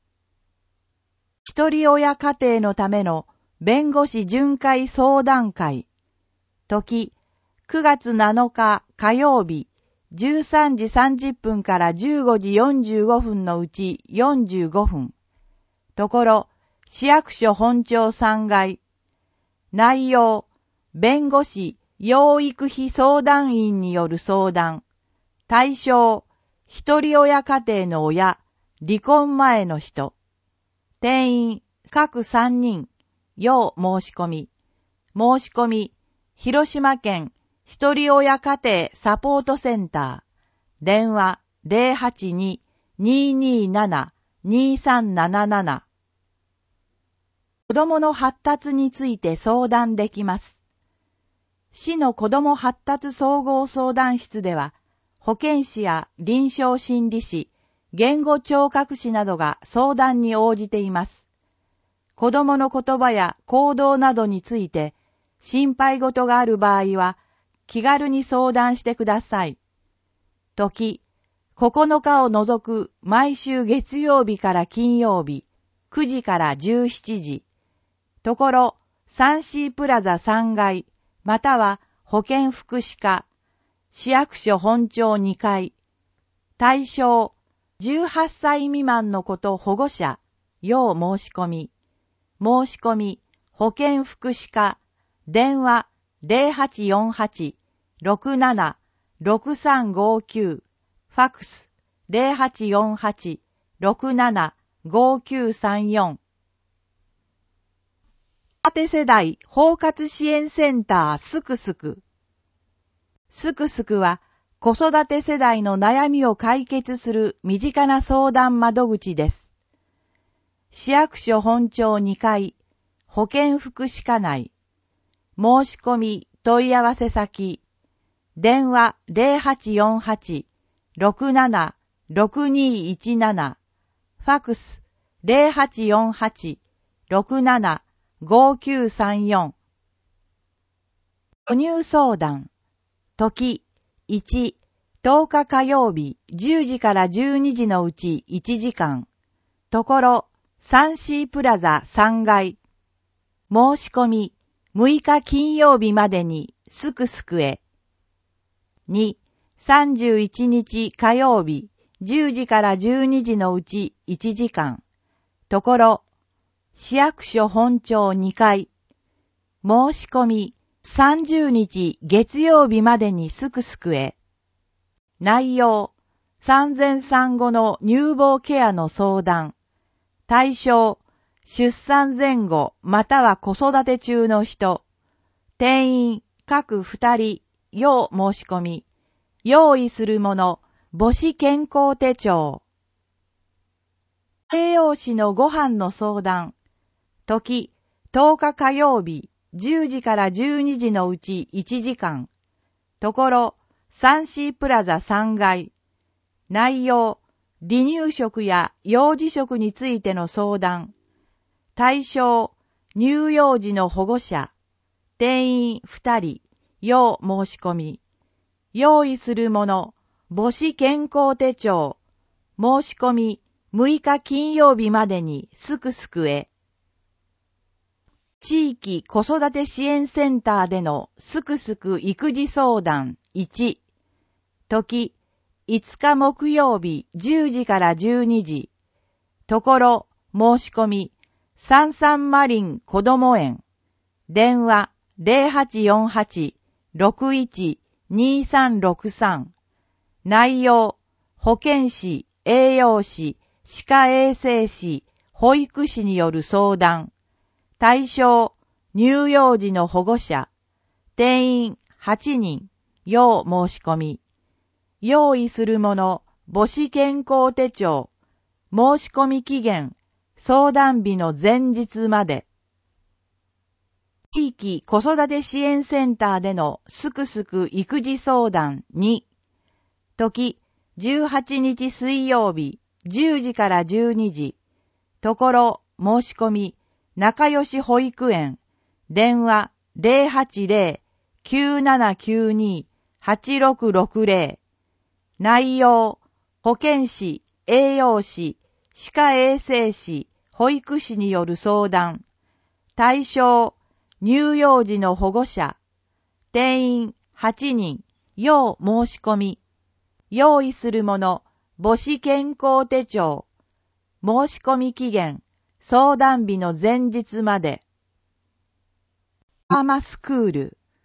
一人親家庭のための弁護士巡回相談会。時、くがつなのか火曜日、じゅうさんじさんじゅっぷんからじゅうごじよんじゅうごふんのうちよんじゅうごふん。ところ、市役所本庁さんがい。内容、 弁護士、養育費相談員による相談。対象、一人親家庭の親、離婚前の人。定員、各さんにん、要申し込み。申し込み、広島県一人親家庭サポートセンター。電話 ゼロはちに にーにーなな にーさんなななな。子どもの発達について相談できます。市の子ども発達総合相談室では、保健師や臨床心理士、言語聴覚士などが相談に応じています。子どもの言葉や行動などについて、心配事がある場合は、気軽に相談してください。時、ここのかを除く毎週月曜日から金曜日、くじからじゅうしちじ。ところ、サンシープラザさんがい、または保健福祉課、市役所本庁にかい。対象、じゅうはっさい未満の子と保護者、要申し込み。申し込み、保健福祉課、電話 ゼロはちよんはち ろくなな ろくさんごきゅう、ファックス ゼロはちよんはち ろくなな ごきゅうさんよん。子育て世代包括支援センターすくすく。すくすくは子育て世代の悩みを解決する身近な相談窓口です。市役所本庁にかい、保健福祉課内。申し込み問い合わせ先。電話 ゼロはちよんはち ろくなな ろくにいちなな。ファックス ゼロはちよんはち ろくなな ごきゅうさんよん。母乳相談。時、いち、とおか火曜日じゅうじからじゅうにじのうちいちじかん。ところ、サンシープラザさんがい。申し込み、むいか金曜日までにすくすくへ。に、さんじゅういちにち火曜日じゅうじからじゅうにじのうちいちじかん。ところ、市役所本庁にかい。申し込み、さんじゅうにち月曜日までにすくすくへ。内容、産前産後の乳房ケアの相談。対象、出産前後または子育て中の人。定員、各ふたり、要申し込み。用意するもの、母子健康手帳。栄養士のご飯の相談。時、とおか火曜日、じゅうじからじゅうにじのうちいちじかん。ところ、サンシープラザさんがい。内容、離乳食や幼児食についての相談。対象、乳幼児の保護者。定員ふたり、要申し込み。用意するもの、母子健康手帳。申し込み、むいか金曜日までにすくすくへ。地域子育て支援センターでのすくすく育児相談いち。時、いつか木曜日じゅうじからじゅうにじ。ところ、申し込み、さんさんマリンこども園。電話 ゼロはちよんはち ろくいち にさんろくさん。内容、保健師、栄養士、歯科衛生士、保育士による相談。対象、乳幼児の保護者。定員はちにん、要申し込み。用意するもの、母子健康手帳。申し込み期限、相談日の前日まで。地域子育て支援センターでのすくすく育児相談に。時、じゅうはちにち水曜日、じゅうじからじゅうにじ。ところ、申し込み、仲良し保育園。電話 ゼロはちゼロ きゅうななきゅうに はちろくろくゼロ。内容、保健師、栄養士、歯科衛生士、保育士による相談。対象、乳幼児の保護者。定員はちにん、要申し込み。用意するもの、母子健康手帳。申し込み期限、相談日の前日まで。パーマスクール。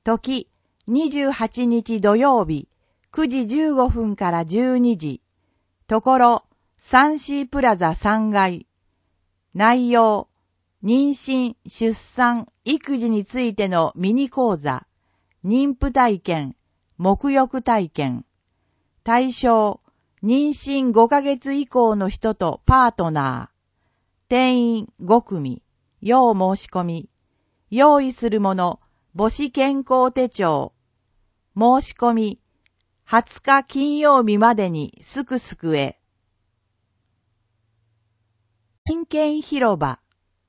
時にじゅうはちにち土曜日くじじゅうごふんからじゅうにじ。ところサンシープラザさんがい。内容、妊娠、出産、育児についてのミニ講座、妊婦体験、沐浴体験。対象、妊娠ごかげつ以降の人とパートナー。定員ごくみ。要申し込み。用意するもの、母子健康手帳。申し込み、はつか金曜日までにすくすくへ。人権広場。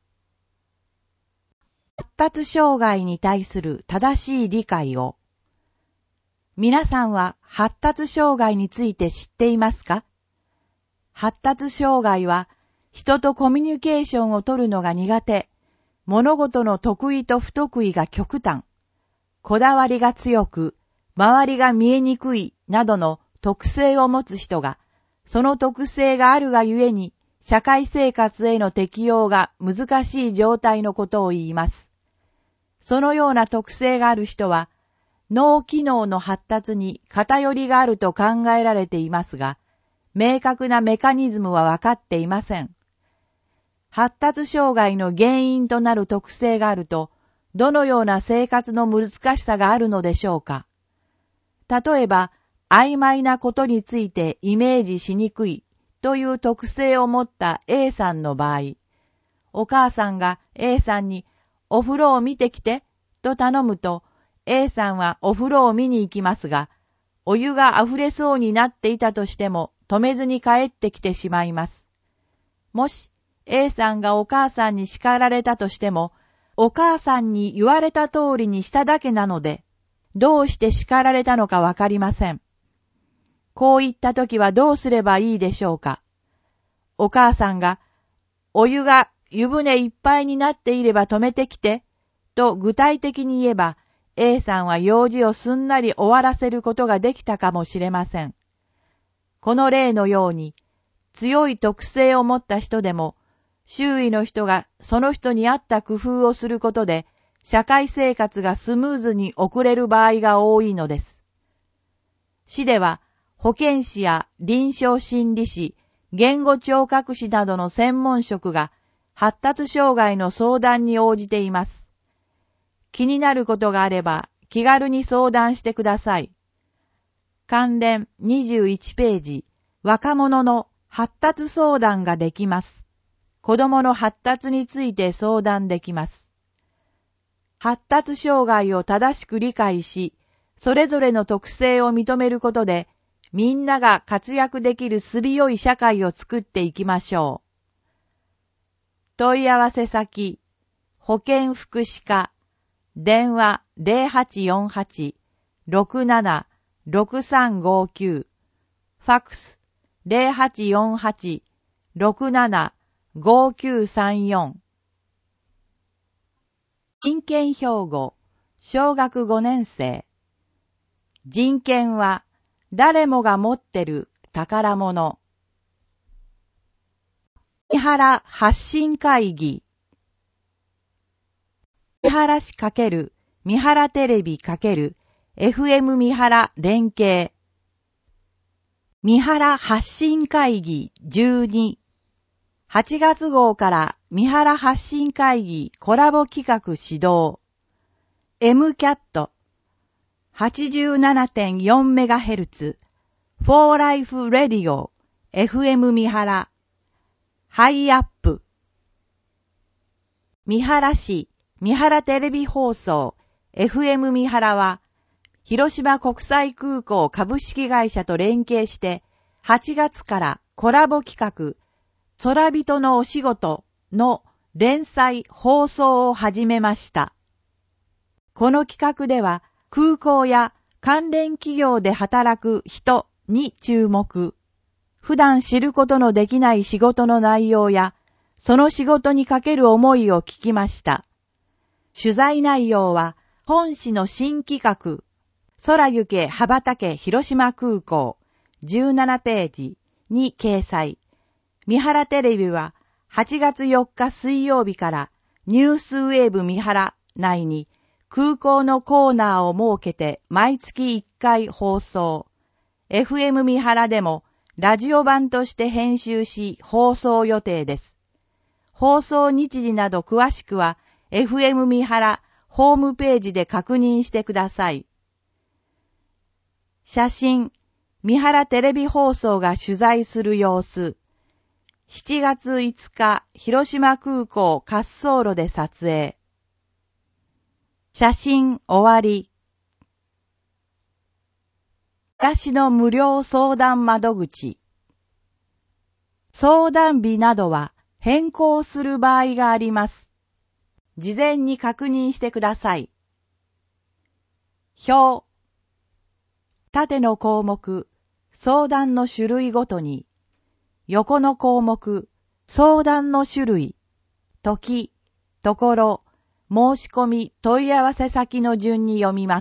発達障害に対する正しい理解を。皆さんは発達障害について知っていますか？発達障害は人とコミュニケーションを取るのが苦手、物事の得意と不得意が極端、こだわりが強く、周りが見えにくいなどの特性を持つ人が、その特性があるがゆえに社会生活への適応が難しい状態のことを言います。そのような特性がある人は、脳機能の発達に偏りがあると考えられていますが、明確なメカニズムは分かっていません。発達障害の原因となる特性があると、どのような生活の難しさがあるのでしょうか。例えば、曖昧なことについてイメージしにくいという特性を持った A さんの場合、お母さんが A さんにお風呂を見てきてと頼むと、A さんはお風呂を見に行きますが、お湯が溢れそうになっていたとしても止めずに帰ってきてしまいます。もし A さんがお母さんに叱られたとしても、お母さんに言われた通りにしただけなので、どうして叱られたのかわかりません。こういったときはどうすればいいでしょうか。お母さんが、お湯が湯船いっぱいになっていれば止めてきて、と具体的に言えば、A さんは用事をすんなり終わらせることができたかもしれません。この例のように、強い特性を持った人でも、周囲の人がその人に合った工夫をすることで、社会生活がスムーズに送れる場合が多いのです。市では、保健師や臨床心理士、言語聴覚士などの専門職が発達障害の相談に応じています。気になることがあれば気軽に相談してください。関連にじゅういちページ、若者の発達相談ができます。子供の発達について相談できます。発達障害を正しく理解し、それぞれの特性を認めることで、みんなが活躍できるすり良い社会を作っていきましょう。問い合わせ先、保健福祉課、電話 ゼロはちよんはち ろくなな ろくさんごきゅう、ファックス ゼロはちよんはち ろくなな ごきゅうさんよん。人権標語、小学ごねん生。人権は誰もが持ってる宝物。三原発信会議。三原市×三原テレビ×エフエム 三原連携。三原発信会議じゅうに。はちがつ号から三原発信会議コラボ企画始動。エムキャット はちじゅうななてんよんメガヘルツ フォーライフレディオ エフエム 三原ハイアップ三原市三原テレビ放送 エフエム 三原は広島国際空港株式会社と連携してはちがつからコラボ企画空人のお仕事の連載放送を始めました。この企画では空港や関連企業で働く人に注目。普段知ることのできない仕事の内容やその仕事にかける思いを聞きました。取材内容は本誌の新企画空行け羽ばたけ広島空港じゅうななページに掲載。三原テレビははちがつよっか水曜日からニュースウェーブ三原内に空港のコーナーを設けて毎月いっかい放送。エフエム 三原でもラジオ版として編集し放送予定です。放送日時など詳しくは エフエム 三原ホームページで確認してください。写真、三原テレビ放送が取材する様子。しちがついつか、広島空港滑走路で撮影。写真終わり。私の無料相談窓口。相談日などは変更する場合があります。事前に確認してください。表。縦の項目、相談の種類ごとに。横の項目、相談の種類、時、ところ、申し込み、問い合わせ先の順に読みます。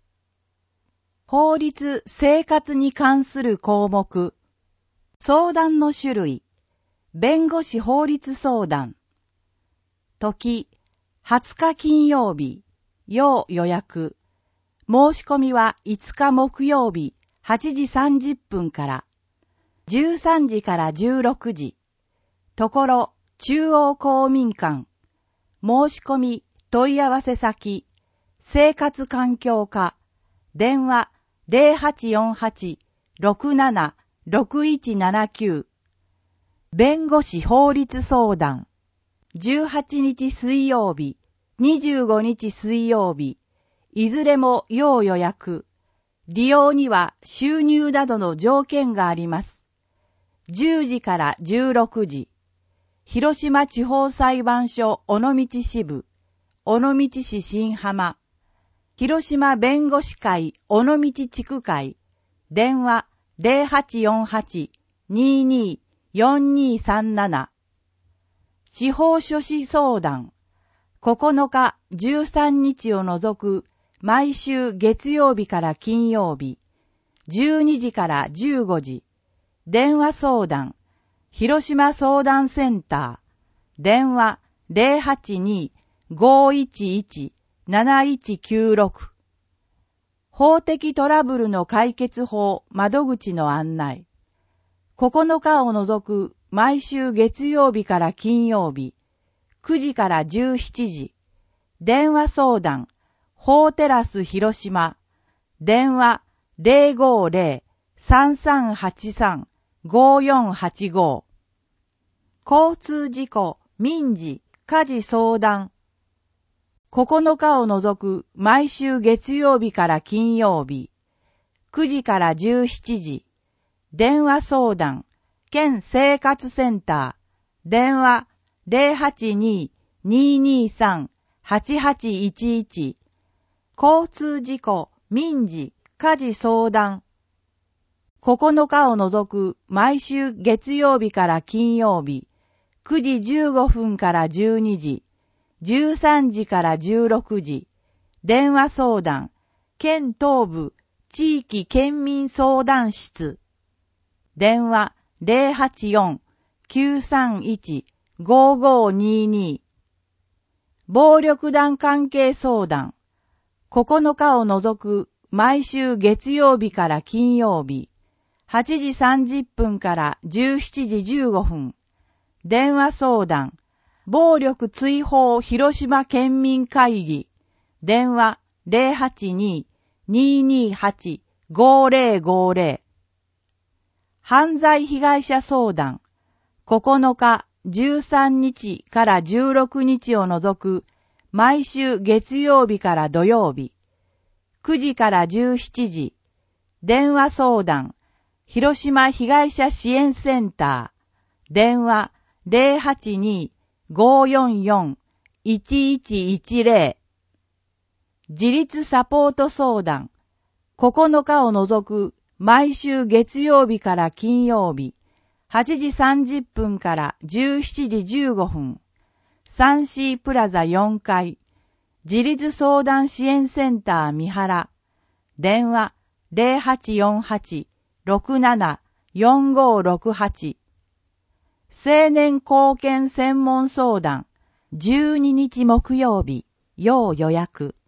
法律・生活に関する項目、相談の種類、弁護士法律相談、時、はつか金曜日、要予約、申し込みはいつか木曜日、はちじさんじゅっぷんから、じゅうさんじからじゅうろくじ、ところ、中央公民館、申し込み、問い合わせ先、生活環境課、電話 ゼロはちよんはち ろくなな ろくいちななきゅう、弁護士法律相談、じゅうはちにち水曜日、にじゅうごにち水曜日、いずれも要予約、利用には収入などの条件があります。じゅうじからじゅうろくじ、広島地方裁判所尾道支部、尾道市新浜、広島弁護士会尾道地区会、電話 ゼロはちよんはち にーにー よんにーさんなな、司法書士相談、ここのかじゅうさんにちを除く毎週月曜日から金曜日、じゅうにじからじゅうごじ、電話相談、広島相談センター、電話 ゼロはちにー ごいちいち なないちきゅうろく、法的トラブルの解決法窓口の案内、ここのかを除く毎週月曜日から金曜日、くじからじゅうしちじ、電話相談、法テラス広島、電話 ゼロごゼロ さんさんはちさん ごよんはちご、交通事故、民事、家事相談、ここのかを除く毎週月曜日から金曜日、くじからじゅうしちじ、電話相談、県生活センター、電話 ゼロはちにー にーにーさん はちはちいちいち、交通事故、民事、家事相談、ここのかを除く毎週月曜日から金曜日、くじじゅうごふんからじゅうにじ、じゅうさんじからじゅうろくじ、電話相談、県東部地域県民相談室、電話 ゼロはちよん きゅうさんいち ごごにーにー、暴力団関係相談、ここのかを除く毎週月曜日から金曜日、はちじさんじゅっぷんからじゅうしちじじゅうごふん、電話相談、暴力追放広島県民会議、電話 ゼロはちにー にーにーはち ごゼロごゼロ、犯罪被害者相談、ここのかじゅうさんにちからじゅうろくにちを除く毎週月曜日から土曜日、くじからじゅうしちじ、電話相談、広島被害者支援センター、電話 ゼロはちにー ごよんよん いちいちいちゼロ、自立サポート相談、ここのかを除く毎週月曜日から金曜日、はちじさんじゅっぷんからじゅうしちじじゅうごふん、サンシープラザよんかい、自立相談支援センター三原、電話 ゼロはちよんはち ろくなな よんごろくはち、青年貢献専門相談、じゅうににち木曜日、要予約。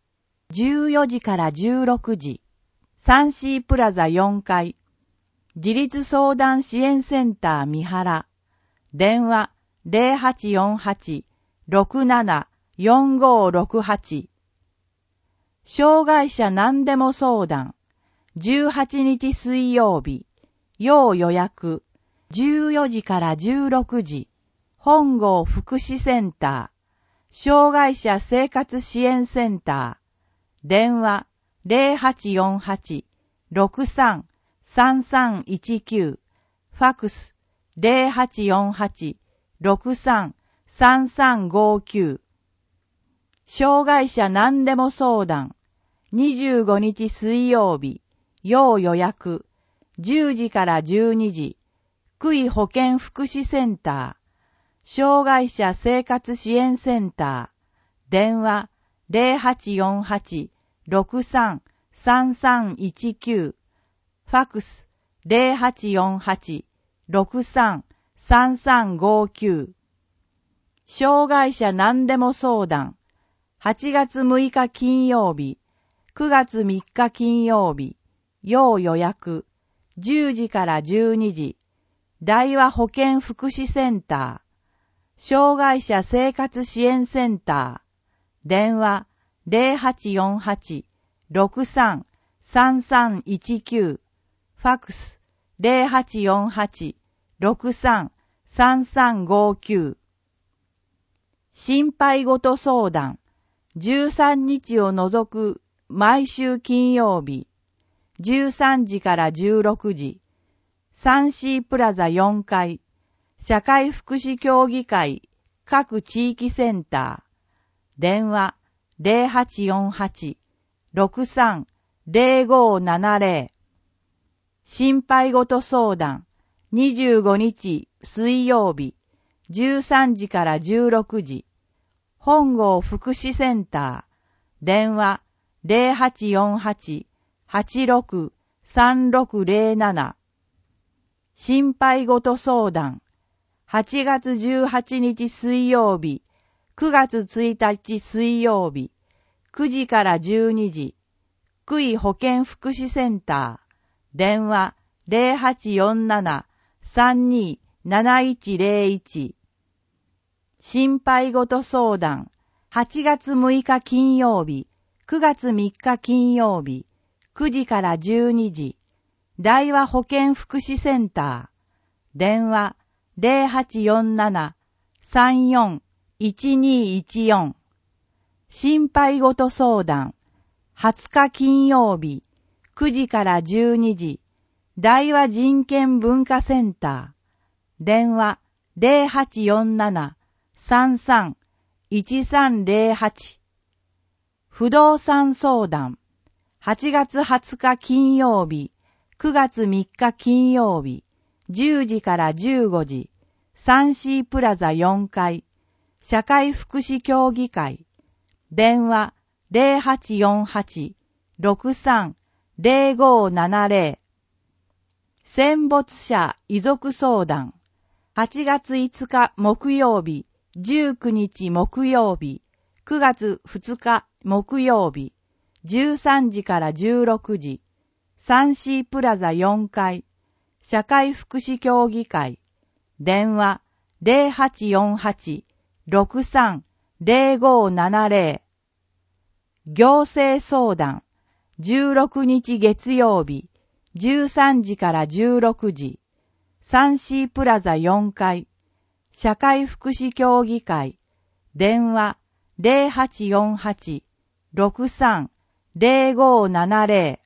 じゅうよじからじゅうろくじ、サンシープラザよんかい、自立相談支援センター三原、電話 ゼロはちよんはち ろくなな よんごろくはち、障害者何でも相談、じゅうはちにち水曜日、要予約、じゅうよじからじゅうろくじ、本郷福祉センター、障害者生活支援センター、電話 ゼロはちよんはち ろくさん さんさんいちきゅう、ファクス ゼロはちよんはち ろくさん さんさんごきゅう、障害者何でも相談、にじゅうごにち水曜日、要予約、じゅうじからじゅうにじ、区医保健福祉センター、障害者生活支援センター、電話 ゼロはちよんはち ろくさん さんさんいちきゅう、ファクス ゼロはちよんはち ろくさん さんさんごきゅう、障害者何でも相談、はちがつむいか金曜日、くがつみっか金曜日、要予約、じゅうじからじゅうにじ、大和保健福祉センター、障害者生活支援センター、電話 ゼロはちよんはち ろくさん さんさんいちきゅう、ファクス ゼロはちよんはち ろくさん さんさんごきゅう、心配ごと相談、じゅうさんにちを除く毎週金曜日、じゅうさんじからじゅうろくじ、サンシープラザよんかい、社会福祉協議会各地域センター、電話 ゼロはちよんはち ろくさん ゼロごななゼロ、心配ごと相談、にじゅうごにち水曜日、じゅうさんじからじゅうろくじ、本郷福祉センター、電話 ゼロはちよんはち はちろく さんろくゼロなな、心配ごと相談、はちがつじゅうはちにち水曜日、くがつついたち水曜日、くじからじゅうにじ、区医保健福祉センター、電話 ゼロはちよんなな さんに なないちゼロいち、心配ごと相談、はちがつむいか金曜日、くがつみっか金曜日、くじからじゅうにじ、大和保健福祉センター、電話 ゼロはちよんなな さんよん いちにいちよん、心配ごと相談、はつか金曜日、くじからじゅうにじ、大和人権文化センター、電話 ゼロはちよんなな さんさん いちさんゼロはち、不動産相談、はちがつはつか金曜日、くがつみっか金曜日、じゅうじからじゅうごじ、サンシープラザよんかい、社会福祉協議会、電話 ゼロはちよんはち ろくさん ゼロごななゼロ、戦没者遺族相談、はちがついつか木曜日、じゅうくにち木曜日、くがつふつか木曜日、じゅうさんじからじゅうろくじ、サンシープラザよんかい、社会福祉協議会、電話 ゼロはちよんはち ろくさん ゼロごななゼロ、行政相談、じゅうろくにち月曜日、じゅうさんじからじゅうろくじ、サンシープラザよんかい、社会福祉協議会、電話 ゼロはちよんはち ろくさん ゼロごななゼロ、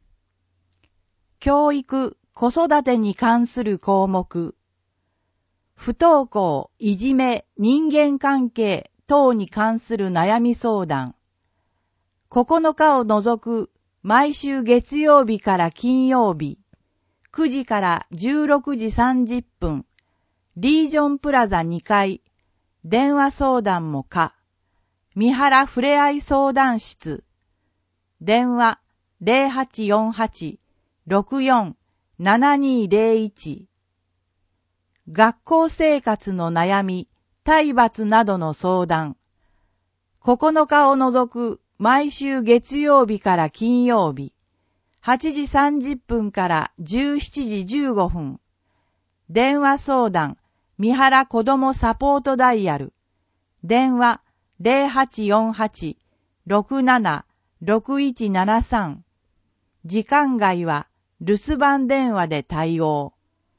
教育・子育てに関する項目、不登校、いじめ、人間関係等に関する悩み相談、ここのかを除く毎週月曜日から金曜日、くじからじゅうろくじさんじゅっぷん、リージョンプラザにかい、電話相談も可、三原ふれあい相談室、電話 ゼロはちよんはち ろくよん ななにゼロいち、学校生活の悩み、体罰などの相談、ここのかを除く毎週月曜日から金曜日、はちじさんじゅっぷんからじゅうしちじじゅうごふん。電話相談、三原子どもサポートダイヤル。電話 ゼロはちよんはち ろくなな ろくいちななさん。時間外は留守番電話で対応。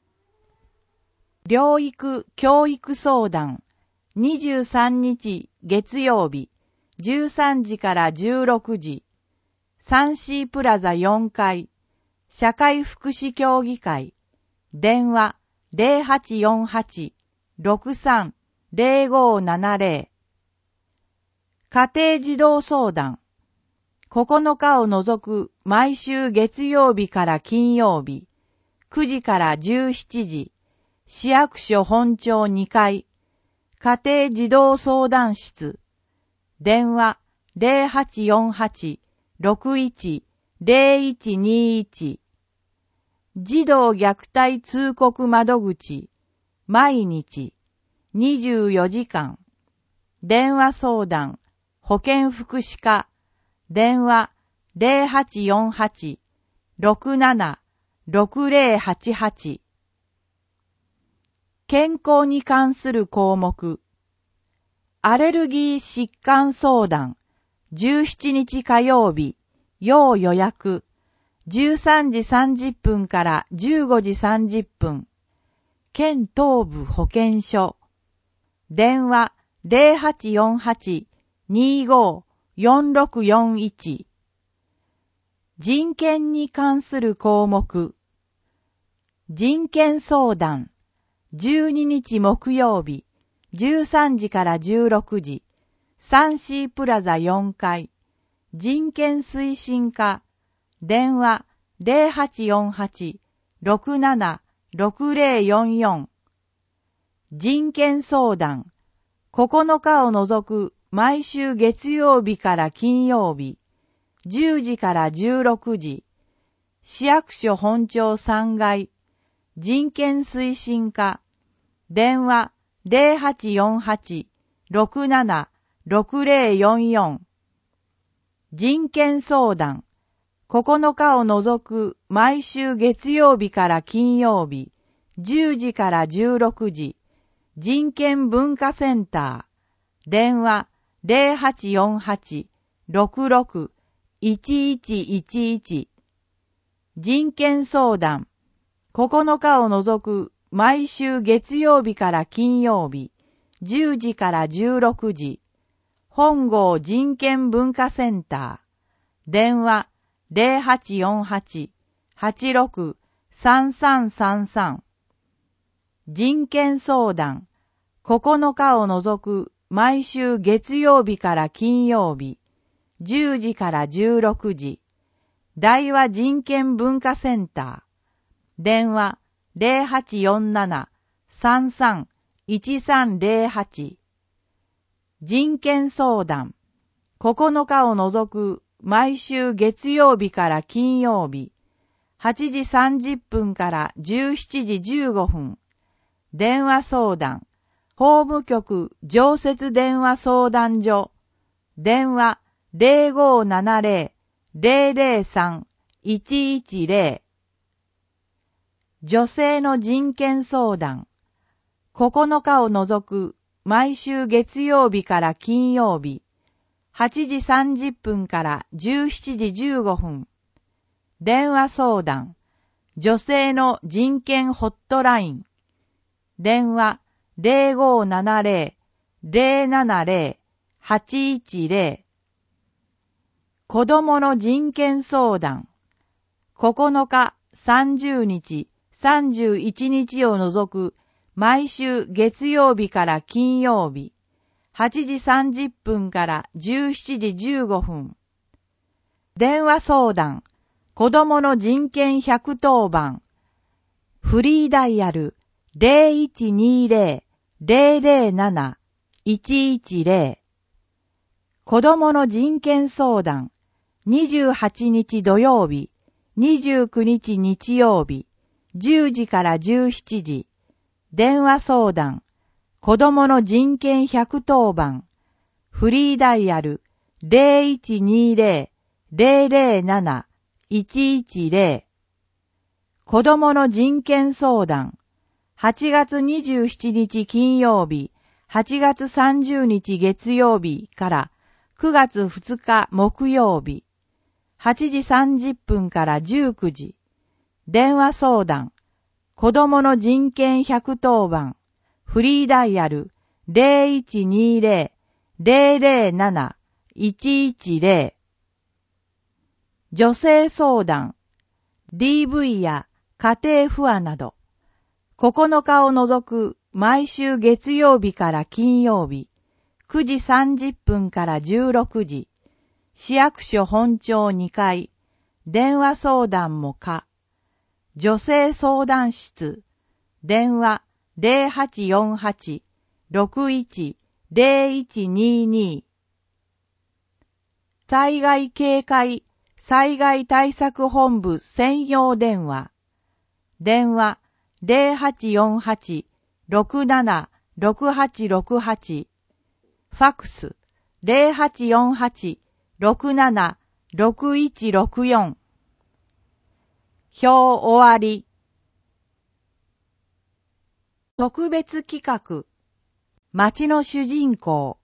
療育教育相談。にじゅうさんにち月曜日、じゅうさんじからじゅうろくじ。サンシープラザよんかい。社会福祉協議会。電話 ゼロはちよんはち ろくさん ゼロごななゼロ。家庭児童相談。ここのかを除く毎週月曜日から金曜日、くじからじゅうしちじ、市役所本庁にかい、家庭児童相談室。電話 ゼロはちよんはち ろくいち ゼロいちにいち。児童虐待通告窓口。毎日にじゅうよじかん。電話相談。保健福祉課。電話 ゼロはちよんはち ろくなな ろくゼロはちはち。健康に関する項目。アレルギー疾患相談。じゅうしちにち火曜日。要予約。じゅうさんじさんじゅっぷんからじゅうごじさんじゅっぷん。県東部保健所。電話 ゼロはちよんはち にーごー よんろくよんいち。人権に関する項目。人権相談。じゅうににち木曜日、じゅうさんじからじゅうろくじ。サンシープラザよんかい。人権推進課。電話 ゼロはちよんはち ろくなな ろくゼロよんよん。人権相談。ここのかを除く毎週月曜日から金曜日、じゅうじからじゅうろくじ。市役所本庁さんがい。人権推進課。電話 ゼロはちよんはち ろくなな ろくゼロよんよん。人権相談。ここのかを除く毎週月曜日から金曜日、じゅうじからじゅうろくじ。人権文化センター。電話 ゼロはちよんはち ろくろく いちいちいちいち。人権相談。ここのかを除く毎週月曜日から金曜日、じゅうじからじゅうろくじ。本郷人権文化センター。電話ゼロはちよんはち はちろく さんさんさんさん。人権相談。ここのかを除く毎週月曜日から金曜日、じゅうじからじゅうろくじ。大和人権文化センター。電話ゼロはちよんなな さんさん いちさんゼロはち。人権相談。ここのかを除く毎週月曜日から金曜日、はちじさんじゅっぷんからじゅうしちじじゅうごふん。電話相談。法務局常設電話相談所。電話ゼロごななゼロ ゼロゼロさん いちいちゼロ。女性の人権相談。ここのかを除く毎週月曜日から金曜日、はちじさんじゅっぷんからじゅうしちじじゅうごふん。電話相談。女性の人権ホットライン。電話ゼロごななゼロ ゼロななゼロ はちいちゼロ。子供の人権相談。ここのか、さんじゅうにち、さんじゅういちにちを除く毎週月曜日から金曜日、はちじさんじゅっぷんからじゅうしちじじゅうごふん。電話相談。子供の人権ひゃくとおばん。フリーダイヤルゼロいちにゼロ ゼロゼロなな いちいちゼロ。子供の人権相談。にじゅうはちにち土曜日、にじゅうくにち日曜日、じゅうじからじゅうしちじ。電話相談。子供の人権ひゃくとおばん。フリーダイヤルゼロいちにゼロ ゼロゼロなな いちいちゼロ。子供の人権相談。はちがつにじゅうしちにち金曜日、はちがつさんじゅうにち月曜日からくがつふつか木曜日、はちじさんじゅっぷんからじゅうくじ。電話相談。子供の人権ひゃくとおばん。フリーダイヤルゼロいちにゼロ ゼロゼロなな いちいちゼロ。女性相談。ディーブイ や家庭不和など。ここのかを除く毎週月曜日から金曜日、くじさんじゅっぷんからじゅうろくじ、市役所本庁にかい、電話相談も可。女性相談室、電話ゼロはちよんはち ろくいち ゼロいちにに。災害警戒災害対策本部専用電話、電話ゼロはちよんはち ろくなな ろくはちろくはち、ファックスゼロはちよんはち ろくなな ろくいちろくよん。表終わり。特別企画、街の主人公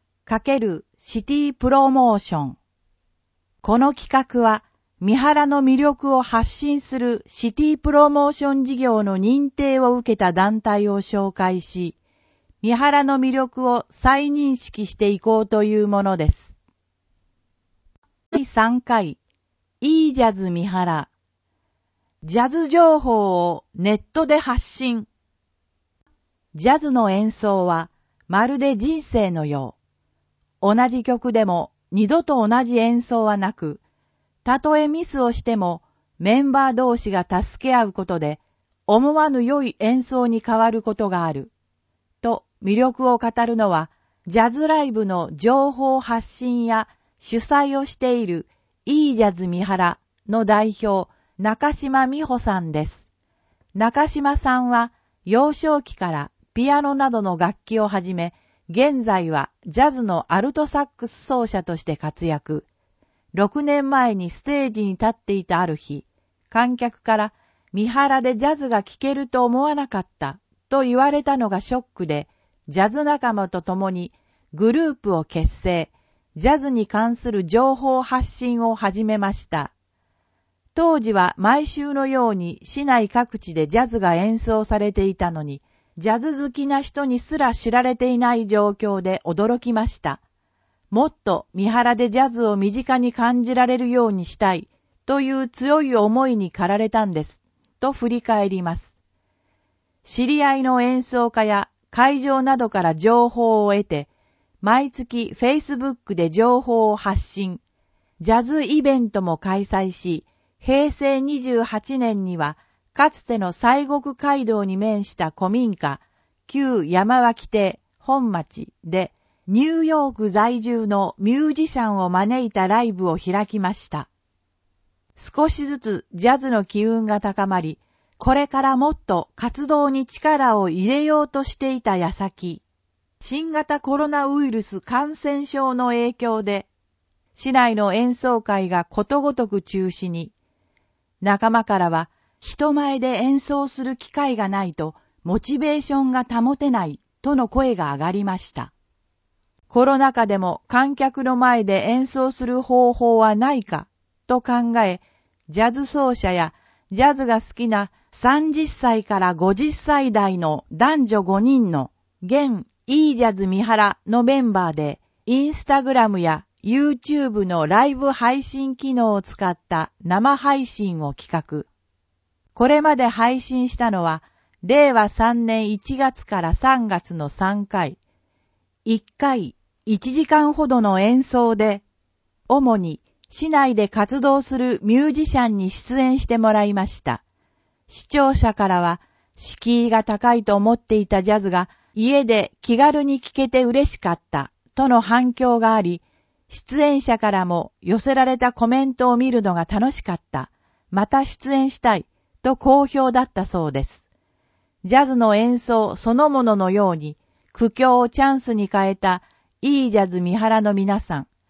×シティプロモーション。この企画は、三原の魅力を発信するシティプロモーション事業の認定を受けた団体を紹介し、三原の魅力を再認識していこうというものです。だいさんかい、いいジャズ三原。ジャズ情報をネットで発信。ジャズの演奏はまるで人生のよう。同じ曲でも二度と同じ演奏はなく、たとえミスをしてもメンバー同士が助け合うことで思わぬ良い演奏に変わることがある。と魅力を語るのはジャズライブの情報発信や主催をしているいいジャズ三原の代表中島美穂さんです。中島さんは幼少期からピアノなどの楽器をはじめ、現在はジャズのアルトサックス奏者として活躍。ろくねんまえにステージに立っていたある日、観客から三原でジャズが聴けると思わなかったと言われたのがショックで、ジャズ仲間と共にグループを結成、ジャズに関する情報発信を始めました。当時は毎週のように市内各地でジャズが演奏されていたのに、ジャズ好きな人にすら知られていない状況で驚きました。もっと三原でジャズを身近に感じられるようにしたいという強い思いに駆られたんです、と振り返ります。知り合いの演奏家や会場などから情報を得て、毎月 Facebook で情報を発信、ジャズイベントも開催し、へいせいにじゅうはちねんには、かつての西国街道に面した古民家、旧山脇邸本町で、ニューヨーク在住のミュージシャンを招いたライブを開きました。少しずつジャズの機運が高まり、これからもっと活動に力を入れようとしていた矢先、新型コロナウイルス感染症の影響で、市内の演奏会がことごとく中止に、仲間からは人前で演奏する機会がないとモチベーションが保てないとの声が上がりました。コロナ禍でも観客の前で演奏する方法はないかと考え、ジャズ奏者やジャズが好きなさんじゅっさいからごじゅっさい代の男女ごにんの現いいジャズ三原のメンバーでインスタグラムや YouTube のライブ配信機能を使った生配信を企画。これまで配信したのはれいわさんねんいちがつからさんがつのさんかい。いっかいいちじかんほどの演奏で、主に市内で活動するミュージシャンに出演してもらいました。視聴者からは、敷居が高いと思っていたジャズが家で気軽に聴けて嬉しかったとの反響があり、出演者からも寄せられたコメントを見るのが楽しかった、また出演したいと好評だったそうです。ジャズの演奏そのもののように苦境をチャンスに変えたいいジャズ三原の皆さん、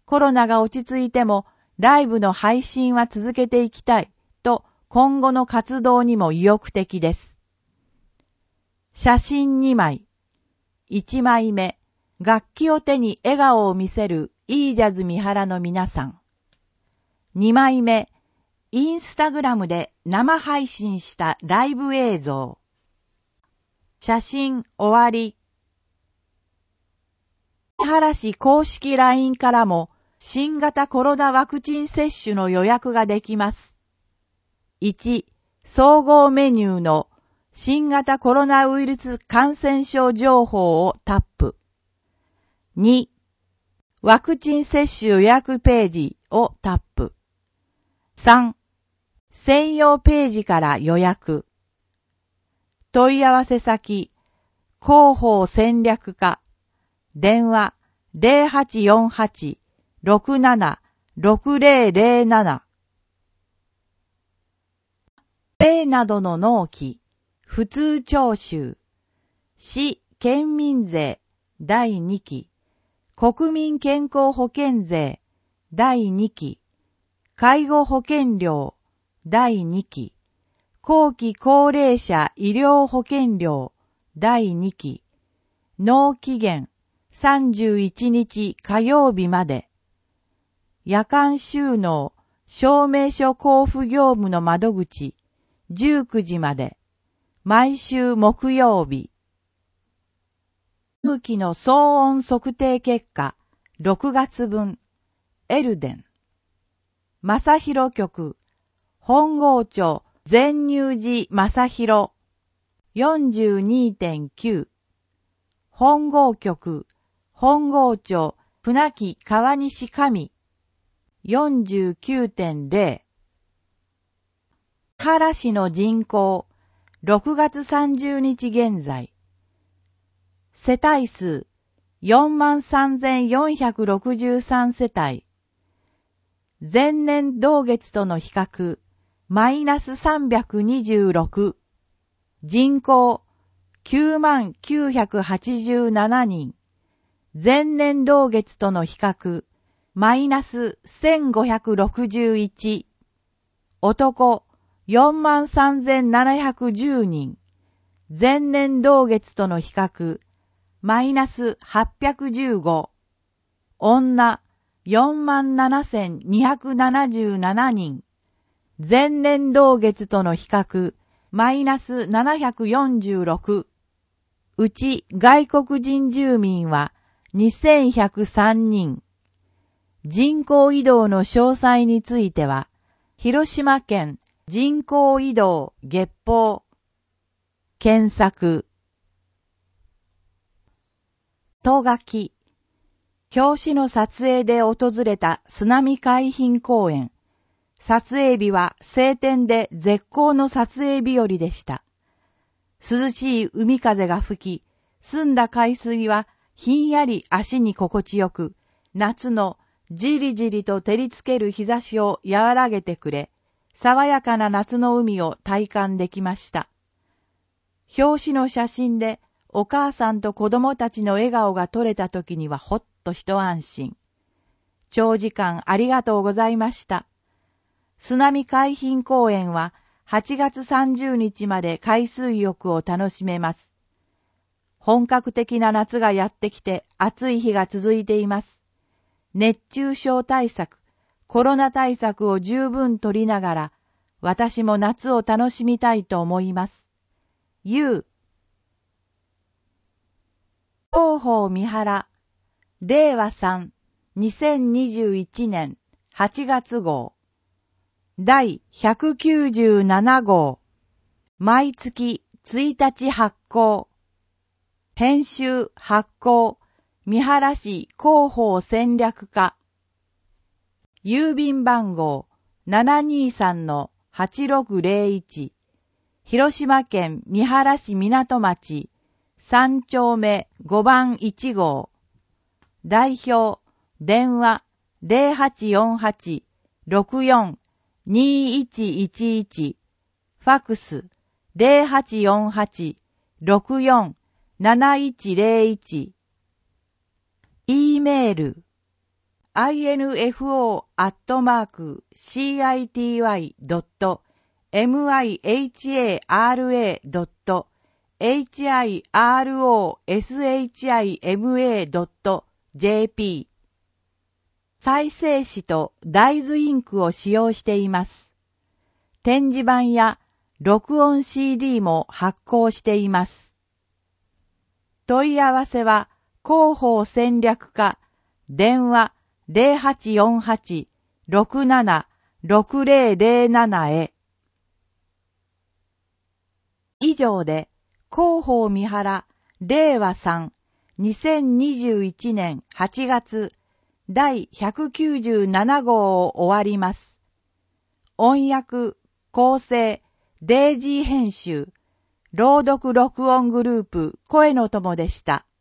コロナが落ち着いてもライブの配信は続けていきたいと今後の活動にも意欲的です。写真にまい。いちまいめ、楽器を手に笑顔を見せるいいジャズ三原の皆さん。にまいめ、インスタグラムで生配信したライブ映像。写真終わり。三原市公式 ライン からも新型コロナワクチン接種の予約ができます。いち、総合メニューの新型コロナウイルス感染症情報をタップ。に、ワクチン接種予約ページをタップ。さん、専用ページから予約。問い合わせ先、広報戦略課。電話 ゼロはちよんはち ろくなな ろくゼロゼロなな。税などの納期、普通徴収、市県民税だいにき、国民健康保険税だいにき、介護保険料だいにき、後期高齢者医療保険料だいにき、納期限さんじゅういちにち火曜日まで、夜間収納証明書交付業務の窓口じゅうくじまで、毎週木曜日。空気の騒音測定結果ろくがつぶん、エルデン。正広局、本郷町善入寺正広 よんじゅうにてんきゅう。本郷局、本郷町船木川西上 よんじゅうきゅうてんゼロ。原市の人口、ろくがつさんじゅうにち現在。世帯数、よんまんさんぜんよんひゃくろくじゅうさん世帯。前年同月との比較、マイナスさんびゃくにじゅうろく。人口、きゅうまんきゅうひゃくはちじゅうななにん。前年同月との比較、マイナスせんごひゃくろくじゅういち。男、よんまんさんぜんななひゃくじゅうにん。前年同月との比較、マイナスはっぴゃくじゅうご。女、よんまんななせんにひゃくななじゅうななにん。前年同月との比較、マイナスななひゃくよんじゅうろく。うち外国人住民はにせんひゃくさんにん。人口移動の詳細については、広島県人口移動月報。検索。とがき。表紙の撮影で訪れた津波海浜公園。撮影日は晴天で絶好の撮影日和でした。涼しい海風が吹き、澄んだ海水はひんやり足に心地よく、夏のじりじりと照りつける日差しを和らげてくれ、爽やかな夏の海を体感できました。表紙の写真でお母さんと子供たちの笑顔が撮れた時にはほっと一安心。長時間ありがとうございました。津波海浜公園ははちがつさんじゅうにちまで海水浴を楽しめます。本格的な夏がやってきて暑い日が続いています。熱中症対策、コロナ対策を十分取りながら、私も夏を楽しみたいと思います。ゆう。広報三原、れいわさん、にせんにじゅういちねんはちがつ号。だいひゃくきゅうじゅうなな号。毎月ついたち発行。編集発行。三原市広報戦略課。郵便番号 ななにさんのはちろくぜろいち。広島県三原市港町さんちょうめごばんいち号。代表、電話ゼロはちよんはち ろくよん にいちいちいち。ファクスゼロはちよんはち ろくよん なないちぜろいち。E メールアイエヌエフオー アットマーク シーアイティーワイ ドット ミハラ ドット エイチアイアールオーエスエイチアイエムエー ドット ジェーピー 再生紙と大豆インクを使用しています。展示板や録音 シーディー も発行しています。問い合わせは広報戦略課電話 ゼロはちよんはち ろくなな ろくゼロゼロなな へ。以上で広報三原令和さんにせんにじゅういちねんはちがつだいひゃくきゅうじゅうななごうを終わります。音訳、構成、デイジー編集、朗読録音グループ声の友でした。